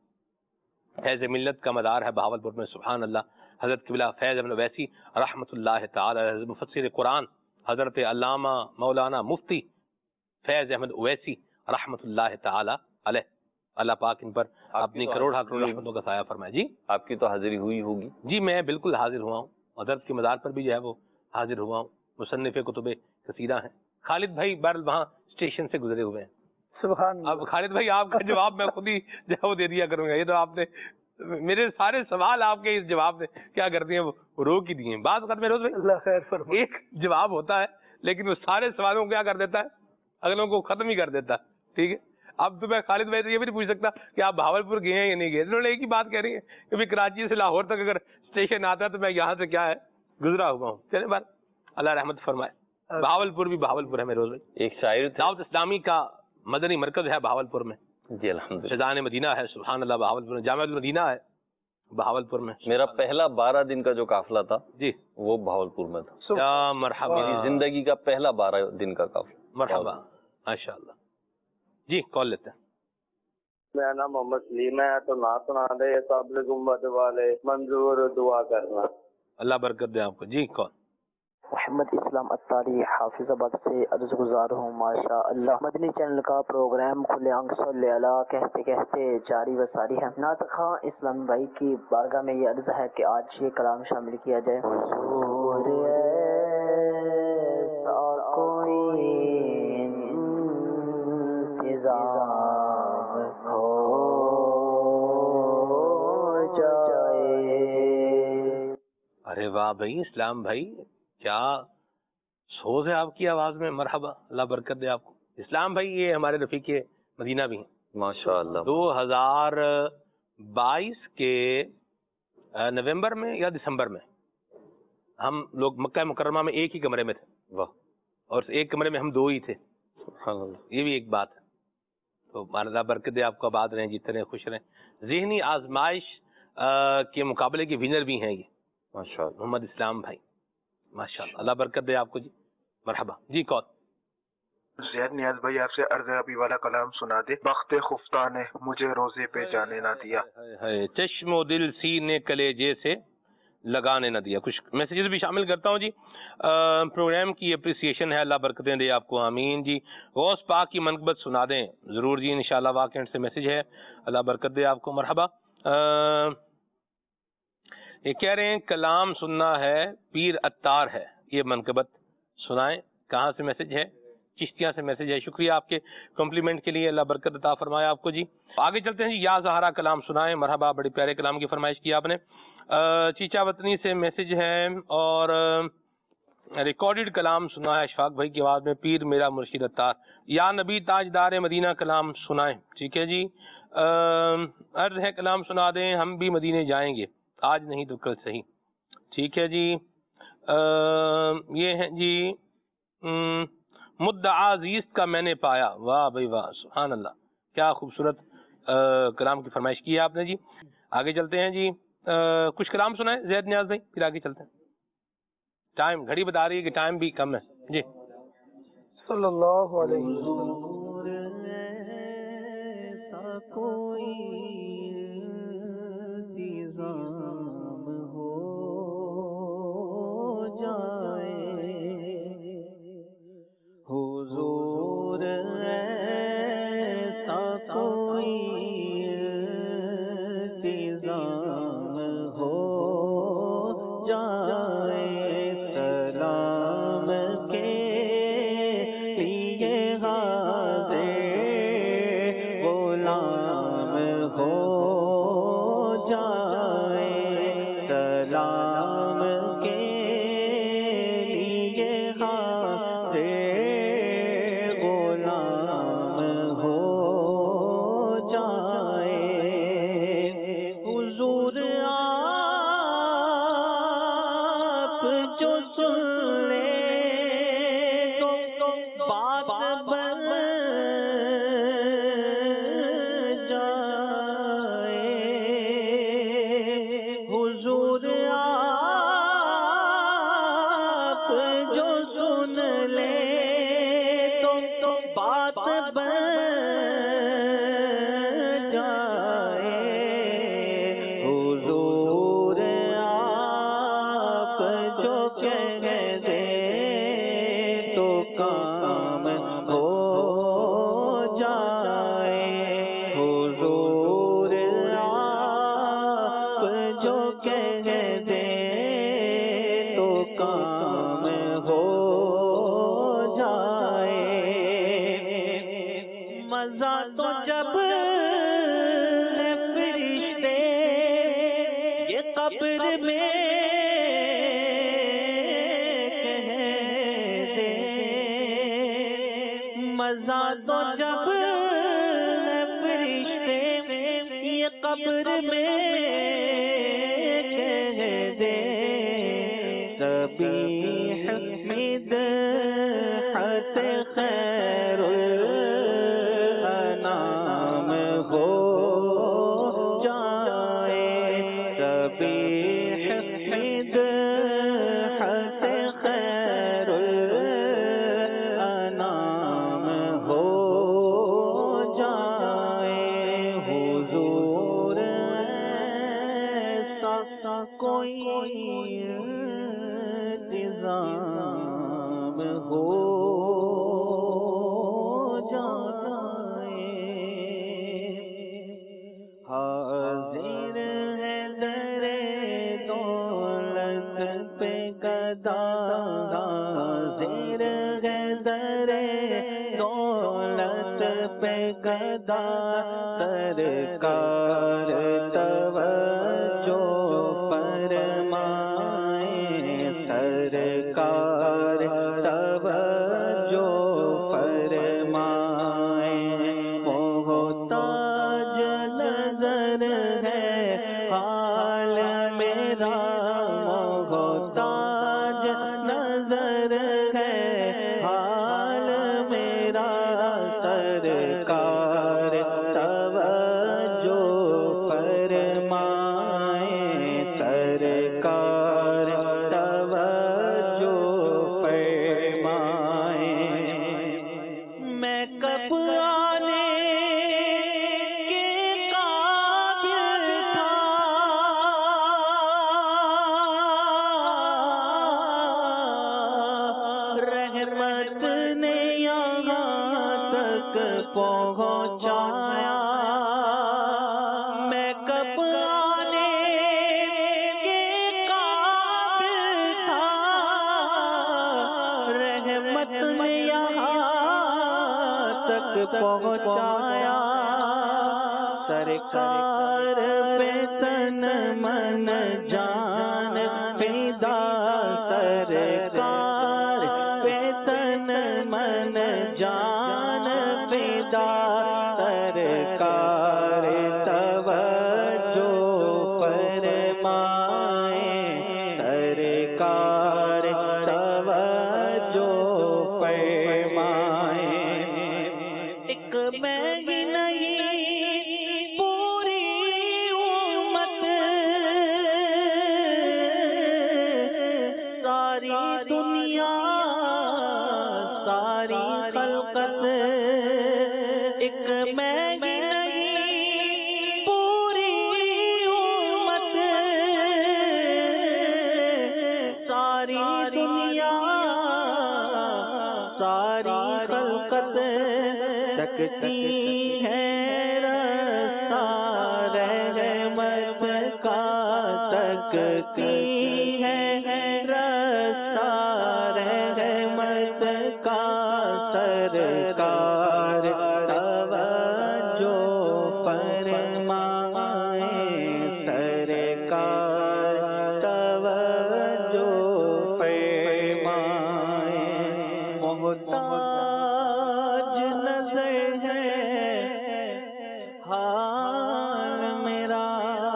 فیض ملت کا مزار ہے بہاولپور میں. سبحان اللہ. حضرت قبلہ فیض احمد اویسی رحمۃ اللہ تعالی, حضرت مفسر قرآن حضرت علامہ مولانا مفتی فیض احمد اویسی رحمۃ اللہ تعالی علیہ, اللہ پاک ان پر اپنی کروڑ کروڑ رحمتوں کا سایہ فرمائے. جی آپ کی تو حاضری ہوئی ہوگی. جی میں بالکل حاضر ہوا ہوں, حضرت کے مزار پر بھی جو ہے وہ حاضر ہوا ہوں. مصنف کتب کثیرہ ہیں. خالد بھائی بہرحال وہاں اسٹیشن سے گزرے ہوئے ہیں. سبحان اللہ. اب خالد بھائی آپ کا جواب میں خود ہی جو ہے وہ دے دیا کروں گا. یہ تو آپ نے میرے سارے سوال آپ کے اس جواب سے کیا کر دیے, وہ روک ہی دیے. بعض وقت میں روز بھائی اللہ خیر فرمائے, ایک جواب ہوتا ہے لیکن وہ سارے سوالوں کو کیا کر دیتا ہے, اگلوں کو ختم ہی کر دیتا ہے. ٹھیک ہے, اب تو میں خالد بھائی سے یہ بھی نہیں پوچھ سکتا کہ آپ بہاولپور گئے ہیں یا نہیں گئے. انہوں نے ایک ہی بات کہہ رہی ہے کہ بھی کراچی سے لاہور تک اگر اسٹیشن آتا ہے تو میں یہاں سے کیا ہے گزرا ہوا ہوں. چلے بات, اللہ رحمت فرمائے. بہاولپور بھی بہاولپور ہے میرے روز بھائی. ایک شاعر دعوت اسلامی کا مدنی مرکز ہے بہاولپور میں. جی الحمد للہ. شیزان مدینہ ہے. سبحان اللہ. بہاولپور میں جامعہ المدینہ ہے بہاولپور میں. میرا پہلا بارہ دن کا جو قافلہ تھا جی وہ بہاولپور میں تھا. یا مرحبا. میری زندگی کا پہلا بارہ دن کا قافلہ. مرحبا ماشاء اللہ. جی کال لیتے ہیں. میرا نام محمد سلیم ہے, تو نہ سنا دے قابل گنبد والے منظور دعا کرنا. اللہ برکت دے آپ کو. جی کال. محمد اسلام اتاری حافظ آباد سے عرض گزار ہوں. ماشاء اللہ مدنی چینل کا پروگرام کھلے آنکھ صلی اللہ کہتے کہتے جاری و ساری ہے. نعت خواں اسلام بھائی کی بارگاہ میں یہ عرض ہے کہ آج یہ کلام شامل کیا جائے. حضور ایسا کوئی انتظام ہو جائے. ارے واہ بھائی, اسلام بھائی کیا سوز ہے آپ کی آواز میں. مرحبا, اللہ برکت دے آپ کو. اسلام بھائی یہ ہمارے رفیق مدینہ بھی ہیں ماشاء اللہ. دو ہزار بائیس کے نومبر میں یا دسمبر میں ہم لوگ مکہ مکرمہ میں ایک ہی کمرے میں تھے. واہ. اور ایک کمرے میں ہم دو ہی تھے. سبحان اللہ. یہ بھی ایک بات ہے. تو اللہ برکت دے آپ کو, آباد رہیں, جیتے رہیں, خوش رہیں. ذہنی آزمائش کے مقابلے کے ونر بھی ہیں یہ ماشاء اللہ. محمد اسلام بھائی. ماشاءاللہ، اللہ برکت دے آپ کو جی. مرحبا جی. کون؟ زید نیاز بھائی آپ سے عرض ابھی والا کلام سنا دے. بخت خفتہ نے مجھے روزے پہ جانے نہ دیا. چشم و دل سینے کلیجے سے لگانے نہ دیا. کچھ میسیجز بھی شامل کرتا ہوں جی. پروگرام کی اپریسیشن ہے، اللہ برکتیں دے آپ کو، آمین جی. غوث پاک کی منقبت سنا دیں ضرور جی انشاءاللہ. واقعہ سے میسیج ہے، اللہ برکت دے آپ کو. مرحبا. یہ کہہ رہے ہیں کلام سننا ہے، پیر اتار ہے، یہ منقبت سنائیں. کہاں سے میسج ہے؟ چشتیاں سے میسج ہے. شکریہ آپ کے کمپلیمنٹ کے لیے، اللہ برکت عطا فرمایا آپ کو جی. آگے چلتے ہیں جی. یا زہرا کلام سنائیں. مرحبا، بڑے پیارے کلام کی فرمائش کی آپ نے. چیچا وطنی سے میسج ہے اور ریکارڈڈ کلام سنا ہے اشفاق بھائی کی آواز میں، پیر میرا مرشد اتار. یا نبی تاجدار مدینہ کلام سنائیں. ٹھیک ہے جی. عرض ہے کلام سنا دیں، ہم بھی مدینے جائیں گے، آج نہیں تو کل صحیح. ٹھیک ہے جی. یہ ہے جی مدعا عزیز کا میں نے پایا. واہ بھائی واہ، سبحان اللہ، کیا خوبصورت کلام کی فرمائش کی ہے آپ نے جی. آگے چلتے ہیں جی. کچھ کلام سنائیں زید نیاز بھائی، پھر آگے چلتے ہیں. ٹائم گھڑی بتا رہی ہے کہ ٹائم بھی کم ہے جی. صلی اللہ علیہ وسلم. رحمت نے یہاں تک پہنچایا، میں کب آنے کے قابل تھا، رحمت نے یہاں تک پہنچایا، سرکار پہ تن من جان فدا، سرکار پہ تن من جان فدا، سرکار توجہ فرمائے، سرکار توجہ فرمائے، ایک میں ہی نہیں پوری امت، ساری دنیا ساری خلقت، ایک میں ہی نہیں پوری امت، ساری دنیا ساری خلقت، تکتی ہے رستہ رحمت کا، تکتی ہے رستہ رحمت کا، سرکار توجہ فرمائے، سرکار توجہ فرمائے، محتاج نظر ہے حال میرا،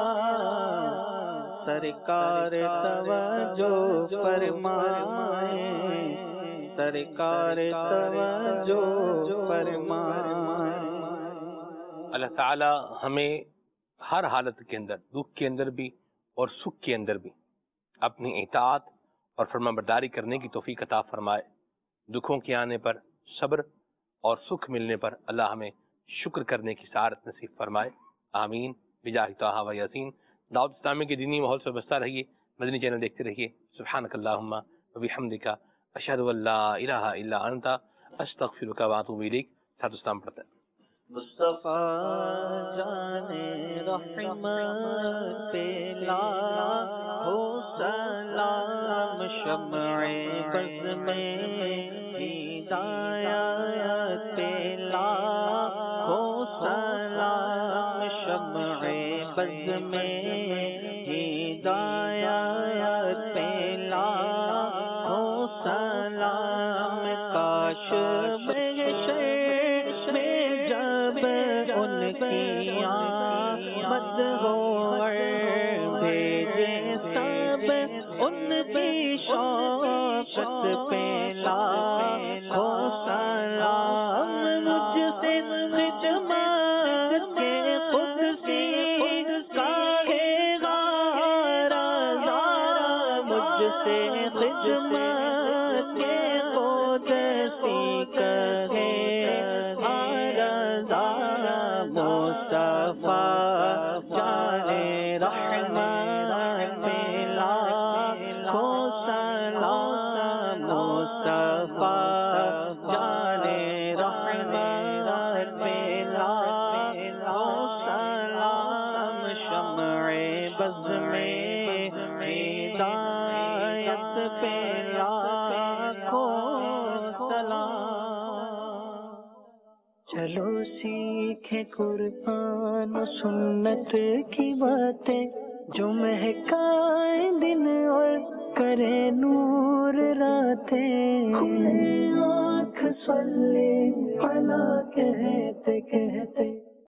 سرکار توجہ فرمائے، سرکار توجہ فرمائے۔ اللہ تعالی ہمیں ہر حالت کے اندر، دکھ کے اندر بھی اور سکھ کے اندر بھی اپنی اطاعت اور فرما برداری کرنے کی توفیق عطا فرمائے۔ دکھوں کے آنے پر صبر اور سکھ ملنے پر اللہ ہمیں شکر کرنے کی سعادت نصیب فرمائے، آمین بجاہ طہ و یاسین۔ دعوت اسلامی کے دینی ماحول سے وابستہ رہیے، مدنی چینل دیکھتے رہیے۔ سبحانک اللہم و بحمدک، اشہد ان لا الہ الا انت، استغفرک و اتوب الیک۔ ساتھ اسلام پڑھتے ہیں۔ مصطفیٰ جان رحمت پہ لاکھوں سلام، شمع بز میں ہدایت پہ لاکھوں سلام، شمع بز میں ہدایت پہ لاکھوں سلام، کاش آمد ہو بھیجے سب ان کی شوقت پہ لاکھوں سلام، مجھ سے خدمت کے قدسی کاہے غارہ زارہ، مجھ سے خدمت کے قدسی کاہے غارہ زارہ، مصطفیٰ جان رحمت پہ لاکھوں سلام، مصطفیٰ جان رحمت پہ لاکھوں سلام، شمع بز میں ہدایت پہ لاکھوں سلام۔ چلو سیکھیں قرآن و سنت کی باتیں، جو مہکائیں دن اور کرے نور راتیں، کھلے آنکھ صلی اللہ کہتے کہتے